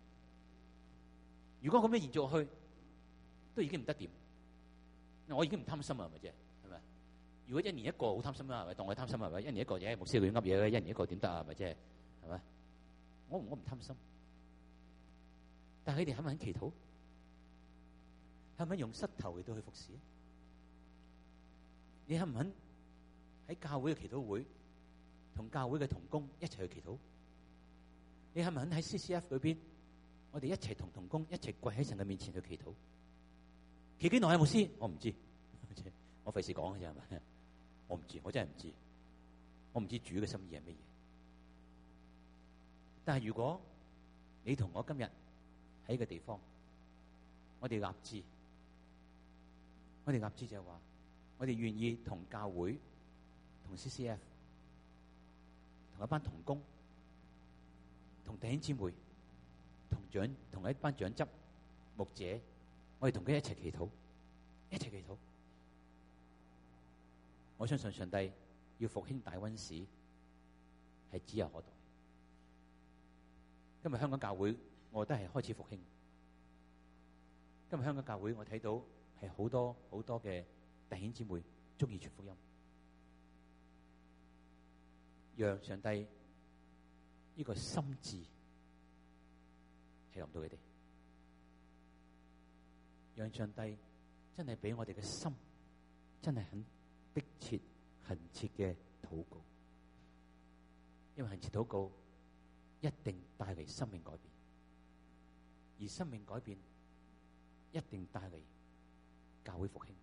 如果咁樣延續落去，都已經唔得掂。我已經唔貪心啦，係咪啫？係咪？如果1年一個好貪心啦，係咪？當我貪心係咪？1年一個嘢，牧師佢噏嘢，1年一個點得啊？係咪啫？係咪？我唔貪心，但係你哋肯唔肯祈禱？肯唔肯用膝頭嚟到去服侍？你肯唔肯喺教會嘅祈禱會同教會嘅同工一齊去祈禱？你肯唔肯喺 CCF 裏邊，我哋一齊同同工一齊跪喺神嘅面前去祈禱？祈幾耐啊，牧師？我唔知，我費事講嘅啫，係咪？我唔知，我真係唔知，我唔知主嘅心意係乜嘢。但係如果你同我今日喺個地方，我哋立志就係話，我哋願意同教會、同 CCF、同一班同工、同弟兄姊妹、同一班長執、牧者，我哋同佢一齊祈禱，一齊祈禱。我相信上帝要復興大溫市係指日可待。今日香港教會，我覺得係開始復興。今日香港教會，我睇到係好多嘅弟兄姊妹中意傳福音，讓上帝呢個心志係臨到佢哋，讓上帝真係俾我哋嘅心真係很迫切、懇切嘅禱告，因為懇切禱告一定帶嚟生命改變，而生命改變一定帶嚟教會復興。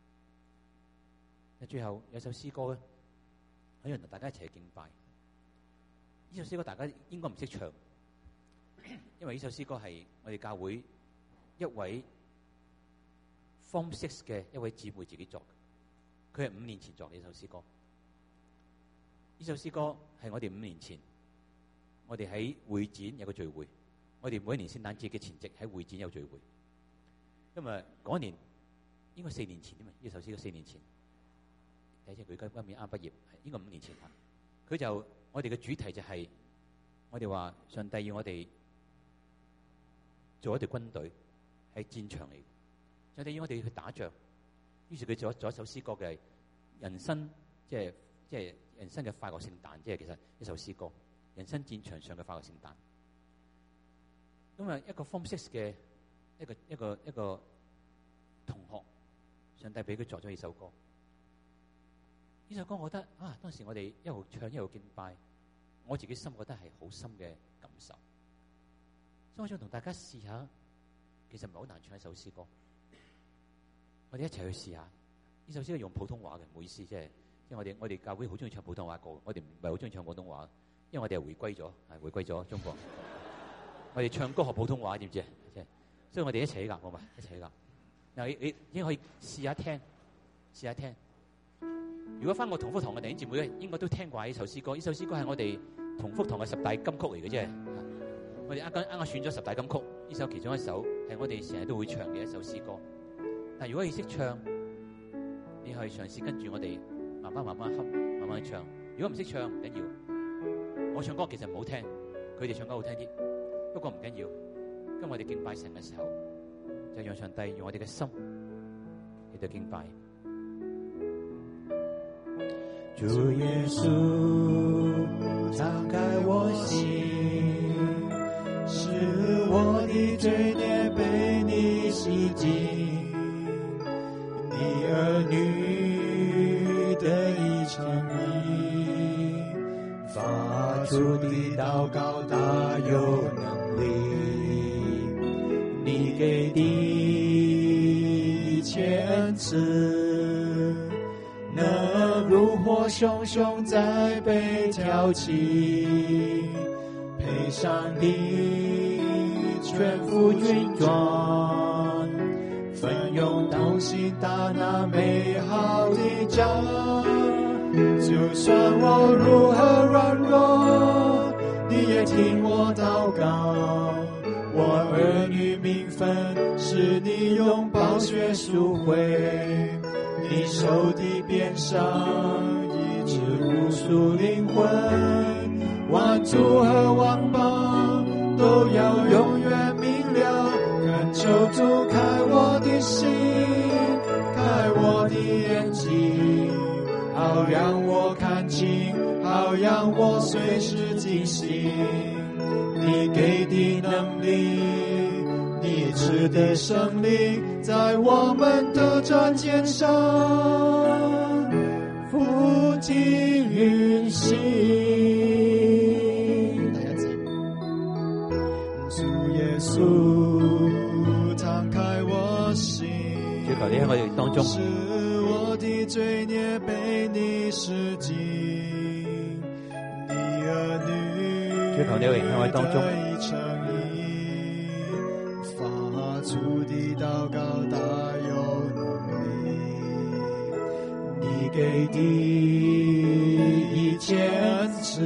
最後有首詩歌咧，可以同大家一齊敬拜。呢首詩歌大家應該唔識唱，因為呢首詩歌係我哋教會一位 Form 6嘅一位姊妹自己作嘅，佢係5年前作嘅呢首詩歌。呢首詩歌係我哋5年前，我哋喺會展有個聚會，我哋每一年聖誕節嘅前夕喺會展有聚會。因為嗰年應該4年前啫嘛，呢首詩歌4年前，睇即係佢今年啱畢業，應該5年前啦。佢就我哋嘅主題就係我哋話上帝要我哋做一隊軍隊喺戰場嚟，上帝要我哋去打仗。於是佢做咗一首詩歌嘅人生，即係人生嘅快樂聖誕，即係其實一首詩歌。人生戰場上嘅快樂聖誕，咁啊一個 Form 6嘅一個同學，上帝俾佢作咗呢首歌。呢首歌我覺得啊，當時我哋一路唱一路敬拜，我自己心覺得係好深嘅感受。所以我想同大家試下，其實唔係好難唱一首詩歌。我哋一齊去試下。呢首詩係用普通話嘅，唔好意思，即係因為我哋教會好中意唱普通話歌，我哋唔係好中意唱廣東話。因為我哋係回歸咗中國，我哋唱歌學普通話，知唔知啊？所以我哋一齊起㗎，好嘛？一齊起㗎。嗱，你已經可以試下聽，試下聽。 如果翻過同福堂嘅弟兄姊妹咧，應該都聽過呢首詩歌。呢首詩歌係我哋同福堂嘅10大金曲嚟嘅啫。我哋啱啱選咗10大金曲，呢首其中一首係我哋成日都會唱嘅一首詩歌。但如果你識唱，你可以嘗試跟住我哋慢慢哼，慢慢唱。如果唔識唱唔緊要，我唱歌其實唔好聽，佢哋唱歌好聽啲，不過唔緊要。今日我哋敬拜神嘅時候，就讓上帝用我哋嘅心嚟到敬拜。 主耶穌，敞開我心，使我的罪孽被你洗淨，你兒女得以稱義，發出的禱告大有能力，你給的一切恩賜，能如火熊熊在被挑起，配上你全副軍裝，奮勇同行到那美好的家。就算我如何軟弱，你也聽我禱告，我兒女名分是你用寶血贖回，你手的鞭傷醫治無數靈魂，萬族和萬邦都要永遠明了，懇求主開我的心，開我的眼睛，好讓我看清，好讓我隨時警醒，你給的能力，你賜的聖靈，在我們的戰線上ful盡運行。主耶穌，敞開我心， 主求你喺我哋當中， 使我的罪孽被你洗淨，你兒女主求你喺我哋當中， 發出的禱告大有能力，你給的一切恩賜，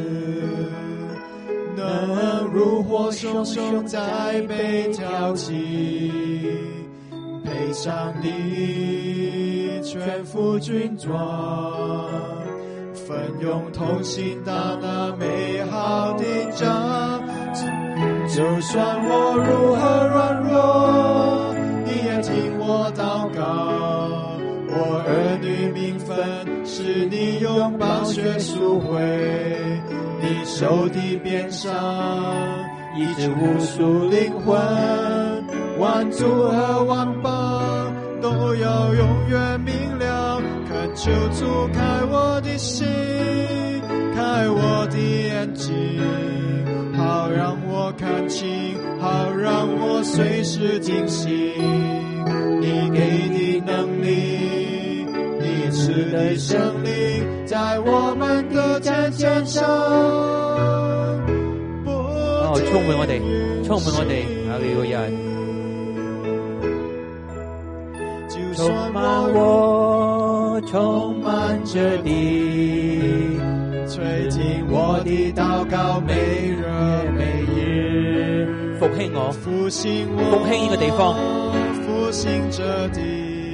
能如火熊熊在被挑起，配上你全副軍裝，奮勇同行到那美好的家。就算我如何軟弱，你也聽我禱告，我兒女名分是你用寶血贖回，你手的鞭傷醫治無數靈魂，萬族和萬邦都要永遠明了，懇求主開我的心，開我的眼睛，好讓我看清，好讓我隨時警醒，你給的能力，你賜的聖靈，在我們的戰線上充滿我哋，充滿我哋，哈利路亞！ 充滿我，充滿着你，垂聽我的禱告，每日每夜復興我， 復興我， 復興呢個地方， 復興這地，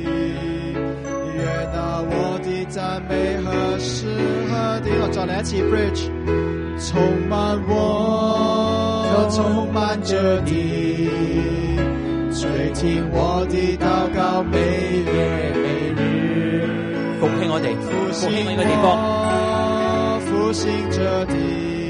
悅納我的讚美和詩和地。我再來一次 bridge， 充滿我，充滿着你，垂聽我的禱告，每夜每日復興我哋，復興呢個地方， 復興這地，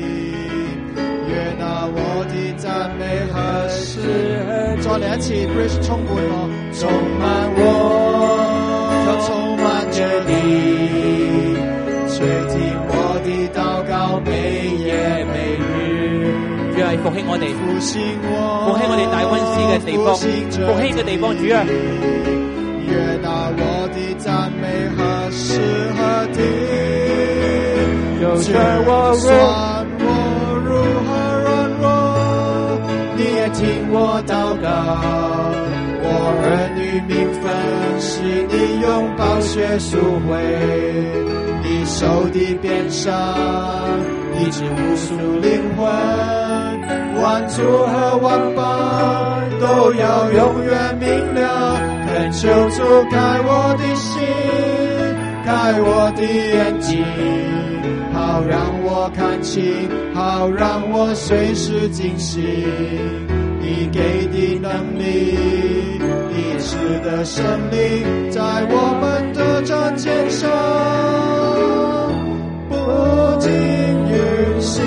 悅納我的讚美和詩和。再嚟一次 bridge， 充滿我，充滿我，充滿着你，垂聽我的禱告，每夜每日。 主係復興我哋，復興我哋大溫斯嘅地方，復興嘅地方，主啊！ 悅納我的讚美和詩和地，就算我如何軟弱，你也聽我禱告，我兒女名分是你用寶血贖回，你手的鞭傷醫治無數靈魂，萬族和萬邦都要永遠明了，懇求主開我的心，開我的眼睛，好讓我看清，好讓我隨時警醒，你給的能力，你賜的聖靈，在我們的戰線上不停運行。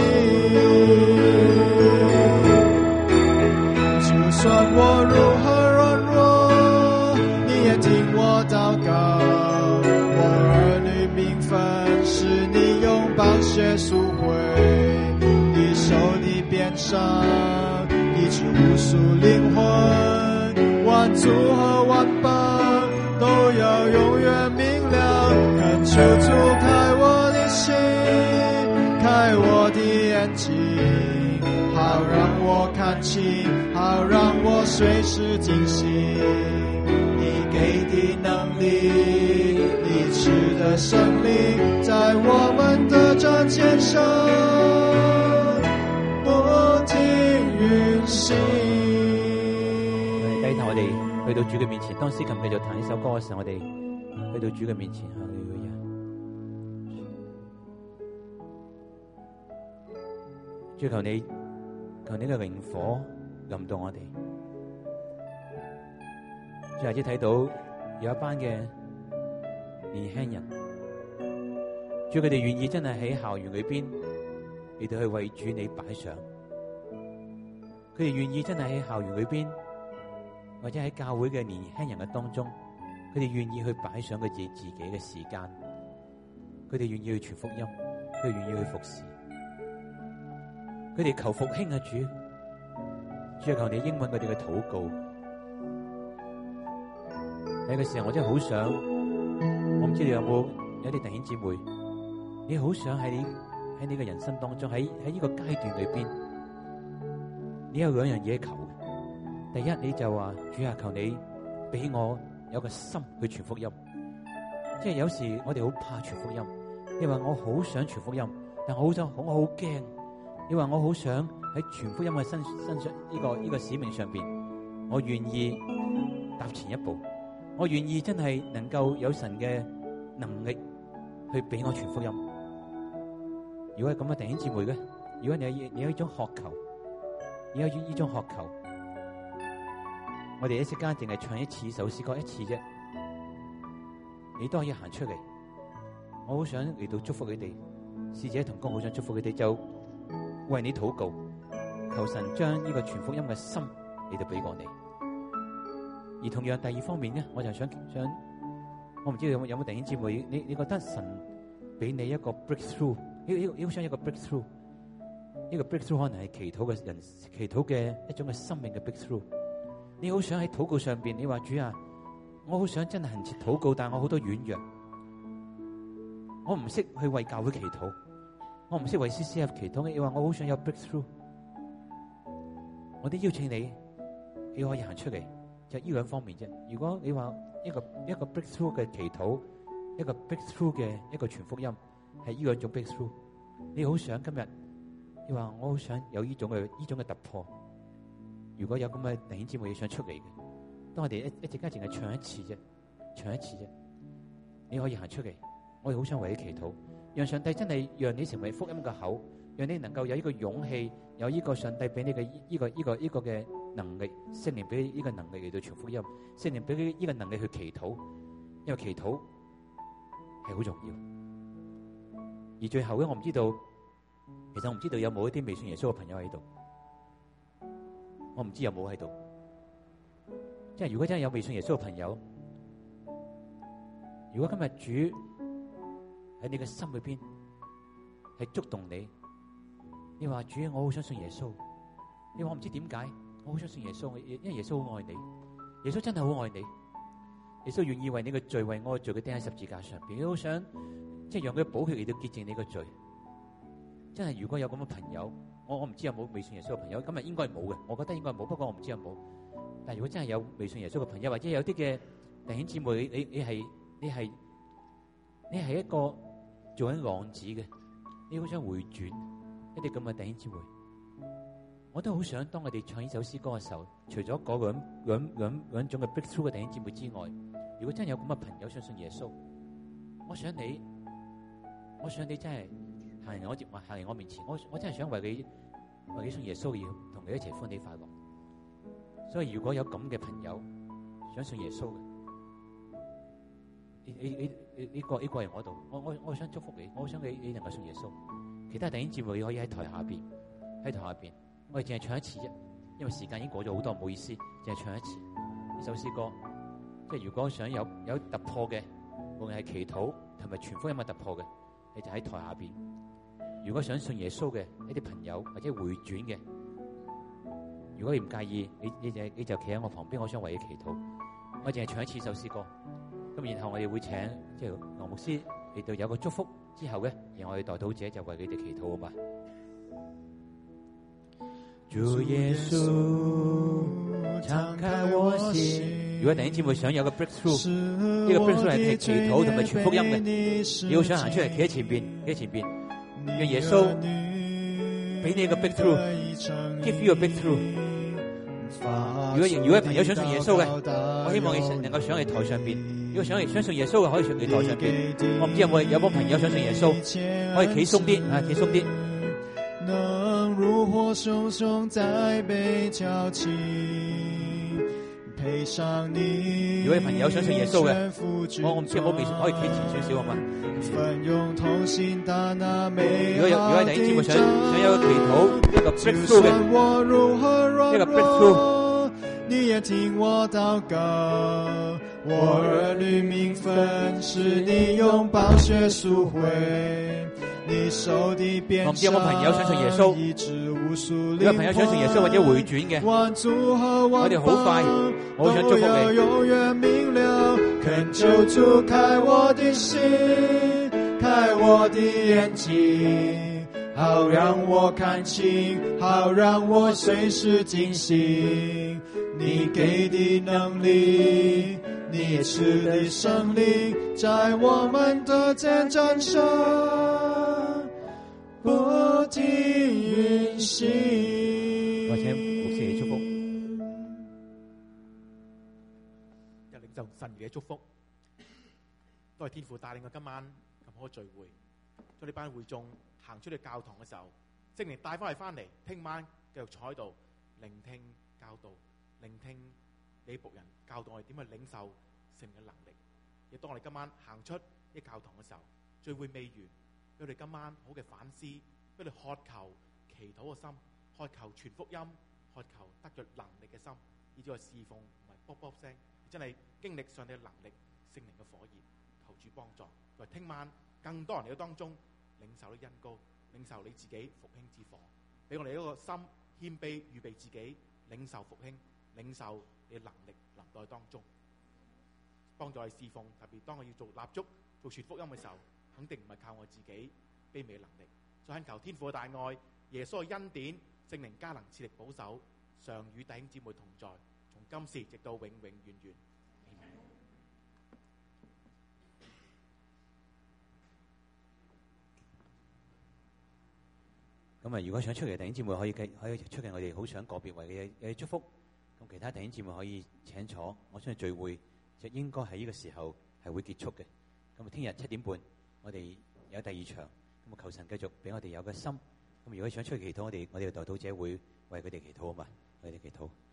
就算我如何軟弱，你也聽我禱告。我兒女名分是你用寶血贖回，你手的鞭傷醫治無數靈魂，萬族和萬邦都要永遠明了，懇求主開我的心，開我的眼睛，好讓我看清，好讓我隨時警醒，你給的能力，你賜的聖靈，在我們的戰線上不停運行。 低頭，我哋去到主嘅面前。當司琴繼續彈呢首歌嘅時候，我哋去到主嘅面前。哈利路亞。主，求你嘅榮火臨到我哋。最後只睇到有一班嘅年輕人，主，佢哋願意真係喺校園裏邊嚟到去為主你擺上，佢哋願意真係喺校園裏邊，或者喺教會嘅年輕人嘅當中，佢哋願意去擺上佢自己嘅時間，佢哋願意去傳福音，佢哋願意去服侍，佢哋求復興啊！主，求你應允佢哋嘅禱告。喺個時候，我真係好想，我唔知你有啲弟兄姊妹，你好想喺你嘅人生當中，喺呢個階段裏邊，你有兩樣嘢求。第一，你就話主啊，求你俾我有個心去傳福音。即係有時我哋好怕傳福音，你話我好想傳福音，但我好驚。你話我好想喺傳福音嘅身上呢個使命上邊，我願意踏前一步，我願意真係能夠有神嘅能力去俾我傳福音。如果係咁嘅弟兄姊妹嘅，如果你有呢種渴求，你有呢種渴求，我哋一時間淨係唱一次首詩歌一次啫，你都可以行出嚟。我好想嚟到祝福佢哋，使者同工好想祝福佢哋，就為你禱告，求神將呢個傳福音嘅心嚟到俾我哋。而同樣第二方面咧，我就想，我唔知道有冇弟兄姊妹，你覺得神俾你一個 breakthrough， 你好想一個 breakthrough， 呢個 breakthrough 可能係祈禱嘅人祈禱嘅一種嘅生命嘅 breakthrough。你好想喺禱告上邊，你話主啊，我好想真係恆切禱告，但係我好多軟弱，我唔識去為教會祈禱，我唔識為 CCF 祈禱。你話我好想有 breakthrough， 我都邀請你可以行出嚟，就呢兩方面啫。如果你話一個 breakthrough 嘅祈禱，一個 breakthrough 嘅一個傳福音，係呢兩種 breakthrough， 你好想今日，你話我好想有呢種嘅突破。如果有咁嘅弟兄姊妹想出嚟嘅，當我哋一陣間淨係唱一次啫，你可以行出嚟。我哋好想為你祈禱，讓上帝真係讓你成為福音嘅口，讓你能夠有呢個勇氣，有呢個上帝俾你嘅呢個嘅能力，聖靈俾呢個能力嚟到傳福音，聖靈俾呢個能力去祈禱，因為祈禱係好重要。而最後咧，我唔知道，其實我唔知道有冇一啲未信耶穌嘅朋友喺度。我唔知有冇喺度，即係如果真係有未信耶穌嘅朋友，如果今日主喺你嘅心裏邊係觸動你，你話主，我好想信耶穌，你話我唔知點解，我好想信耶穌，因為耶穌好愛你，耶穌真係好愛你，耶穌願意為你嘅罪，為我嘅罪，佢釘喺十字架上邊，你好想即係讓佢寶血嚟到潔淨你嘅罪。真係如果有咁嘅朋友，我唔知有冇未信耶穌嘅朋友，今日應該冇嘅，我覺得應該冇，不過我唔知有冇。 但如果真係有未信耶穌嘅朋友，或者有啲嘅弟兄姊妹，你係一個做緊浪子嘅，你好想回轉一啲咁嘅弟兄姊妹，我都好想當我哋唱呢首詩歌嘅時候，除咗嗰兩種嘅 breakthrough 嘅弟兄姊妹之外，如果真係有咁嘅朋友相信耶穌，我想你真係行嚟我面前，我真係想為你信耶穌，要同你一齊歡喜快樂。所以如果有咁嘅朋友想信耶穌嘅，你過嚟我度，我想祝福你，我想你能夠信耶穌。其他弟兄姊妹可以喺台下邊，我哋淨係唱一次啫，因為時間已經過咗好多，唔好意思，淨係唱一次呢首詩歌。即係如果想有突破嘅，無論係祈禱同埋傳福音嘅突破嘅，你就喺台下邊。如果想信耶穌嘅一啲朋友或者回轉嘅，如果你唔介意，你就企喺我旁邊，我想為你祈禱。我淨係唱一次首詩歌，咁然後我哋會請即係羅牧師嚟到有個祝福之後咧，然後我哋代禱者就為你哋祈禱啊嘛。主耶穌，敞開我心。如果弟兄姊妹想有個 breakthrough， 呢個 breakthrough 係祈禱同埋傳福音嘅，你好想行出嚟，企喺前邊，讓耶穌俾你一個 breakthrough，give you a breakthrough。如果朋友想信耶穌嘅，我希望你能夠上嚟台上邊。如果想信耶穌嘅，可以上嚟台上邊。我唔知有冇朋友想信耶穌，可以企鬆啲，企鬆啲。 能如火熊熊在被挑起，配上你。 如果你朋友想信耶穌嘅，我唔知有冇可以企前少少好嘛？ 奮勇同行到那美好的。 如果弟兄姊妹想有個祈禱，一個 breakthrough 嘅，一個 breakthrough， 你也聽我禱告，我兒女名分是你用寶血贖回。你手的鞭傷， 我唔知有冇朋友想信耶穌。如果朋友想信耶穌或者回轉嘅，我哋好快，我好想祝福你。 永遠明了，懇求主開我的心，開我的眼睛，好讓我看清，好讓我隨時警醒。你給的能力，你賜的聖靈，在我們的見證上不停運行。 或者牧師嚟祝福， 一領受神嘅祝福，都係天父帶領我今晚咁好嘅聚會。當呢班會眾行出去教堂嘅時候，聖靈帶翻嚟，聽晚繼續坐喺度聆聽教導，聆聽你僕人教導我哋點去領受聖靈嘅能力。亦當我哋今晚行出呢教堂嘅時候，聚會未完，俾我哋今晚好嘅反思，俾我哋渴求祈禱嘅心，渴求傳福音，渴求得着能力嘅心，以至我侍奉唔係卜卜聲，真係經歷上帝嘅能力、聖靈嘅火焰，求主幫助。為聽晚更多人嚟到當中領受啲恩膏，領受你自己復興之火，俾我哋一個心謙卑，預備自己領受復興，領受你嘅能力臨在當中，幫助我哋侍奉。特別當我要做蠟燭、做傳福音嘅時候，肯定唔係靠我自己卑微嘅能力，再懇求天父嘅大愛、耶穌嘅恩典、聖靈加能賜力保守，常與弟兄姊妹同在，從今時直到永永遠遠。 咁啊，如果想出嚟嘅弟兄姊妹可以出嚟，我哋好想個別為你祝福。咁其他弟兄姊妹可以請坐。我相信聚會就應該喺呢個時候係會結束嘅。咁啊，聽日7點半我哋有第二場。咁啊，求神繼續俾我哋有個心。咁如果想出去祈禱，我哋嘅代禱者會為佢哋祈禱啊嘛，為佢哋祈禱。